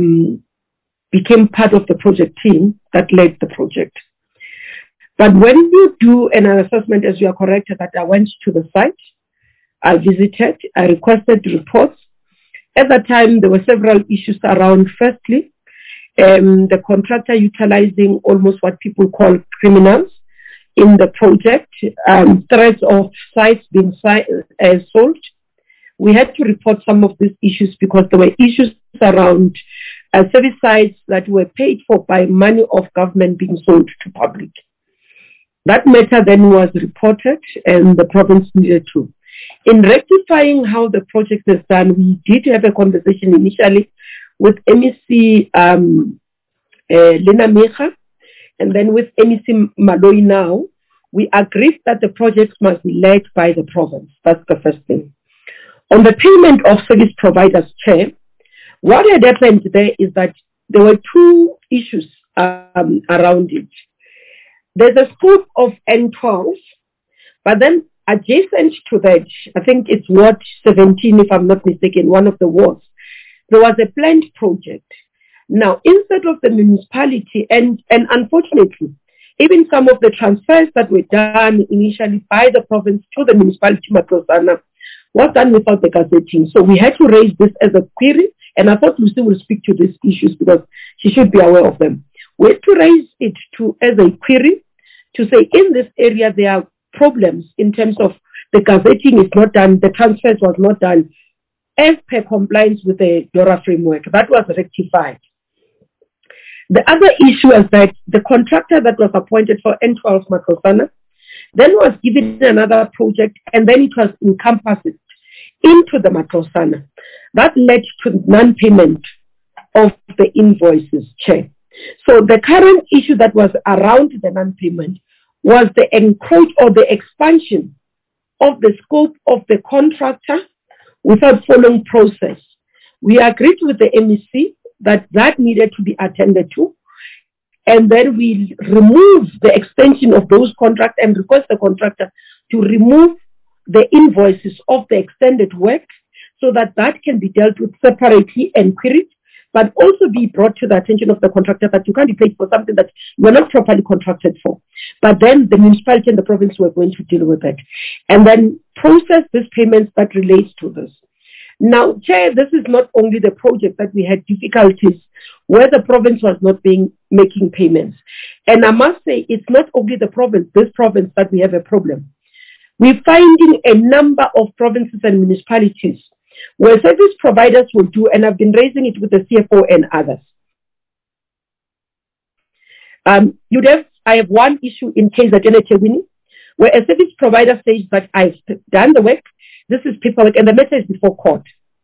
became part of the project team that led the project. But when you do an assessment, as you are correct, that I went to the site, I visited, I requested reports. At that time, there were several issues around, firstly, the contractor utilizing almost what people call criminals in the project, threats of sites being sold. We had to report some of these issues because there were issues around service sites that were paid for by money of government being sold to public. That matter then was reported and the province needed to. In rectifying how the project is done, we did have a conversation initially with MEC Lena Mecha and then with MEC Maloi now. We agreed that the projects must be led by the province. That's the first thing. On the payment of service providers, Chair, what had happened there is that there were 2 issues around it. There's a scope of N12, but then adjacent to that, I think it's Ward 17, if I'm not mistaken, one of the wards, there was a planned project. Now, instead of the municipality, and unfortunately, even some of the transfers that were done initially by the province to the municipality, Matlosana, was done without the gazetting. So we had to raise this as a query, and I thought Lucy will speak to these issues because she should be aware of them. We had to raise it as a query to say in this area there are problems in terms of the gazetting is not done, the transfers was not done as per compliance with the DORA framework. That was rectified. The other issue is that the contractor that was appointed for N12 Matlosana then was given another project and then it was encompassed into the Matlosana. That led to non-payment of the invoices, Chair. So the current issue that was around the non-payment was the encroach or the expansion of the scope of the contractor without following process. We agreed with the MEC that needed to be attended to, and then we remove the extension of those contracts and request the contractor to remove the invoices of the extended work so that can be dealt with separately and queried, but also be brought to the attention of the contractor that you can't be paid for something that you are not properly contracted for. But then the municipality and the province were going to deal with it and then process these payments that relates to this. Now, Chair, this is not only the project that we had difficulties where the province was not making payments. And I must say, it's not only this province that we have a problem. We're finding a number of provinces and municipalities where service providers will do, and I've been raising it with the CFO and others. I have one issue in KZN Chewini, where a service provider says that I've done the work, this is paperwork, and the matter is before court.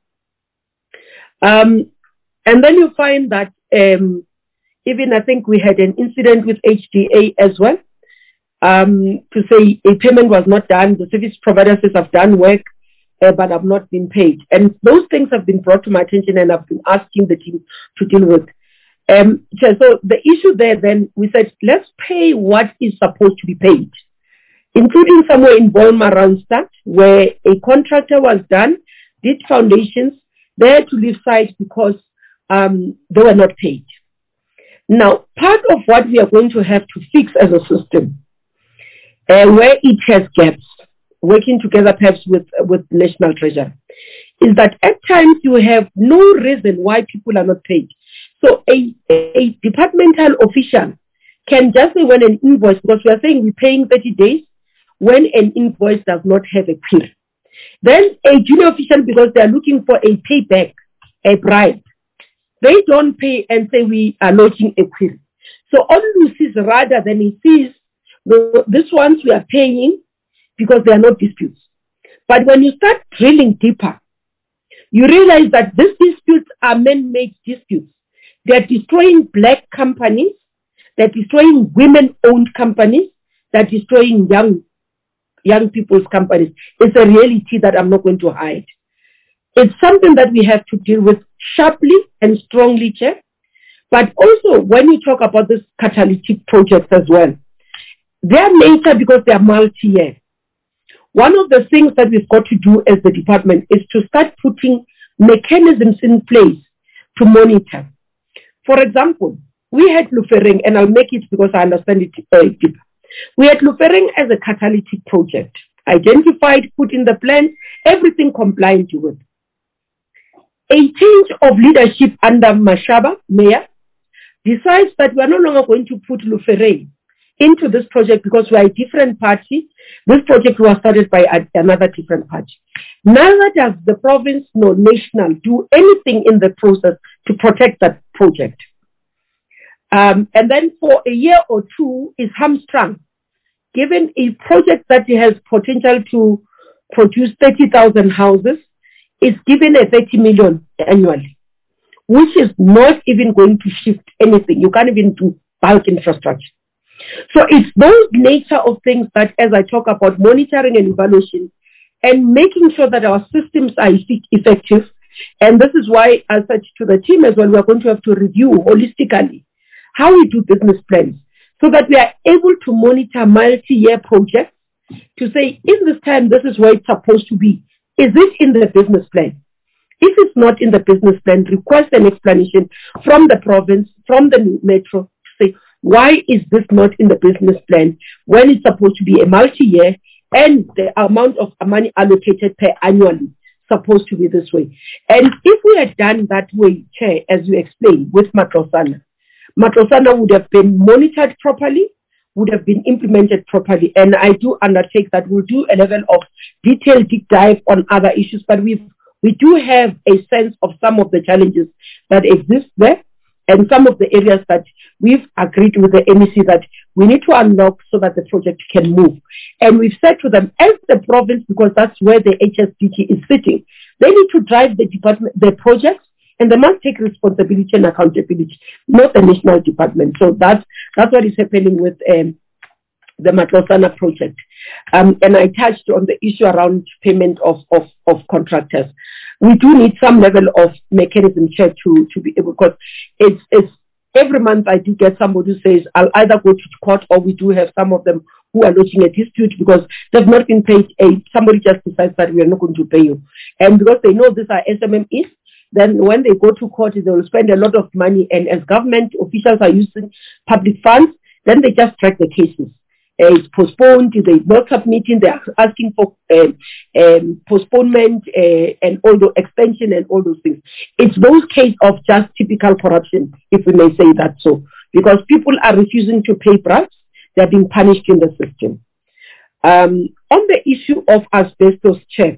And then you find that even I think we had an incident with HDA as well, to say a payment was not done, the service provider says I've done work, but have not been paid. And those things have been brought to my attention, and I've been asking the team to deal with. So the issue there, then we said, let's pay what is supposed to be paid, including somewhere in Bolma, Randstad, where a contractor was done, did foundations, they had to leave site because they were not paid. Now, part of what we are going to have to fix as a system, where it has gaps, working together perhaps with National Treasury, is that at times you have no reason why people are not paid. So a departmental official can just say when an invoice, because we are saying we're paying 30 days, when an invoice does not have a query. Then a junior official, because they are looking for a payback, a bribe, they don't pay and say we are lodging a query. So all you see is rather than he sees this ones we are paying because there are no disputes. But when you start drilling deeper, you realize that these disputes are man-made disputes. They're destroying black companies, they're destroying women-owned companies, they're destroying young people's companies. It's a reality that I'm not going to hide. It's something that we have to deal with sharply and strongly, Chair. But also, when you talk about this catalytic projects as well, their nature, because they are multi-year, one of the things that we've got to do as the department is to start putting mechanisms in place to monitor. For example, we had Lufering, and I'll make it because I understand it deeper. We had Lufering as a catalytic project, identified, put in the plan, everything compliant with. A change of leadership under Mashaba, Mayor, decides that we are no longer going to put Lufering into this project because we are a different party. This project was started by another different party. Neither does the province nor national do anything in the process to protect that project. And then for a year or two is hamstrung, given a project that has potential to produce 30,000 houses, is given a 30 million annually, which is not even going to shift anything. You can't even do bulk infrastructure. So it's those nature of things that, as I talk about monitoring and evaluation and making sure that our systems are effective, and this is why, as such to the team as well, we are going to have to review holistically how we do business plans so that we are able to monitor multi-year projects to say, in this time, this is where it's supposed to be. Is it in the business plan? If it's not in the business plan, request an explanation from the province, from the metro, to say, why is this not in the business plan when it's supposed to be a multi-year and the amount of money allocated per annually supposed to be this way? And if we had done that way, Chair, as you explained, with Matlosana would have been monitored properly, would have been implemented properly. And I do undertake that we'll do a level of detailed deep dive on other issues, but we do have a sense of some of the challenges that exist there and some of the areas that we've agreed with the MEC that we need to unlock so that the project can move. And we've said to them, as the province, because that's where the HSDG is sitting, they need to drive the projects, and they must take responsibility and accountability, not the national department. So that's what is happening with the Matlosana project. And I touched on the issue around payment of contractors. We do need some level of mechanism, Chair, to be able, because it's every month I do get somebody who says, I'll either go to court, or we do have some of them who are lodging a dispute because they've not been paid. Somebody just decides that we are not going to pay you. And because they know these are SMMEs, then when they go to court, they will spend a lot of money. And as government officials are using public funds, then they just track the cases. It's postponed, they not submitting, they're asking for postponement and all the extension and all those things. It's those cases of just typical corruption, if we may say that so. Because people are refusing to pay bribes, they're being punished in the system. On the issue of asbestos, Chair,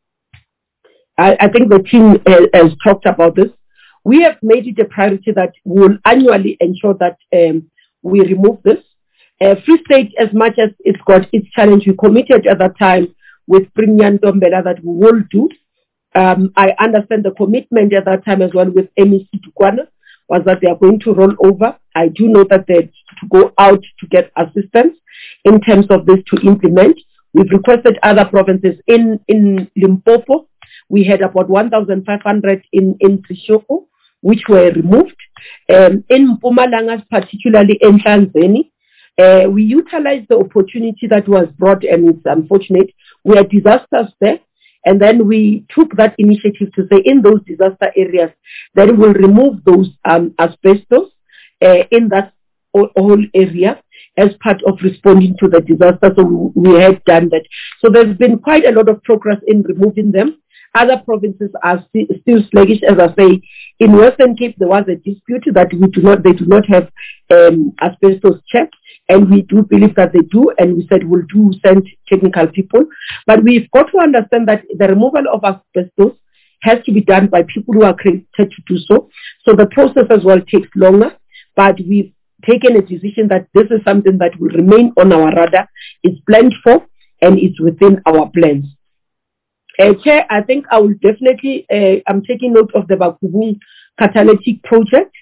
I think the team has talked about this. We have made it a priority that we'll annually ensure that we remove this. Free State, as much as it's got its challenge, we committed at that time with Premier Ntombela that we will do. I understand the commitment at that time as well with MEC Tukwana was that they are going to roll over. I do know that they're to go out to get assistance in terms of this to implement. We've requested other provinces. In Limpopo, we had about 1,500 in Seshoko, which were removed. In Mpumalanga, particularly in Tanzania, we utilized the opportunity that was brought, and it's unfortunate. We had disasters there, and then we took that initiative to say in those disaster areas that we will remove those asbestos in that whole area as part of responding to the disaster. So we have done that. So there's been quite a lot of progress in removing them. Other provinces are still sluggish, as I say. In Western Cape, there was a dispute that they do not have asbestos check, and we do believe that they do, and we said we'll send technical people. But we've got to understand that the removal of asbestos has to be done by people who are accredited to do so. So the process as well takes longer, but we've taken a decision that this is something that will remain on our radar. It's planned for, and it's within our plans. Chair, I think I will definitely, I'm taking note of the Bakubung catalytic project.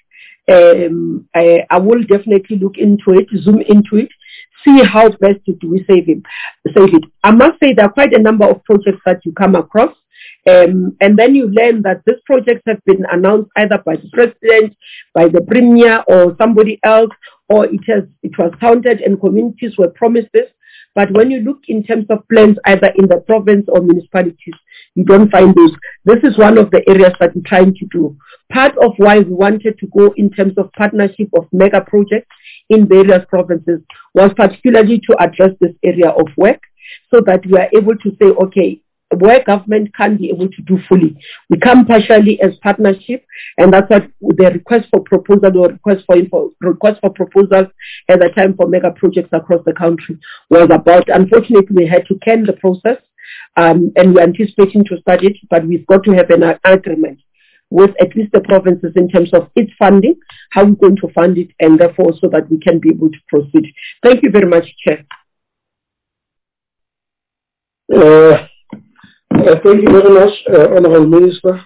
I will definitely look into it, zoom into it, see how best do we save it. I must say there are quite a number of projects that you come across, and then you learn that these projects have been announced either by the president, by the premier, or somebody else, or it was counted and communities were promised this. But when you look in terms of plans, either in the province or municipalities, you don't find those. This is one of the areas that we're trying to do. Part of why we wanted to go in terms of partnership of mega projects in various provinces was particularly to address this area of work, so that we are able to say, okay, where government can't be able to do fully, we come partially as partnership, and that's what the request for proposal or request for proposals at the time for mega projects across the country was about. Unfortunately, we had to can the process, and we're anticipating to start it, but we've got to have an agreement with at least the provinces in terms of its funding, how we're going to fund it, and therefore so that we can be able to proceed. Thank you very much, Chair. Thank you very much, Honourable Minister.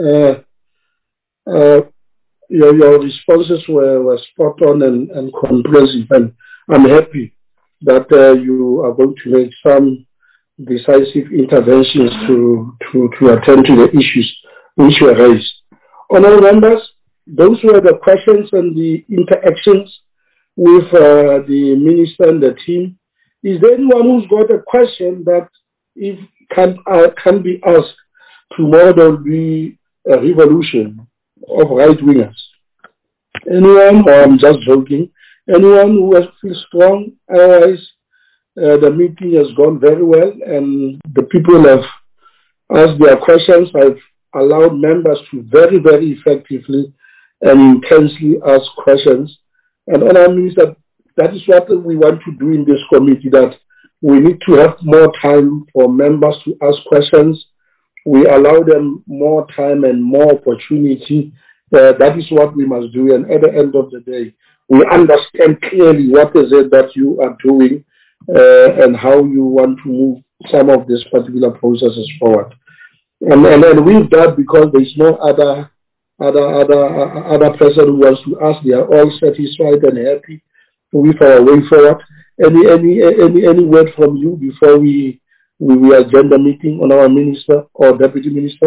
Your responses were spot on and comprehensive, and I'm happy that you are going to make some decisive interventions to attend to the issues which were raised. Honourable members, those were the questions and the interactions with the minister and the team. Is there anyone who's got a question that if can be asked? Tomorrow there will be a revolution of right-wingers. Anyone, or I'm just joking, anyone who feels strong? Otherwise, the meeting has gone very well and the people have asked their questions. I've allowed members to very, very effectively and intensely ask questions. And all I mean is that is what we want to do in this committee, that we need to have more time for members to ask questions. We allow them more time and more opportunity. That is what we must do. And at the end of the day, we understand clearly what is it that you are doing and how you want to move some of these particular processes forward. And with that, because there's no other person who wants to ask, they are all satisfied and happy with our way forward. Any word from you before we adjourn the meeting on our minister or deputy minister?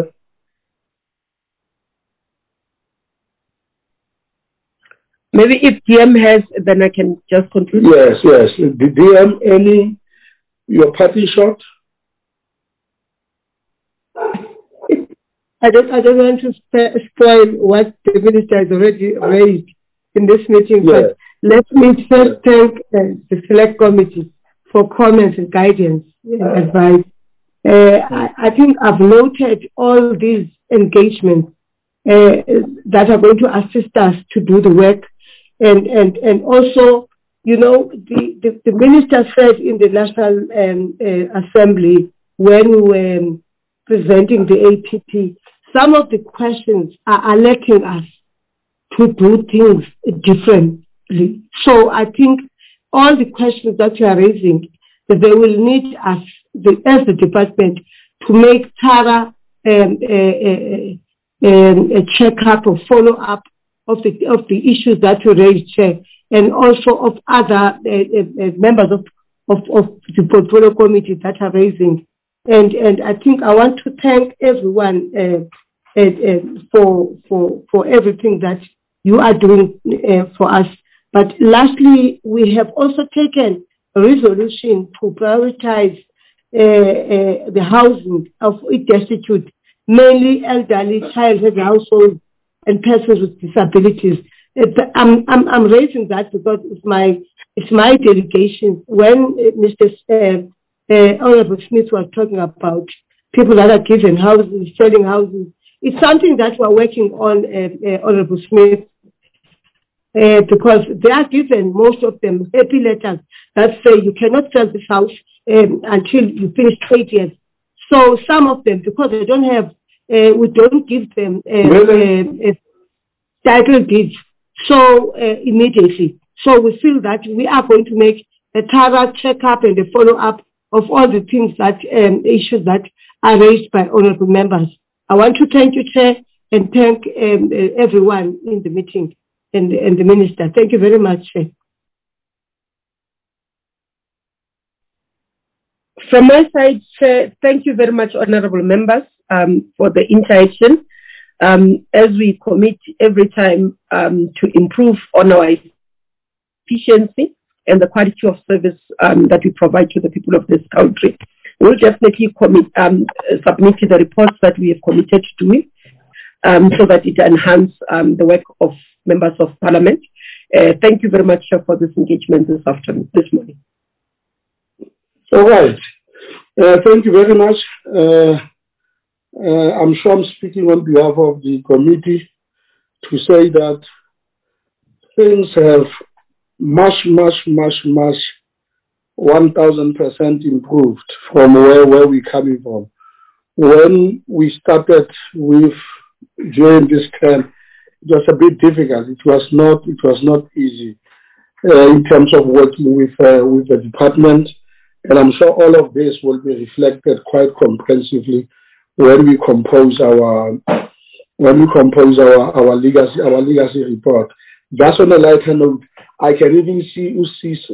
Maybe if DM has, then I can just conclude. Yes. The DM, your party shot? I don't want to spoil what the minister has already raised in this meeting, but let me first thank the Select Committee for comments and guidance and advice. I think I've noted all these engagements that are going to assist us to do the work. And also, you know, the minister said in the National Assembly when we were presenting the APP, some of the questions are alerting us to do things differently. So I think all the questions that you are raising, that they will need us, as the department, to make thorough a check-up or follow-up of the issues that you raised, Chair, and also of other members the portfolio committee that are raising. And I think I want to thank everyone for everything that you are doing for us. But lastly, we have also taken a resolution to prioritize the housing of destitute, mainly elderly, child-headed households, and persons with disabilities. I'm raising that because it's my delegation. When Mr. Honorable Smith was talking about people that are given houses, selling houses, it's something that we're working on, Honorable Smith, because they are given, most of them, happy letters that say you cannot sell this house until you finish 8 years. So some of them, because they don't have, we don't give them title deeds so immediately. So we feel that we are going to make a thorough check-up and a follow-up of all the things that, issues that are raised by honorable members. I want to thank you, Chair, and thank everyone in the meeting and the Minister. Thank you very much, Chair. From my side, Chair, thank you very much, honorable members, for the interaction. As we commit every time to improve on our efficiency and the quality of service that we provide to the people of this country, we'll definitely submit the reports that we have committed to doing so that it enhances the work of members of Parliament. Thank you very much for this engagement this morning. All right. Thank you very much. I'm sure I'm speaking on behalf of the committee to say that things have much 1000% improved from where we're coming from. When we started during this term, it was a bit difficult. It was not easy in terms of working with the department, and I'm sure all of this will be reflected quite comprehensively when we compose our legacy report. Just on a lighter note, I can even see Usi's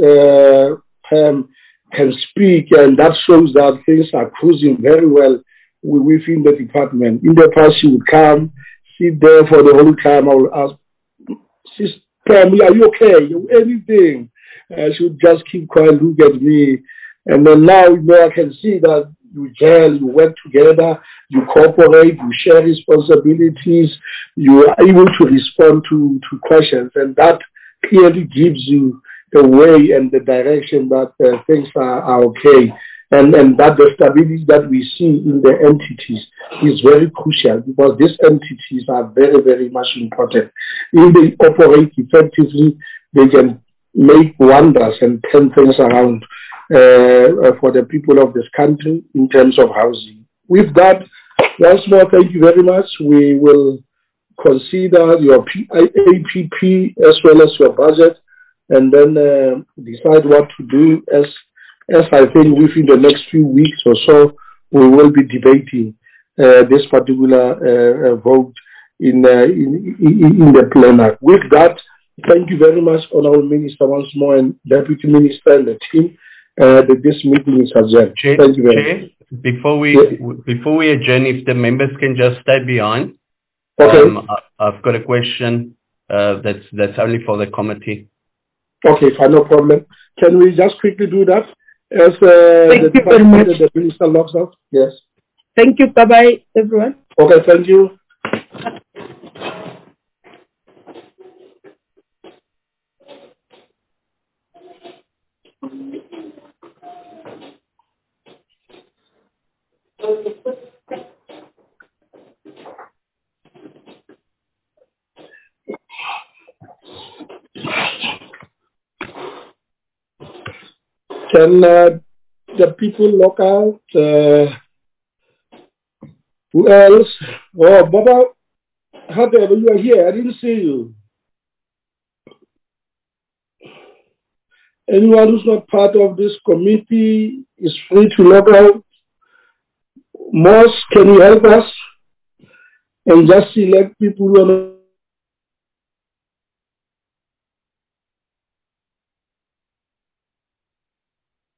can speak, and that shows that things are cruising very well within the department. In the past, she would come, sit there for the whole time. I would ask, "Sister, are you okay? Anything?" She would just keep quiet, look at me. And then now, I can see that you gel, you work together, you cooperate, you share responsibilities, you are able to respond to questions, and that clearly gives you the way and the direction that things are okay. And that the stability that we see in the entities is very crucial, because these entities are very, very much important. If they operate effectively, they can make wonders and turn things around for the people of this country in terms of housing. With that, once more, thank you very much. We will consider your APP as well as your budget, and then decide what to do. As I think within the next few weeks or so, we will be debating this particular vote in the plenary. With that, thank you very much, Honourable Minister, once more, and Deputy Minister and the team. That this meeting is adjourned. Thank you very much. Before we adjourn, if the members can just stay behind. Okay. I've got a question that's only for the committee. Okay, fine, no problem. Can we just quickly do that as thank you very much. The minister logs out? Yes. Thank you. Bye-bye, everyone. Okay, thank you. Can the people log out? Who else? Oh, Baba, Hadebe, you are here. I didn't see you. Anyone who's not part of this committee is free to log out. Moss, can you help us? And just select people who are not